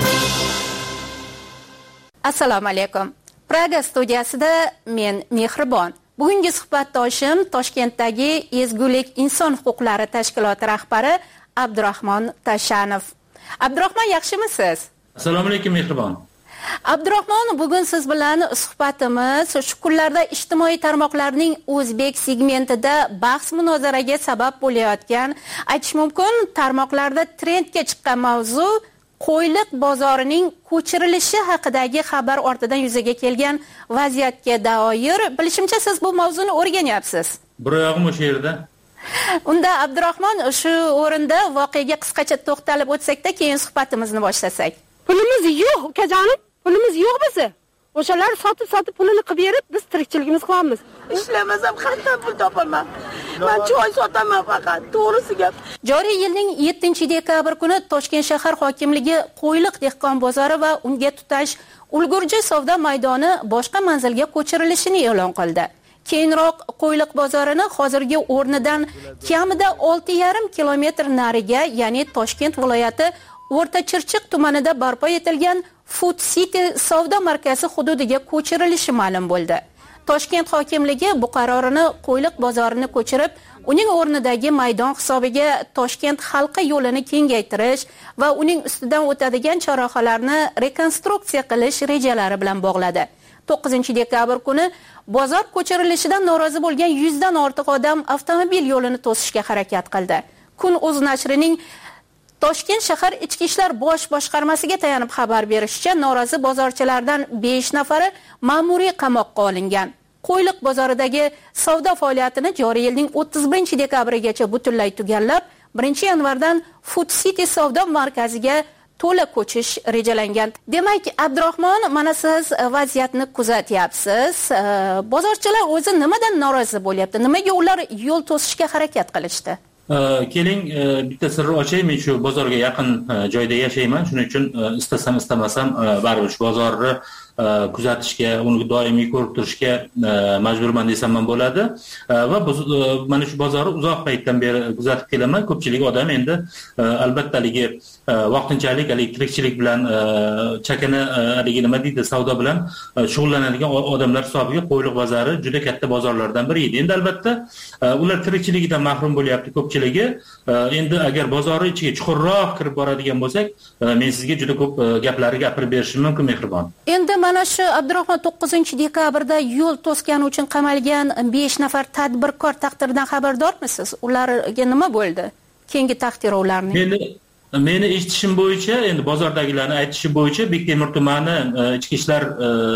Assalomu alaykum. Praga studiyasida men Mehribon. Bugungi suhbatdoshim Toshkentdagi Ezgulik inson huquqlari tashkiloti rahbari Abdurahmon Tashanov. Abdurahmon, yaxshimisiz? Assalomu alaykum Mehribon. Abdurahmon, bugun siz bilan suhbatimiz shu kunlarda ijtimoiy tarmoqlarning o'zbek segmentida bahs munozaraga sabab bo'layotgan, aytish mumkin, tarmoqlarda trendga chiqqan mavzu qo'yliq bozorining ko'chirilishi haqidagi xabar ortidan yuzaga kelgan vaziyatga doir. Bilishimcha, siz bu mavzuni o'rganyapsiz. Bir oyog'im o'sha yerda. Unda Abdurahmon, shu o'rinda voqeaga qisqacha to'xtalib o'tsak-da, keyin suhbatimizni boshlasak. Pulimiz yo'q, ukajonim. Pulimiz yo'q bizni. O'shalar sotib-sotib pulini qilib berib, biz tirikchiligimiz qilyapmiz. Ishlamasam qanday pul topaman? Men choy sotaman faqat, to'g'risi gap. Joriy yilning yettinchi dekabr kuni Toshkent shahar hokimligi Qo'yliq dehqon bozori va unga tutash Ulgurji savdo maydoni boshqa manzilga ko'chirilishini e'lon qildi. Keyinroq Qo'yliq bozorini hozirgi o'rnidan kamida olti yarim kilometr nariga, ya'ni Toshkent viloyati O'rta Chirchiq tumanida barpo etilgan Food City savdo markazi hududiga ko'chirilishi ma'lum bo'ldi. Toshkent hokimligi bu qarorini Qo'yliq bozorini ko'chirib, uning o'rnidagi maydon hisobiga Toshkent halqa yo'lini kengaytirish va uning ustidan o'tadigan chorrahalarni rekonstruksiya qilish rejalari bilan bog'ladi. to'qqizinchi dekabr kuni bozor ko'chirilishidan norozi bo'lgan yuzdan ortiq odam avtomobil yo'lini to'sishga harakat qildi. Kun o'z nashrining Toshkent shahar ichki ishlar bosh boshqarmasiga tayanib xabar berishicha, norozi bozorchilardan besh nafari ma'muriy qamoqqa olingan. Qo'yliq bozoridagi savdo faoliyatini joriy yilning o'ttiz birinchi dekabrigacha butunlay tugallab, birinchi yanvardan Food City savdo markaziga to'la ko'chish rejalangan. Demak, Abdurahmon, mana siz vaziyatni kuzatyapsiz. Bozorchilar o'zi nimadan norozi bo'lyapti? Nimaga ular yo'l to'sishga harakat qilishdi? Keling, bitta sirni ochay, men shu bozorga yaqin joyda yashayman. Shuning uchun istasam istamasam baribir shu bozorni kuzatishga, uni doimiy ko'rib turishga majburman desam ham bo'ladi. Va mana shu bozorni uzoq paytdan beri kuzatib kelaman. Ko'pchilik odam endi albattaligi vaqtinchalik tirikchilik bilan chakana haligi nima deydi, savdo bilan shug'ullanadigan odamlar hisobiga Qo'yliq bozori juda katta bozorlardan biri edi. Endi albatta ular tirikchiligidan mahrum bo'lyapti ko'pchiligi. Endi agar bozorning ichiga chuqurroq kirib boradigan bo'lsak, men sizga juda ko'p gaplarni gapirib berishim mumkin, mehribon. Endi mana shu Abdurahmon to'qqizinchi dekabrda yo'l to'sgani uchun qamalgan besh nafar tadbirkor taqdiridan xabardormisiz? Ularga nima bo'ldi? Keyingi taqdirovlarning. Meni meni eshitishim bo'yicha, endi bozordagilarning aytishi bo'yicha, Bektemir tumani ichki ishlar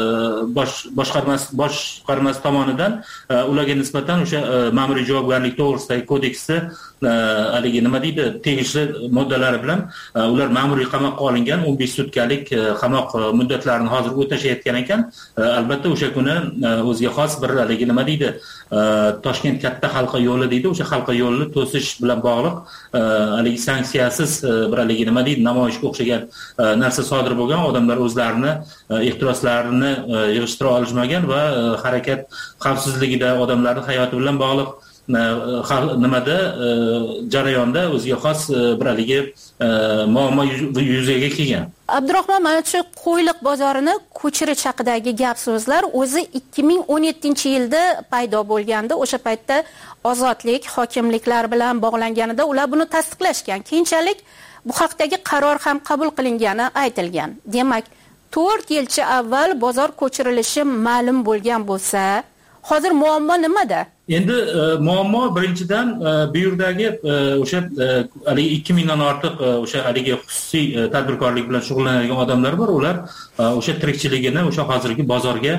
bosh boshqarmasi boshqarmasi tomonidan ularga nisbatan o'sha ma'muriy javobgarlik to'g'risidagi kodeksda haligi nima deydi, tegishli moddalari bilan ular ma'muriy qamoqqa olingan, o'n besh sutkalik qamoq muddatlarini hozir o'tashayotgan ekan. Albatta o'sha kuni o'ziga xos bir haligi nima deydi, Toshkent katta halqa yo'li deydi, o'sha halqa yo'lini to'sish bilan bog'liq haligi sanksiyasiz bir haligi nima deydi, namoyishga o'xshagan narsa sodir bo'lgan. Odamlar o'zlarini ehtiroslarini yig'ishtira olishmagan va harakat xavfsizligida, odamlarning hayoti bilan bog'liq nimada jarayonda o'ziga xos bir haligi muammo yuzaga kelgan. Abdurahmon, mana shu Qo'yliq bozorini ko'chirish haqidagi gap so'zlar o'zi ikki ming o'n yettinchi yilda paydo bo'lganda, o'sha paytda ozodlik hokimliklar bilan bog'langanida ular buni tasdiqlashgan. Keyinchalik bu haqdagi qaror ham qabul qilingani aytilgan. Demak, to'rt yilcha avval bozor ko'chirilishi ma'lum bo'lgan bo'lsa, hozir muammo nimada? Endi muammo birinchidan bu yerdagi o'sha haligi ikki mingdan ortiq o'sha haligi xususiy tadbirkorlik bilan shug'ullanadigan odamlar bor. Ular o'sha tirikchiligini o'sha hozirgi bozorga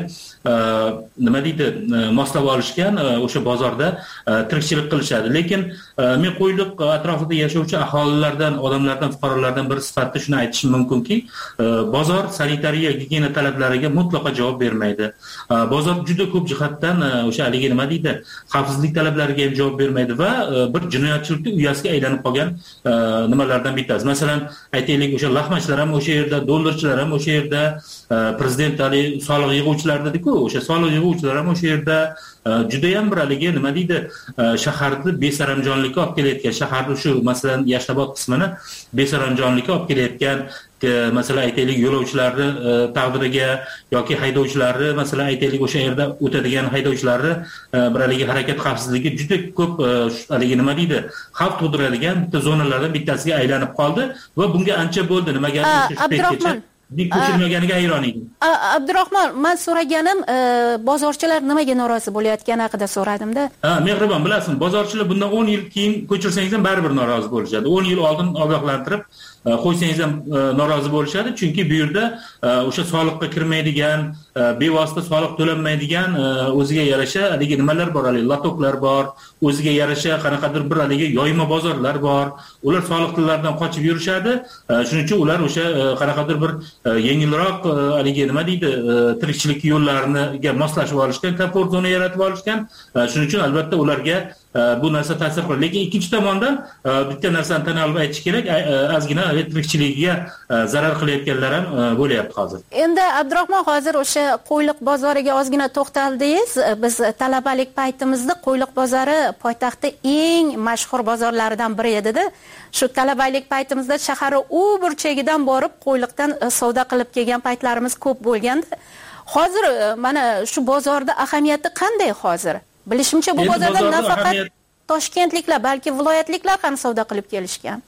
nima deydi, moslab olishgan, o'sha bozorda tirikchilik qilishadi. Lekin men Qo'yliq atrofida yashovchi aholilardan, odamlardan, fuqarolardan biri sifatida shuni aytishim mumkinki, bozor sanitariya, gigiyena talablariga mutlaqo javob bermaydi. Bozor juda ko'p jihatdan o'sha haligi nima deydi, xavfsizlik talablariga ham javob bermaydi va bir jinoyatchilikning uyasiga aylanib qolgan nimalardan bittasi. Masalan, aytaylik, o'sha lahmachilar ham o'sha yerda, dollarchilar ham o'sha yerda, prezident ali soliq yig'uvchilar dedi-ku, o'sha soliq yig'uvchilar ham o'sha yerda. Juda ham bir haligi nima deydi, shaharni besaramjonlikka olib kelayotgan, shaharni shu masalan Yashnobod qismini besaramjonlikka olib kelayotgan, masalan aytaylik yo'lovchilarni taqdiriga yoki haydovchilarni, masalan aytaylik o'sha yerda o'tadigan haydovchilarni bir haligi harakat xavfsizligi juda ko'p haligi nima deydi, xavf tug'diradigan bitta zonalardan bittasiga aylanib qoldi va bunga ancha bo'ldi. Nimaga Abdurahmon ko'chirmaganiga hayron edim. Abdurahmon, men so'raganim bozorchilar nimaga norozi bo'layotgani haqida so'radimda. Ha, mehribon, bilasizmi, bozorchilar bundan o'n yil keyin ko'chirsangiz ham baribir norozi bo'lishadi. o'n yil oldin ogohlantirib qo'ysangiz ham norozi bo'lishadi, chunki bu yerda o'sha soliqqa kirmaydigan, bevosita soliq to'lanmaydigan o'ziga yarasha haligi nimalar bor, haligi latoklar bor, o'ziga yarasha qanaqadir bir haligi yoyma bozorlar bor. Ular soliq to'lovlardan qochib yurishadi. Shuning uchun ular o'sha qanaqadir bir yengilroq haligi nima deydi, tirikchilik yo'llariga moslashib olishgan, komfort zona yaratib olishgan. Shuning uchun albatta ularga bu narsa ta'sir qiladi. Lekin ikkinchi tomondan bitta narsani tan olib aytish kerak, ozgina tirikchiligiga zarar qilayotganlar ham bo'lyapti hozir. Endi Abdurahmon, hozir o'sha Qo'yliq bozoriga ozgina to'xtaldingiz. Biz talabalik paytimizda Qo'yliq bozori poytaxtda eng mashhur bozorlaridan biri edi-da. Shu talabalik paytimizda shahar u burchagidan borib Qo'yliqdan savdo qilib kelgan paytlarimiz ko'p bo'lganda. Hozir mana shu bozorda ahamiyati qanday hozir? Bilishimcha bu bozorda nafaqat toshkentliklar, balki viloyatliklar ham savdo qilib kelishgan.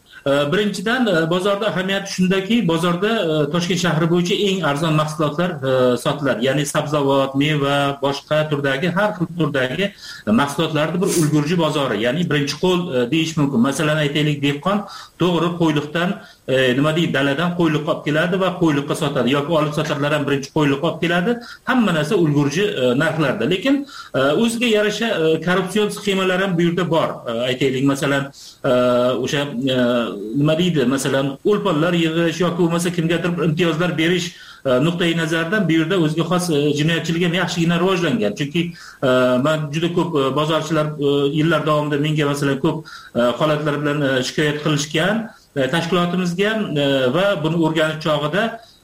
Birinchidan, bozorda ahamiyati shundaki, bozorda Toshkent shahri bo'yicha eng arzon mahsulotlar sotiladi. Ya'ni sabzavot, meva, boshqa turdagi har xil turdagi mahsulotlarning bir ulgurji bozori, ya'ni birinchi qo'l deyish mumkin. Masalan, aytaylik, dehqon to'g'ri qo'yliqdan nima deydi, daladan qo'yliq olib keladi va qo'yliqqa sotadi yoki olib sotarlar ham birinchi qo'yliq olib keladi. Hamma narsa ulgurji narxlarda. Lekin o'ziga yarasha korrupsion sxemalar ham bu yerda bor. Aytaylik, masalan, o'sha nima deydi, masalan, o'lponlar yig'ish yoki bo'lmasa kimgadir imtiyozlar berish nuqtai nazardan bu yerda o'ziga xos jinoyatchilik ham yaxshigina rivojlangan. Chunki men juda ko'p bozorchilar yillar davomida menga masalan ko'p holatlar bilan shikoyat qilishgan tashkilotimizga va buni o'rganish chog'ida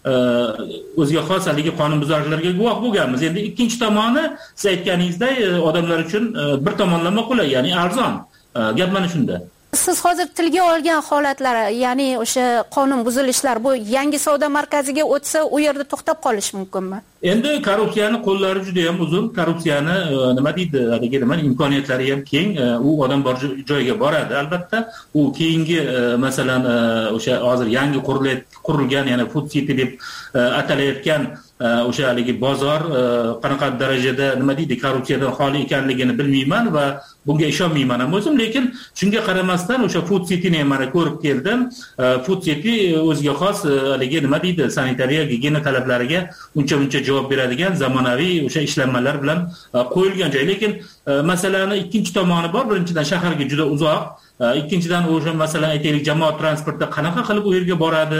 o'ziga xos haligi qonunbuzarliklarga guvoh bo'lganmiz. Endi ikkinchi tomoni, siz aytganingizdek, odamlar uchun bir tomonlama qulay, ya'ni arzon. Gap mana shunda. Siz hozir tilga olgan holatlar, ya'ni o'sha qonun buzilishlar bu yangi savdo markaziga o'tsa, u yerda to'xtab qolish mumkinmi? Endi korrupsiyani qo'llari juda ham uzun. Korrupsiyani nima deydi, haligi nima imkoniyatlari ham keng. U odam bor joyga boradi, albatta. U keyingi masalan o'sha hozir yangi qurilgan, ya'ni Food City deb atalayotgan o'sha haligi bozor qanaqa darajada nima deydi, korrupsiyadan xoli ekanligini bilmayman va bunga ishonmayman ham o'zim. Lekin shunga qaramasdan o'sha Food Cityni ham mana ko'rib keldim. Food City o'ziga xos haligi nima deydi, sanitariya, gigiyena talablariga uncha-muncha javob beradigan zamonaviy o'sha ishlanmalar bilan qo'yilgan joy. Lekin masalani ikkinchi tomoni bor. Birinchidan, shaharga juda uzoq. Ikkinchidan, o'sha masalan aytaylik, jamoat transportida qanaqa qilib u yerga boradi?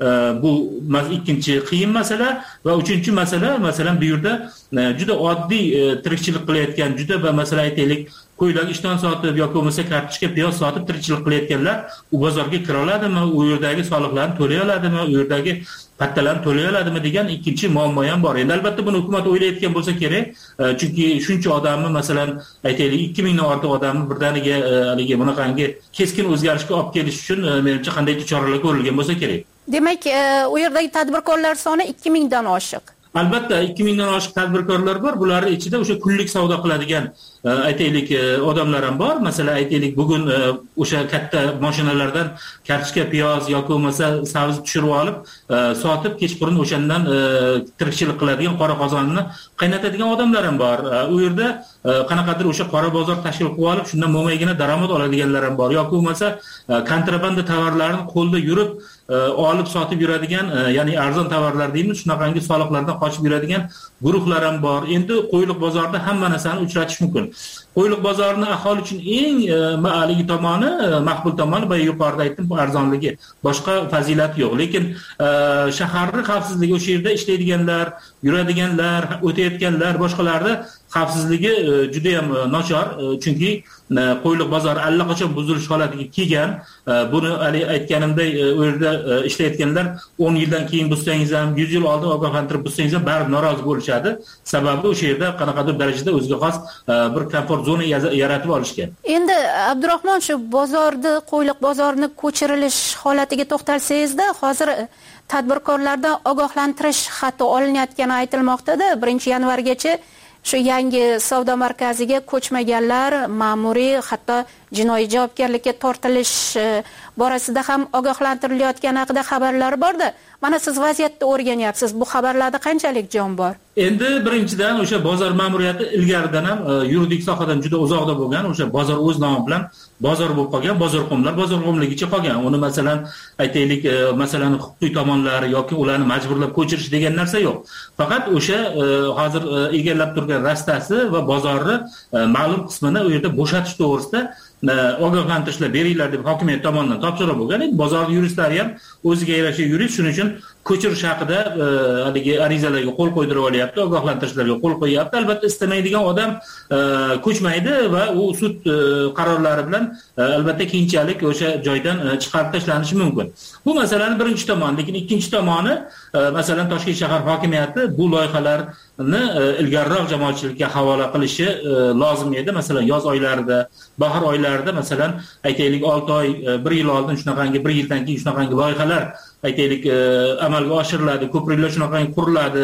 Bu ikkinchi qiyin masala. Va uchinchi masala, masalan bu yerda juda oddiy tirikchilik qilayotgan, juda va masalan aytaylik, qo'ylarga ishton sotib yoki bo'lmasa kartoshka, piyoz sotib tirikchilik qilayotganlar u bozorga kira oladimi? U yerdagi soliqlarni to'lay oladimi? U yerdagi pattalarni to'lay oladimi degan ikkinchi muammo ham bor. Endi albatta buni hukumat o'ylayotgan bo'lsa kerak. Chunki shuncha odamni, masalan aytaylik, ikki mingdan ortiq odamni birdaniga haligi bunaqangi keskin o'zgarishga olib kelish uchun menimcha qandaydir choralar ko'rilgan bo'lsa kerak. Demak, u yerdagi tadbirkorlar soni ikki mingdan oshiq. Albatta ikki mingdan oshiq tadbirkorlar bor. Bularning ichida o'sha kunlik savdo qiladigan aytaylik odamlar ham bor. Masalan aytaylik, bugun o'sha katta mashinalardan kartoshka, piyoz yoki bo'lmasa sabzi tushirib olib, sotib kechqurun o'shandan tirikchilik qiladigan, qora qozonni qaynatadigan odamlar ham bor. U yerda qanaqadir o'sha qora bozor tashkil qilib olib, shundan mo'maygina daromad oladiganlar ham bor. Yoki bo'lmasa kontrabanda tovarlarni qo'lda yurib olib sotib yuradigan, ya'ni arzon tovarlar deymiz, shunaqangi soliqlardan qochib yuradigan guruhlar ham bor. Endi qo'yliq bozorida hamma narsani uchratish mumkin. Qo'yliq bozorini aholi uchun eng ma'aligi tomoni, maqbul tomoni va yuqorida aytdim, bu arzonligi. Boshqa fazilati yo'q. Lekin shaharning xavfsizligi, o'sha yerda ishlaydiganlar, yuradiganlar, o'tayotganlar, boshqalarda xavfsizligi juda ham nochor. Chunki qo'yliq bozori allaqachon buzilish holatiga kelgan. Buni hali aytganimdek, u yerda ishlayotganlar o'n yildan keyin buzsangiz ham, yuz yil oldin ogohlantirib buzsangiz ham baribir norozi bo'lishadi. Sababi o'sha yerda qanaqadir darajada o'ziga xos bir komfort zona yaratib olishgan. Endi Abdurahmon, shu bozorni, qo'yliq bozorini ko'chirilish holatiga to'xtalsangizda, hozir tadbirkorlardan ogohlantirish xati olinayotgani aytilmoqda-da. birinchi yanvargacha shu yangi savdo markaziga ko'chmaganlar ma'muriy, hatto jinoiy javobgarlikka tortilish borasida ham ogohlantirilayotgani haqida xabarlar bor-da. Mana siz vaziyatni o'rganyapsiz. Bu xabarlarda qanchalik jon bor? Endi birinchidan o'sha bozor ma'muriyati ilgaridan ham yuridik sohadan juda uzoqda bo'lgan, o'sha bozor o'z nomi bilan bozor bo'lib qolgan, bozorxonlar bozorxonligicha qolgan. Uni masalan aytaylik, masalan huquqiy tomonlari yoki ularni majburlab ko'chirish degan narsa yo'q. Faqat o'sha hozir egallab turgan rastasi va bozorni ma'lum qismini u yerda bo'shatish to'g'risida ogohlantirishlar beringlar deb hokimiyat tomonidan topshiriq bo'lgan. Bozor yuristlari ham o'ziga yarasha yurist, shuning uchun ko'chirish haqida haligi arizalarga qo'l qo'ydirib olyapti, ogohlantirishlarga qo'l qo'yapti. Albatta istamaydigan odam ko'chmaydi va u sud qarorlari bilan albatta keyinchalik o'sha joydan chiqarib tashlanishi mumkin. Bu masalaning birinchi tomoni. Lekin ikkinchi tomoni, masalan Toshkent shahar hokimiyati bu loyihalarni ilgariroq jamoatchilikka havola qilishi lozim edi. Masalan yoz oylarida, bahor oylarida, masalan aytaylik olti oy, bir yil oldin shunaqangi, bir yildan keyin shunaqangi loyihalar aytaylik amalga oshiriladi, ko'priklar shunaqangi quriladi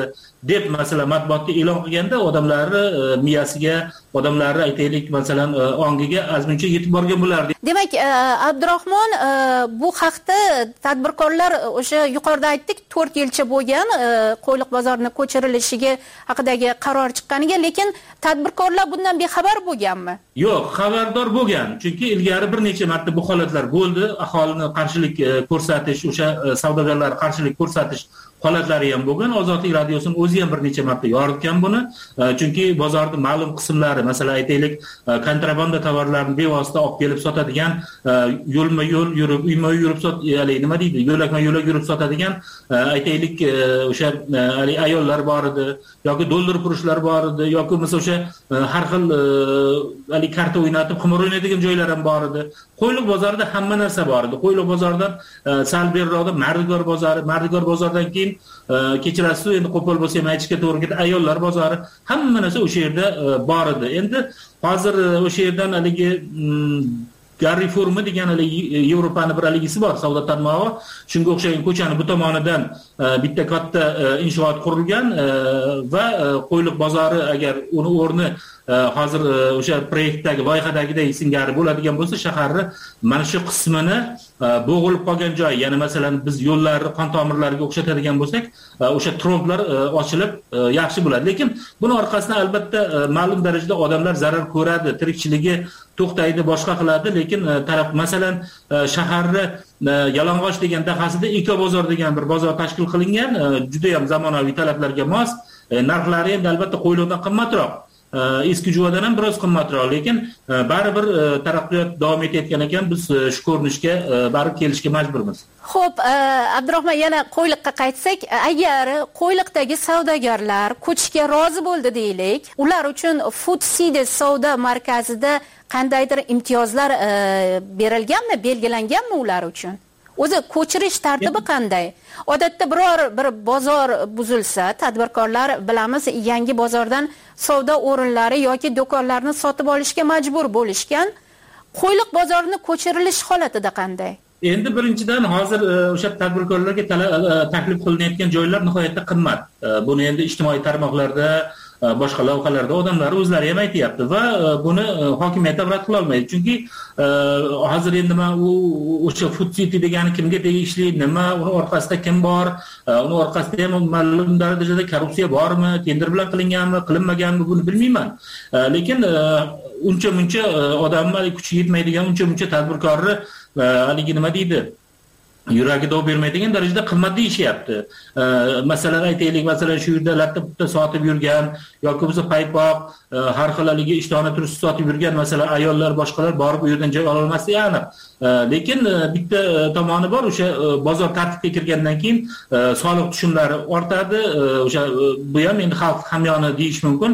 deb masalan matbuotga e'lon qilganda odamlarni miyasiga, odamlarni aytaylik masalan ongiga azmuncha yetib borgan bo'lardi. Demak, Abdurahmon, bu haqda tadbirkorlar o'sha yuqorida aytdik, to'rt yilcha bo'lgan qo'yliq bozorini ko'chirilishiga haqidagi qaror chiqqaniga, lekin tadbirkorlar bundan bexabar bo'lganmi? Yo'q, xabardor bo'lgan. Chunki ilgari bir necha marta bu holatlar bo'ldi. Aholini qarshilik ko'rsatish, o'sha savdogarlar qarshilik ko'rsatish holatlari ham bo'lgan. Ozodlik radiosining o'zi ham bir necha marta yoritgan buni. Chunki bozorning ma'lum qismlari, masalan aytaylik, kontrabanda tovarlarni bevosita olib kelib sotadigan, yo'lma-yo'l yurib, uyma-uy yurib sot, ya'ni nima deydi, yo'lakma-yo'lak yurib sotadigan, aytaylik, o'sha ayollar bor edi, yoki dollar purushlar bor edi, yoki mesela o'sha har xil hali karta o'ynatib, qimor o'ynaydigan joylar ham bor edi. Qo'yliq bozorida hamma narsa bor edi. Qo'yliq bozoridan sal beriroqda Mardigor bozori, Mardigor bozoridan keyin kechirasiz, endi qo'pol bo'lsa ham aytishga to'g'ri keladi, ayollar bozori, hamma narsa o'sha yerda bor edi. Endi hozir o'sha yerdan haligi Carrefourmi degan Yevropani bir haligisi bor, savdo tarmog'i. Shunga o'xshagan ko'chani bu tomonidan bitta katta inshoot qurilgan va Qo'yliq bozori agar uni o'rni hozir o'sha proyektdagi loyihadagiday singari bo'ladigan bo'lsa, shaharni mana shu qismini bo'g'ilib qolgan joy, ya'ni masalan biz yo'llarni qon tomirlariga o'xshatadigan bo'lsak, o'sha tromplar ochilib yaxshi bo'ladi. Lekin buni orqasidan albatta ma'lum darajada odamlar zarar ko'radi, tirikchiligi to'xtaydi, boshqa qiladi. Lekin taraf masalan shaharni Yalang'och degan dahasida Eko bozor degan bir bozor tashkil qilingan, juda ham zamonaviy talablarga mos. Narxlari ham albatta Qo'yliqdan qimmatroq. Eski Juvadan ham biroz qimmatroq, lekin baribir taraqqiyot davom etayotgan ekan, biz shu ko'rinishga baribir kelishga majburmiz. Xo'p, Abdurahmon, yana Qo'yliqqa qaytsak, agar Qo'yliqdagi savdogarlar ko'chishga rozi bo'ldi deylik, ular uchun Food City savdo markazida qandaydir imtiyozlar berilganmi, belgilanganmi ular uchun? O'zi ko'chirish tartibi qanday? Odatda biror bir bozor buzilsa, tadbirkorlar bilamiz, yangi bozordan savdo o'rinlari yoki do'konlarni sotib olishga majbur bo'lishgan. Qo'yliq bozorining ko'chirilish holatida qanday? Endi birinchidan hozir o'sha tadbirkorlarga taklif qilinayotgan joylar nihoyatda qimmat. Buni endi ijtimoiy tarmoqlarda, boshqa lavhalarda odamlar o'zlari ham aytayapti va buni hokimiyat rad qila olmaydi. Chunki hozir endi men u o'sha Food City degani kimga tegishli, nima, uni orqasida kim bor, uni orqasida ham ma'lum darajada korrupsiya bormi, tender bilan qilinganmi, qilinmaganmi, buni bilmayman. Lekin uncha-muncha odamlar kuchi yetmaydigan, uncha-muncha tadbirkorni haligi nima deydi, yuragi dov bermaydigan darajada qimmat deyishyapti. Masalan aytaylik, masalan shu yerda latta-putta sotib yurgan yoki bo'lsa paypoq, har xil haligi ishtona turist sotib yurgan masalan ayollar, boshqalar borib u yerdan joy ola olmasligi aniq. Lekin bitta tomoni bor, o'sha bozor tartibga kirgandan keyin soliq tushumlari ortadi. O'sha bu ham endi xalq hamyoni deyish mumkin.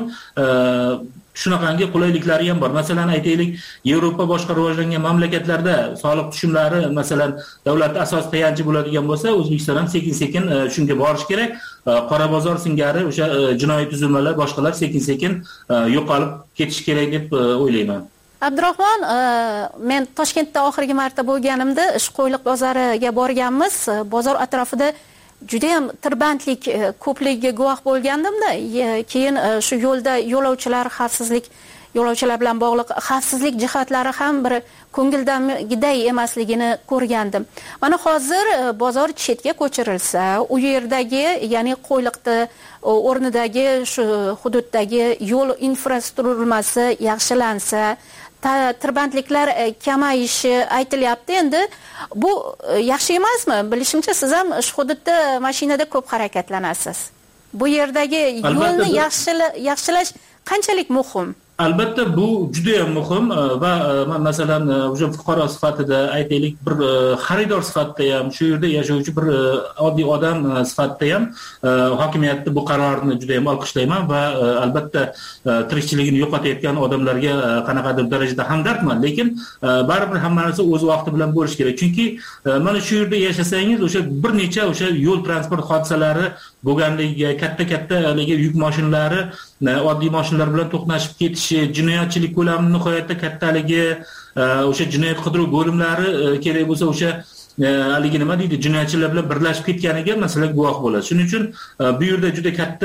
Shunaqangi qulayliklari ham bor. Masalan aytaylik, Yevropa boshqa rivojlangan mamlakatlarda soliq tushumlari masalan davlat asos tayanchi bo'ladigan bo'lsa, O'zbekiston ham sekin-sekin shunga borish kerak. Qora bozor singari o'sha jinoiy tuzilmalar, boshqalar sekin-sekin yo'qolib ketish kerak deb o'ylayman. Abdurahmon, men Toshkentda oxirgi marta bo'lganimda Qo'yliq bozoriga borganmiz. Bozor atrofida juda ham tirbandlik ko'pligiga guvoh bo'lgandim-da. Keyin shu yo'lda yo'lovchilar xavfsizlik, yo'lovchilar bilan bog'liq xavfsizlik jihatlari ham bir ko'ngildagiday emasligini ko'rgandim. Mana hozir bozor chetga ko'chirilsa, u yerdagi, ya'ni Qo'yliqda o'rnidagi shu hududdagi yo'l infratuzilmasi yaxshilansa, tirbandliklar kamayishi aytilyapti. Endi bu yaxshi emasmi? Bilishimcha siz ham shu hududda mashinada ko'p harakatlanasiz. Bu yerdagi yo'lni yaxshilash qanchalik muhim? Albatta bu juda ham muhim va masalan o'sha fuqaro sifatida aytaylik, bir xaridor sifatida ham, shu yerda yashovchi bir oddiy odam sifatida ham hokimiyatni bu qarorni juda ham olqishlayman va albatta tirikchiligini yo'qotayotgan odamlarga qanaqadir darajada hamdardman. Lekin baribir hamma narsa o'z vaqti bilan bo'lish kerak. Chunki mana shu yerda yashasangiz, o'sha bir necha o'sha yo'l transport hodisalari bo'lganligiga, katta-katta haligi yuk mashinalari oddiy mashinalar bilan to'qnashib ketishi, jinoyatchilik ko'lami nihoyatda kattaligi, o'sha jinoyat qidiruv bo'limlari kerak bo'lsa o'sha haligi nima deydi jinoyatchilar bilan birlashib ketganiga masalan guvoh bo'ladi. Shuning uchun bu yerda juda katta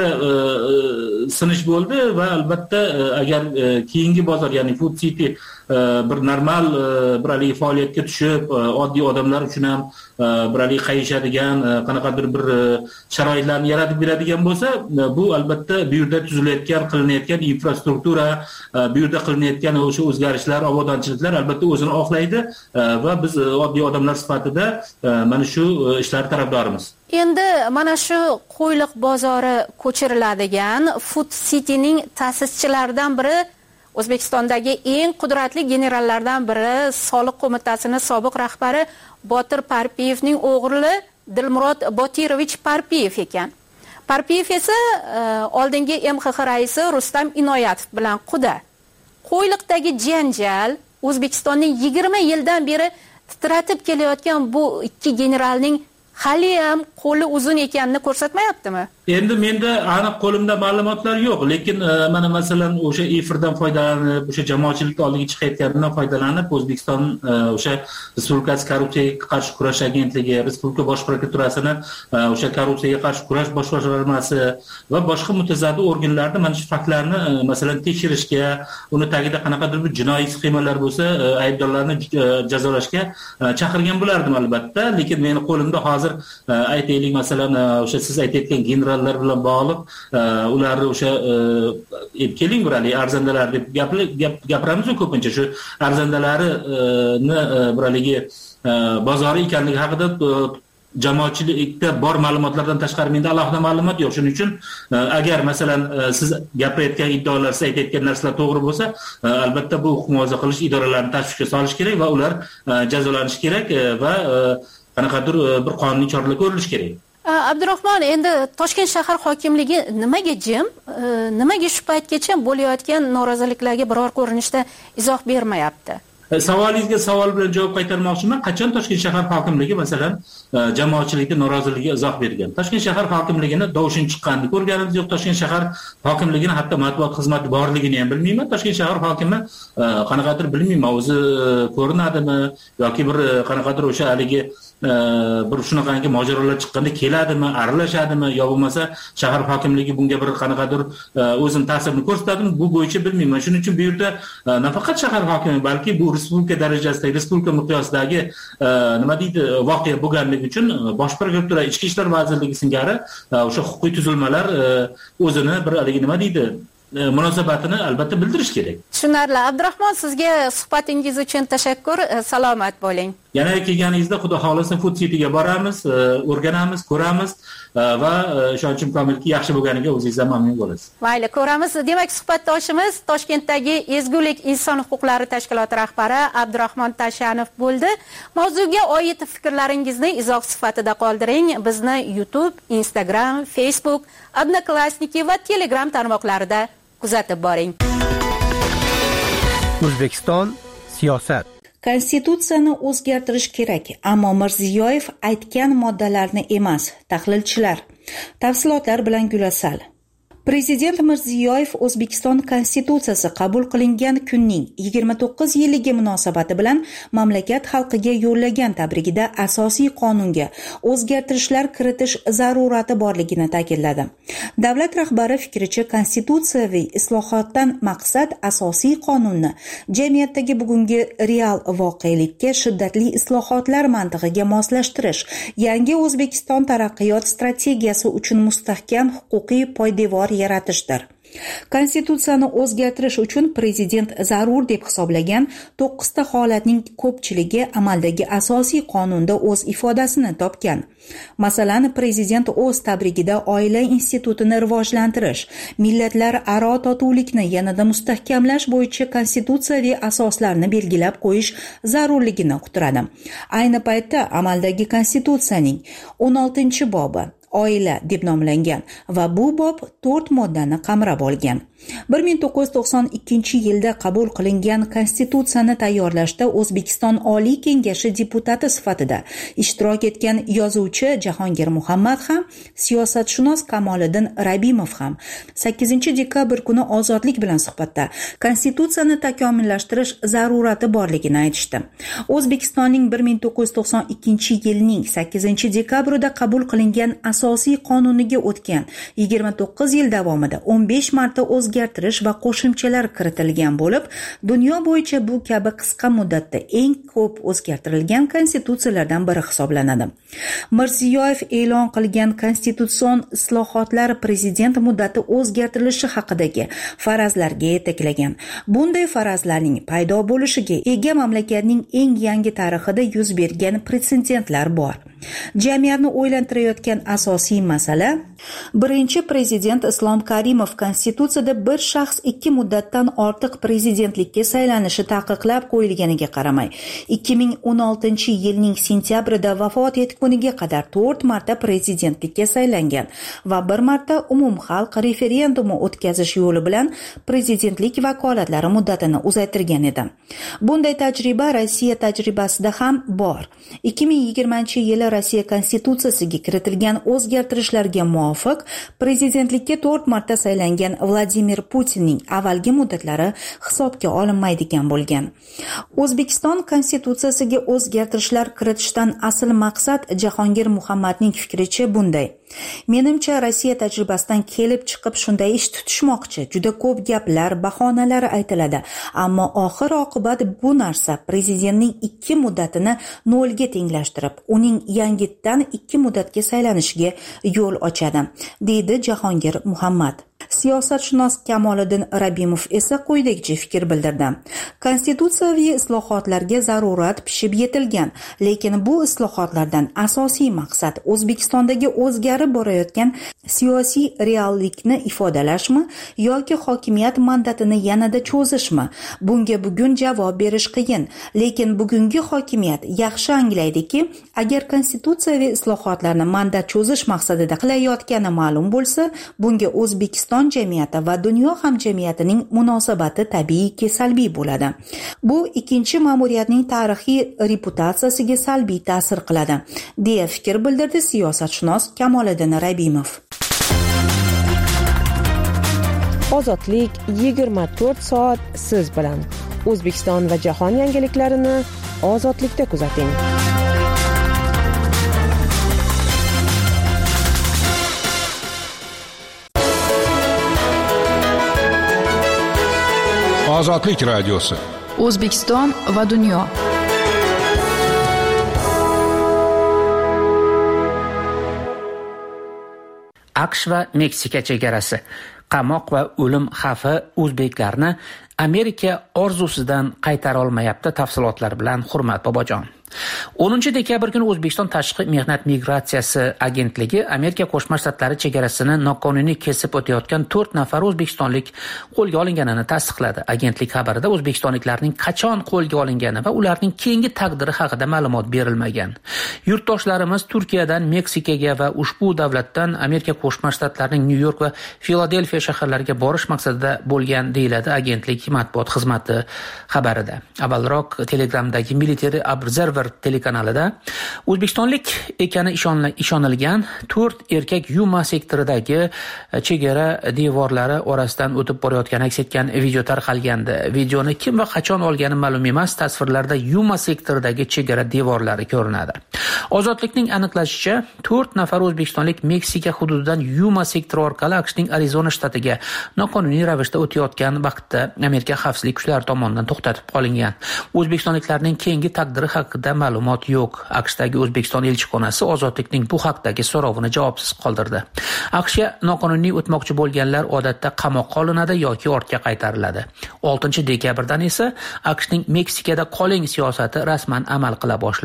sinish bo'ldi va albatta agar keyingi bozor ya'ni Food City bir normal bir haligi faoliyatga tushib oddiy odamlar uchun ham bir haligi qayishadigan qanaqadir bir sharoitlarni yaratib beradigan bo'lsa, bu albatta bu yerda tuzilayotgan qilinayotgan infrastruktura, bu yerda qilinayotgan o'sha o'zgarishlar, obodonchiliklar albatta o'zini oqlaydi va biz oddiy odamlar sifatida mana shu ishlar tarafdorimiz. Endi mana shu Qo'yliq bozori ko'chiriladigan Food City'ning ta'sischilaridan biri, O'zbekistondagi eng qudratli generallardan biri, Soliq qo'mitasining sobiq rahbari Botir Parpiyevning o'g'li Dilmurod Botirovich Parpiyev ekan. Parpiyev esa oldingi M X X raisi Rustam Inoyatov bilan quda. Qo'yliqdagi janjal O'zbekistonning yigirma yildan beri titratib kelayotgan bu ikki generalning hali ham qo'li uzun ekanini ko'rsatmayaptimi? Endi menda aniq qo'limda ma'lumotlar yo'q, lekin mana masalan o'sha efirdan foydalanib, o'sha jamoatchilik oldiga chiqayotganidan foydalanib O'zbekiston o'sha Respublikasi korrupsiyaga qarshi kurash agentligi, Respublika bosh prokuraturasini o'sha korrupsiyaga qarshi kurash bosh boshqarmasi va boshqa mutasaddi organlarni mana shu faktlarni masalan tekshirishga, uni tagida qanaqadir bir jinoiy sxemalar bo'lsa, aybdorlarni jazolashga chaqirgan bo'lardim albatta, lekin meni qo'limda hozir aytaylik masalan o'sha siz aytayotgan generallar bilan bog'liq ularni o'sha eb keling burali arzandalar deb gapiramiz-ku ko'pincha shu arzandalarini buraligi bozori ekanligi haqida jamoatchilikda bor ma'lumotlardan tashqari menda alohida ma'lumot yo'q. Shuning uchun agar masalan siz gapirayotgan iddaolar, siz aytayotgan narsalar to'g'ri bo'lsa, albatta bu huquq muhofaza qilish idoralarini tashvishga solish kerak va ular jazolanishi kerak va qanaqadir bir qonuniy choralar ko'rilishi kerak. Abdurahmon, endi Toshkent shahar hokimligi nimaga jim, nimaga shu paytgacha bo'layotgan noroziliklarga biror ko'rinishda izoh bermayapti? Savolingizga savol bilan javob qaytarmoqchiman. Qachon Toshkent shahar hokimligi masalan jamoatchilikning noroziligiga izoh bergan? Toshkent shahar hokimligini dovshin chiqqanini ko'rganimiz yo'q. Toshkent shahar hokimligini hatto matbuot xizmati borligini ham bilmayman. Toshkent shahar hokimi qanaqadir bilmayman, o'zi ko'rinadimi yoki bir qanaqadir o'sha haligi bir shunaqangi mojarolar chiqqanda keladimi, aralashadimi yo bo'lmasa shahar hokimligi bunga bir qanaqadir o'zini ta'sirini ko'rsatadimi, bu bo'yicha bilmayman. Shuning uchun bu yerda nafaqat shahar hokimi, balki bu respublika darajasidagi, respublika miqyosidagi nima deydi voqea bo'lganligi uchun bosh prokuratura, ichki ishlar vazirligi singari o'sha huquqiy tuzilmalar o'zini bir haligi nima deydi munosabatini albatta bildirish kerak. Tushunarli. Abdurahmon, sizga suhbatingiz uchun tashakkur. Salomat bo'ling. Yana kelganingizda xudo xolasa Food City'ga boramiz, o'rganamiz, ko'ramiz va ishonchim komilki yaxshi bo'lganiga o'zingiz ham mamnun bo'lasiz. Mayli, ko'ramiz. Demak, suhbatdoshimiz Toshkentdagi Ezgulik inson huquqlari tashkiloti rahbari Abdurahmon Tashanov bo'ldi. Mavzuga oid fikrlaringizni izoh sifatida qoldiring. Bizni YouTube, Instagram, Facebook, Odnoklassniki va Telegram tarmoqlarida kuzatib boring. O'zbekiston siyosat. Konstitutsiyani o'zgartirish kerak, ammo Mirziyoyev aytgan moddalarni emas, tahlilchilar. Tafsilotlar bilan Gulasal. Prezident Mirziyoyev O'zbekiston Konstitutsiyasi qabul qilingan kunning yigirma to'qqiz yilligi munosabati bilan mamlakat xalqiga yo'llagan tabrigida asosiy qonunga o'zgartirishlar kiritish zarurati borligini ta'kidladi. Davlat rahbari fikricha, konstitutsiyaviy islohotdan maqsad asosiy qonunni jamiyatdagi bugungi real voqelikka shiddatli islohotlar mantig'iga moslashtirish, yangi O'zbekiston taraqqiyot strategiyasi uchun mustahkam huquqiy poydevor yaratishdir. Konstitutsiyani o'zgartirish uchun prezident zarur deb hisoblagan to'qqizta holatning ko'pchiligi amaldagi asosiy qonunda o'z ifodasini topgan. Masalan, prezident o'z tabrigida oila institutini rivojlantirish, millatlararo totuvlikni yanada mustahkamlash bo'yicha konstitutsiyaviy asoslarni belgilab qo'yish zarurligini uqtiradi. Ayni paytda amaldagi konstitutsiyaning o'n oltinchi bobi oila deb nomlangan va bu bob to'rt moddani qamrab olgan. bir ming to'qqiz yuz to'qson ikkinchi yilda qabul qilingan konstitutsiyani tayyorlashda O'zbekiston Oliy Kengashi deputati sifatida ishtirok etgan yozuvchi Jahongir Muhammad ham, siyosatshunos Kamoliddin Rabimov ham sakkizinchi dekabr kuni Ozodlik bilan suhbatda konstitutsiyani takomillashtirish zarurati borligini aytishdi. O'zbekistonning bir ming to'qqiz yuz to'qson ikkinchi yilning sakkizinchi dekabrida qabul qilingan asosiy qonuniga o'tgan yigirma to'qqiz yil davomida o'n besh marta o'zgartirish va qo'shimchalar kiritilgan bo'lib, dunyo bo'yicha bu kabi qisqa muddatda eng ko'p o'zgartirilgan konstitutsiyalardan biri hisoblanadi. Mirziyoyev e'lon qilgan konstitutsion islohotlar prezident muddati o'zgartirilishi haqidagi farazlarga yetaklagan. Bunday farazlarning paydo bo'lishiga ega mamlakatning eng yangi tarixida yuz bergan pretsedentlar bor. Jamiyatni o'ylantirayotgan asosiy masala birinchi prezident Islom Karimov konstitutsiyada bir shaxs ikki muddatdan ortiq prezidentlikka saylanishi taqiqlab qo'yilganiga qaramay, ikki ming o'n oltinchi yilning sentyabrida vafot etguniga qadar to'rt marta prezidentlikka saylangan va bir marta umumxalq referendumi o'tkazish yo'li bilan prezidentlik vakolatlari muddatini uzaytirgan edi. Bunday tajriba Rossiya tajribasida ham bor. ikki ming yigirmanchi yili Rossiya konstitutsiyasiga kiritilgan o'zgartirishlarga muvofiq prezidentlikka to'rt marta saylangan Vladimir Putinning avvalgi muddatlari hisobga olinmaydigan bo'lgan. O'zbekiston konstitutsiyasiga o'zgartirishlar kiritishdan asl maqsad Jahongir Muhammadning fikricha bunday. Menimcha Rossiya tajribasidan kelib chiqib shunday ish tutishmoqchi. Juda ko'p gaplar, bahonalar aytiladi, ammo oxir oqibat bu narsa prezidentning ikki muddatini nolga tenglashtirib, uning yangitdan ikki muddatga saylanishiga yo'l ochadi, deydi Jahongir Muhammad. Siyosatshunos Kamoliddin Rabimov esa quyidagicha fikr bildirdi. Konstitutsiyaviy islohotlarga zarurat pishib yetilgan, lekin bu islohotlardan asosiy maqsad O'zbekistondagi o'zgarib borayotgan siyosiy reallikni ifodalashmi yoki hokimiyat mandatini yanada cho'zishmi? Bunga bugun javob berish qiyin, lekin bugungi hokimiyat yaxshi anglaydiki, agar konstitutsiyaviy islohotlarni mandat cho'zish maqsadida qilayotgani ma'lum bo'lsa, bunga O'zbekiston jamiyati va dunyo hamjamiyatining munosabati tabiiyki salbiy bo'ladi. Bu ikkinchi ma'muriyatning tarixiy reputatsiyasiga salbiy ta'sir qiladi, deya fikr bildirdi siyosatshunos Kamoliddin Rabimov. Ozodlik yigirma to'rt soat siz bilan. O'zbekiston va jahon yangiliklarini Ozodlikda kuzating. Ozodlik radiosi. O'zbekiston va dunyo. AQSh va Meksika chegarasi. Qamoq va o'lim xavfi o'zbeklarni Amerika orzusidan qaytara olmayapti. Tafsilotlar bilan Hurmat Bobojon. o'ninchi dekabr kuni O'zbekiston Tashqi mehnat migratsiyasi agentligi Amerika Qo'shma Shtatlari chegarasini noqonuniy kesib o'tayotgan to'rt nafar o'zbekistonlik qo'lga olinganini tasdiqladi. Agentlik xabarida o'zbekistonliklarning qachon qo'lga olingani va ularning keyingi taqdiri haqida ma'lumot berilmagan. Yurtdoshlarimiz Turkiyadan Meksikaga va ushbu davlatdan Amerika Qo'shma Shtatlarining Nyu-York va Filadelfiya shaharlariga borish maqsadida bo'lgan, deyiladi agentlik matbuot xizmati xabarida. Avvalroq Telegramdagi Military Observer telekanalida O'zbekistonlik ekani ishonilgan to'rt erkak Yuma sektoridagi chegara devorlari orasidan o'tib borayotgani aks etgan video tarqalgandi. Videoni kim va qachon olgani ma'lum emas. Tasvirlarda Yuma sektoridagi chegara devorlari ko'rinadi. Ozodlikning aniqlashicha, to'rt nafar o'zbekistonlik Meksika hududidan Yuma sektori orqali AQShning Arizona shtatiga noqonuniy ravishda o'tayotgan vaqtda Amerika xavfsizlik kuchlari tomonidan to'xtatib qolingan. O'zbekistonliklarning keyingi taqdiri haqida ma'lumot yo'q. AQShdagi O'zbekiston elchixonasi Ozodlikning bu haqdagi so'rovini javobsiz qoldirdi. AQShga noqonuniy o'tmoqchi bo'lganlar odatda qamoqqa olinadi yoki ortga qaytariladi. oltinchi dekabrdan esa AQShning Meksikada qoling siyosati rasman amal qila boshladi.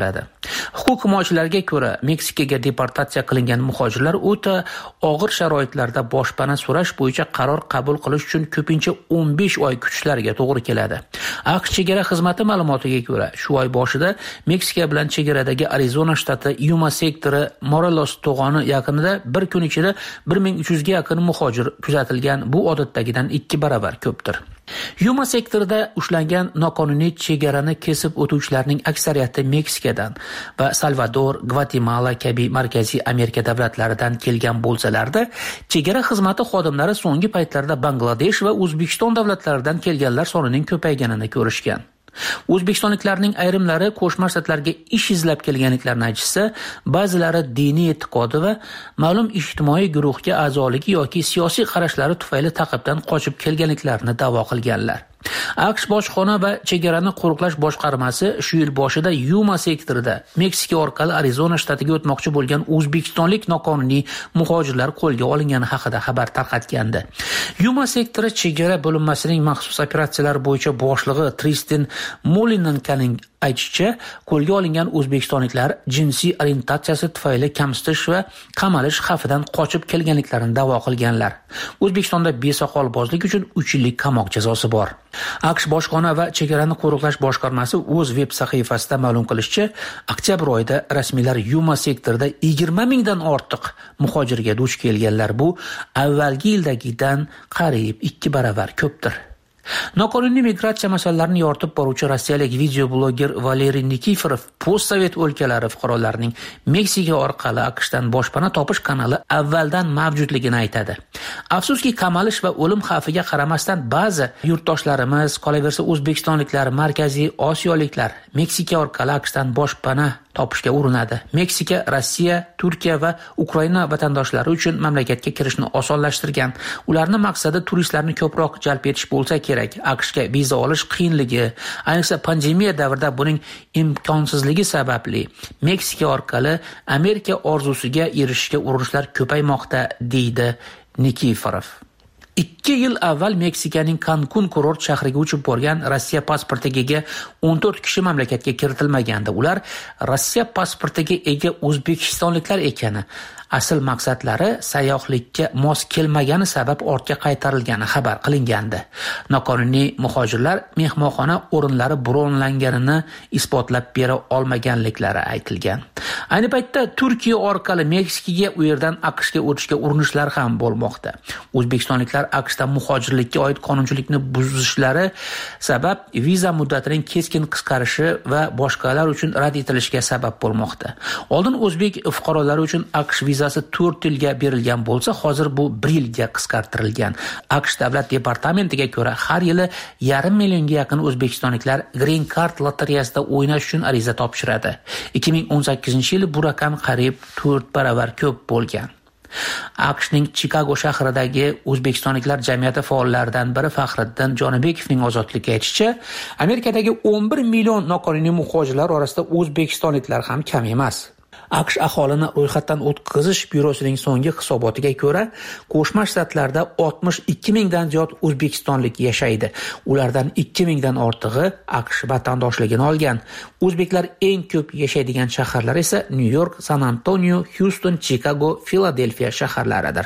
Huquq himoyachilariga ko'ra, Meksikaga deportatsiya qilingan muhojirlar o'ta og'ir sharoitlarda boshpana so'rash bo'yicha qaror qabul qilish uchun ko'pincha o'n besh oy kutishlariga to'g'ri keladi. AQSh chegara xizmati ma'lumotiga ko'ra, shu oy boshida Meksika bilan chegaradagi Arizona shtati Yuma sektori Morelos to'g'oni yaqinida bir kun ichida bir ming uch yuzga yaqin muhojir kuzatilgan. Bu odatdagidan ikki baravar ko'pdir. Yuma sektorida ushlangan noqonuniy chegarani kesib o'tuvchilarning aksariyati Meksikadan va Salvador, Gvatemala kabi Markaziy Amerika davlatlaridan kelgan bo'lsalarda, chegara xizmati xodimlari so'nggi paytlarda Bangladesh va O'zbekiston davlatlaridan kelganlar sonining ko'payganini ko'rishgan. O'zbekistonliklarning ayrimlari Qo'shma Shtatlarga ish izlab kelganliklarini aytishsa, ba'zilari diniy e'tiqodi va ma'lum ijtimoiy guruhga a'zoligi yoki siyosiy qarashlari tufayli ta'qibdan qochib kelganliklarini da'vo qilganlar. AQSh bojxona va chegarani qo'riqlash boshqarmasi shu yil boshida Yuma sektorida Meksika orqali Arizona shtatiga o'tmoqchi bo'lgan o'zbekistonlik noqonuniy muhojirlar qo'lga olingani haqida xabar tarqatgandi. Yuma sektori chegara bo'linmasining maxsus operatsiyalar bo'yicha boshlig'i Tristan Molinenkoning aytishicha, qo'lga olingan o'zbekistonliklar jinsiy orientatsiyasi tufayli kamsitish va qamalish xavfidan qochib kelganliklarini da'vo qilganlar. O'zbekistonda besoqolbozlik uchun uch yillik qamoq jazosi bor. AQSh bojxona va chegarani qo'riqlash boshqarmasi o'z veb sahifasida ma'lum qilishicha, oktyabr oyida rasmiylar Yuma sektorida yigirma mingdan ortiq muhojirga duch kelganlar. Bu avvalgi yildagidan qariyb ikki baravar ko'pdir. Noqonuniy migratsiya masalalarini yoritib boruvchi rossiyalik videobloger Valeriy Nikiforov postsovet o'lkalari fuqarolarining Meksika orqali AQShdan boshpana topish kanali avvaldan mavjudligini aytadi. Afsuski, qamalish va o'lim xavfiga qaramasdan ba'zi yurtdoshlarimiz, qolaversa o'zbekistonliklar, markaziy osiyoliklar Meksika orqali AQShdan boshpana topishga urinadi. Meksika, Rossiya, Turkiya va Ukraina vatandoshlari uchun mamlakatga kirishni osonlashtirgan. Ularning maqsadi turistlarni ko'proq jalb etish bo'lsa kerak. AQShga viza olish qiyinligi, ayniqsa pandemiya davrida buning imkonsizligi sababli Meksika orqali Amerika orzusiga erishishga urinishlar ko'paymoqda, deydi Nikiforov. ikki yil avval Meksikaning Cancun kurort shahriga uchib borgan Rossiya pasportiga ega o'n to'rt kishi mamlakatga kiritilmagandi. Ular Rossiya pasportiga ega o'zbekistonliklar ekani, asl maqsadlari sayyohlikka mos kelmagani sabab ortga qaytarilgani xabar qilingandi. Noqonuniy muhojirlar mehmonxona o'rinlari bronlanganini isbotlab bera olmaganliklari aytilgan. Ayni paytda Turkiya orqali Meksikaga, u yerdan AQShga o'tishga urinishlar ham bo'lmoqda. O'zbekistonliklar AQShda muhojirlikka oid qonunchilikni buzishlari sabab viza muddatining keskin qisqarishi va boshqalar uchun rad etilishiga sabab bo'lmoqda. Oldin o'zbek fuqarolari uchun AQSh vizasi to'rt yilga berilgan bo'lsa, hozir bu bir yilga qisqartirilgan. AQSh davlat departamentiga ko'ra, har yili yarim millionga yaqin o'zbekistonliklar Green Card lotereyasida o'ynash uchun ariza topshiradi. ikki ming o'n sakkizinchi yili bu raqam qariyb to'rt baravar ko'p bo'lgan. AQShning Chikago shahridagi o'zbekistonliklar jamiyati faollaridan biri Faxriddin Jonibekovning ozodlikka aytishicha, Amerikadagi o'n bir million noqonuniy muhojirlar orasida o'zbekistonliklar ham kam emas. AQSh aholini ro'yxatdan o'tkazish byurosining so'nggi hisobotiga ko'ra, Qo'shma Shtatlarda oltmish ikki mingdan ziyod o'zbekistonlik yashaydi. Ulardan ikki mingdan ortig'i AQSh vatandoshligini olgan. O'zbeklar eng ko'p yashaydigan shaharlar esa Nyu-York, San Antonio, Houston, Chicago, Filadelfiya shaharlaridir.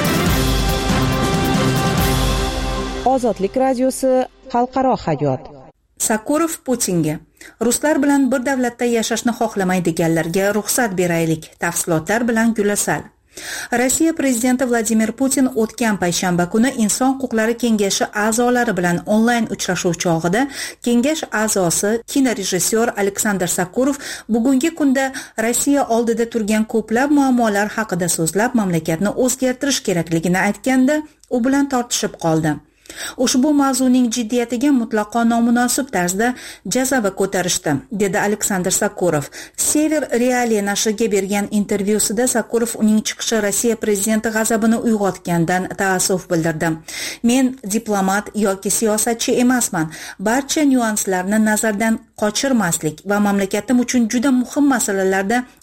Ozodlik radiosi xalqaro hayot. Sakurov Putinga: ruslar bilan bir davlatda yashashni xohlamaydiganlarga ruxsat beraylik. Tafsilotlar bilan Gulasal. Rossiya prezidenti Vladimir Putin o'tgan payshanba kuni Inson huquqlari kengashi a'zolari bilan onlayn uchrashuv chog'ida kengash a'zosi kinorejissyor Aleksandr Sakurov bugungi kunda Rossiya oldida turgan ko'plab muammolar haqida so'zlab, mamlakatni o'zgartirish kerakligini aytganda, u bilan tortishib qoldi. Ushbu mavzuning jiddiyatiga mutlaqo nomunosib tarzda jazava ko'tarishdi, dedi Aleksandr Sakurov. Sever Realiya nashriga bergan intervyusida Sakurov uning chiqishi Rossiya prezidenti g'azabini uyg'otgandan taassuf bildirdi. Men diplomat yoki siyosatchi emasman. Barcha nyuanslarni nazardan qochirmaslik va mamlakatim uchun juda muhim masalalarda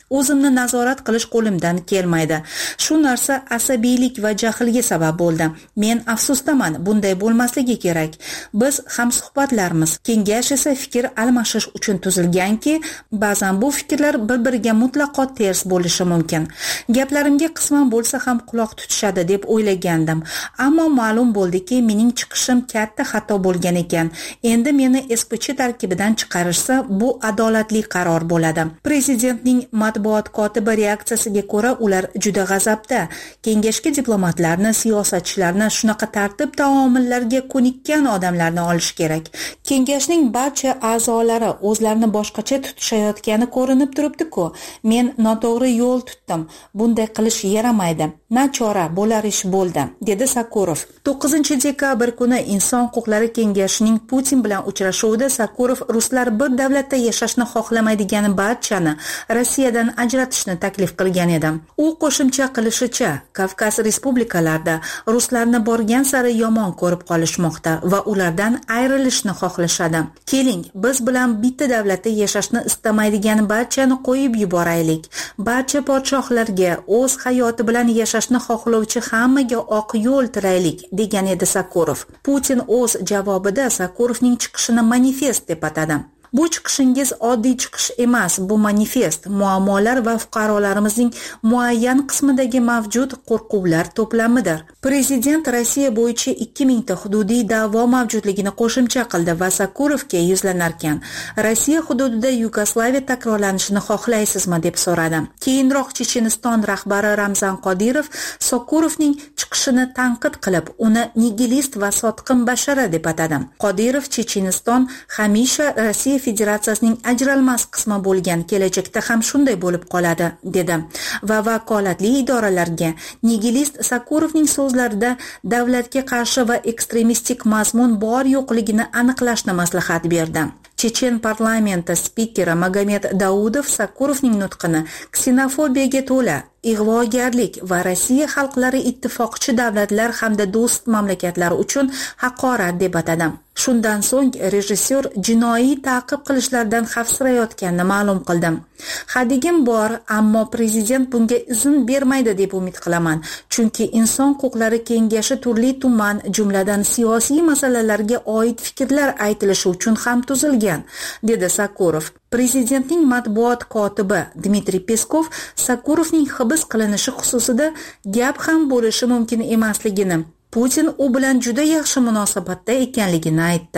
O'zimni nazorat qilish qo'limdan kelmaydi. Shu narsa asabiylik va jahlga sabab bo'ldi. Men afsusdaman, bunday bo'lmasligi kerak. Biz hamsuhbatlarmiz. Kengash esa fikr almashish uchun tuzilganki, ba'zan bu fikrlar bir-biriga mutlaqo ters bo'lishi mumkin. Gaplarimga qisman bo'lsa ham quloq tutishadi deb o'ylagandim. Ammo ma'lum bo'ldiki, mening chiqishim katta xato bo'lgan ekan. Endi meni S P Ch tarkibidan chiqarishsa, bu adolatli qaror bo'ladi. Prezidentning matbuot kotibi reaksiyasiga ko'ra, ular juda g'azabda. Kengashga diplomatlarni, siyosatchilarni, shunaqa tartib taomillarga ko'nikkan odamlarni olish kerak. Kengashning barcha a'zolari o'zlarini boshqacha tutishayotgani ko'rinib turibdi-ku. Men noto'g'ri yo'l tutdim. Bunday qilish yaramaydi. Nachora, bo'lar ish bo'ldi, dedi Sakurov. to'qqizinchi dekabr kuni Inson huquqlari kengashining Putin bilan uchrashuvida Sakurov ruslar bir davlatda yashashni xohlamaydigan barchani Rossiyadan ajratishni taklif qilgan edi. U qo'shimcha qilishicha, Kavkaz respublikalarida ruslarni borgan sari yomon ko'rib qolishmoqda va ulardan ayrilishni xohlashadi. Keling, biz bilan bitta davlatda yashashni istamaydigan barchani qo'yib yuboraylik. Barcha podshohlarga o'z hayoti bilan yashashni xohlovchi hammaga oq yo'l tilaylik, degan edi Sakurov. Putin o'z javobida Sakurovning chiqishini manifest deb atadi. Bu chiqishingiz oddiy chiqish emas, bu manifest, muammolar va fuqarolarimizning muayyan qismidagi mavjud qo'rquvlar to'plamidir. Prezident Rossiya bo'yicha ikki mingta hududiy da'vo mavjudligini qo'shimcha qildi va Sakurovga yuzlanarkan, Rossiya hududida Yugoslaviya takrorlanishini xohlaysizmi deb so'radi. Keyinroq Checheniston rahbari Ramzan Qodirov Sakurovning chiqishini tanqid qilib, uni nigilist va sotqin bashara deb atadi. Qodirov Checheniston hamisha Rossiya Federatsiyasining ajralmas qismi bo'lgan, kelajakda ham shunday bo'lib qoladi, dedi va vakolatli idoralarga nigilist Sakurovning so'zlarida davlatga qarshi va ekstremistik mazmun bor yo'qligini aniqlashni maslahat berdi. Chechen parlamenti spikeri Magomed Daudov Sakurovning nutqini ksenofobiyaga to'la, ig'vogarlik va Rossiya xalqlari ittifoqchi davlatlar hamda do'st mamlakatlar uchun haqorat deb atadi. Shundan so'ng rejissyor jinoiy ta'qib qilishlardan xavfsirayotganini ma'lum qildi. Hadigim bor, ammo prezident bunga izn bermaydi deb umid qilaman, chunki Inson huquqlari kengashi turli tuman, jumladan siyosiy masalalarga oid fikrlar aytilishi uchun ham tuzilgan, dedi Sakurov. Prezidentning matbuot kotibi Dmitriy Peskov Sakurovning hibs qilinishi xususida gap ham bo'lishi mumkin emasligini, Putin u bilan juda yaxshi munosabatda ekanligini aytdi.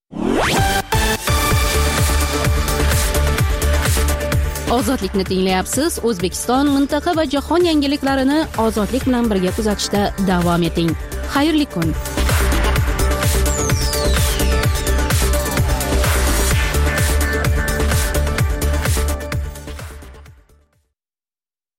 Ozodlikni tinglayapsiz. O'zbekiston, mintaqa va jahon yangiliklarini ozodlik bilan birga kuzatishda davom eting. Xayrli kun.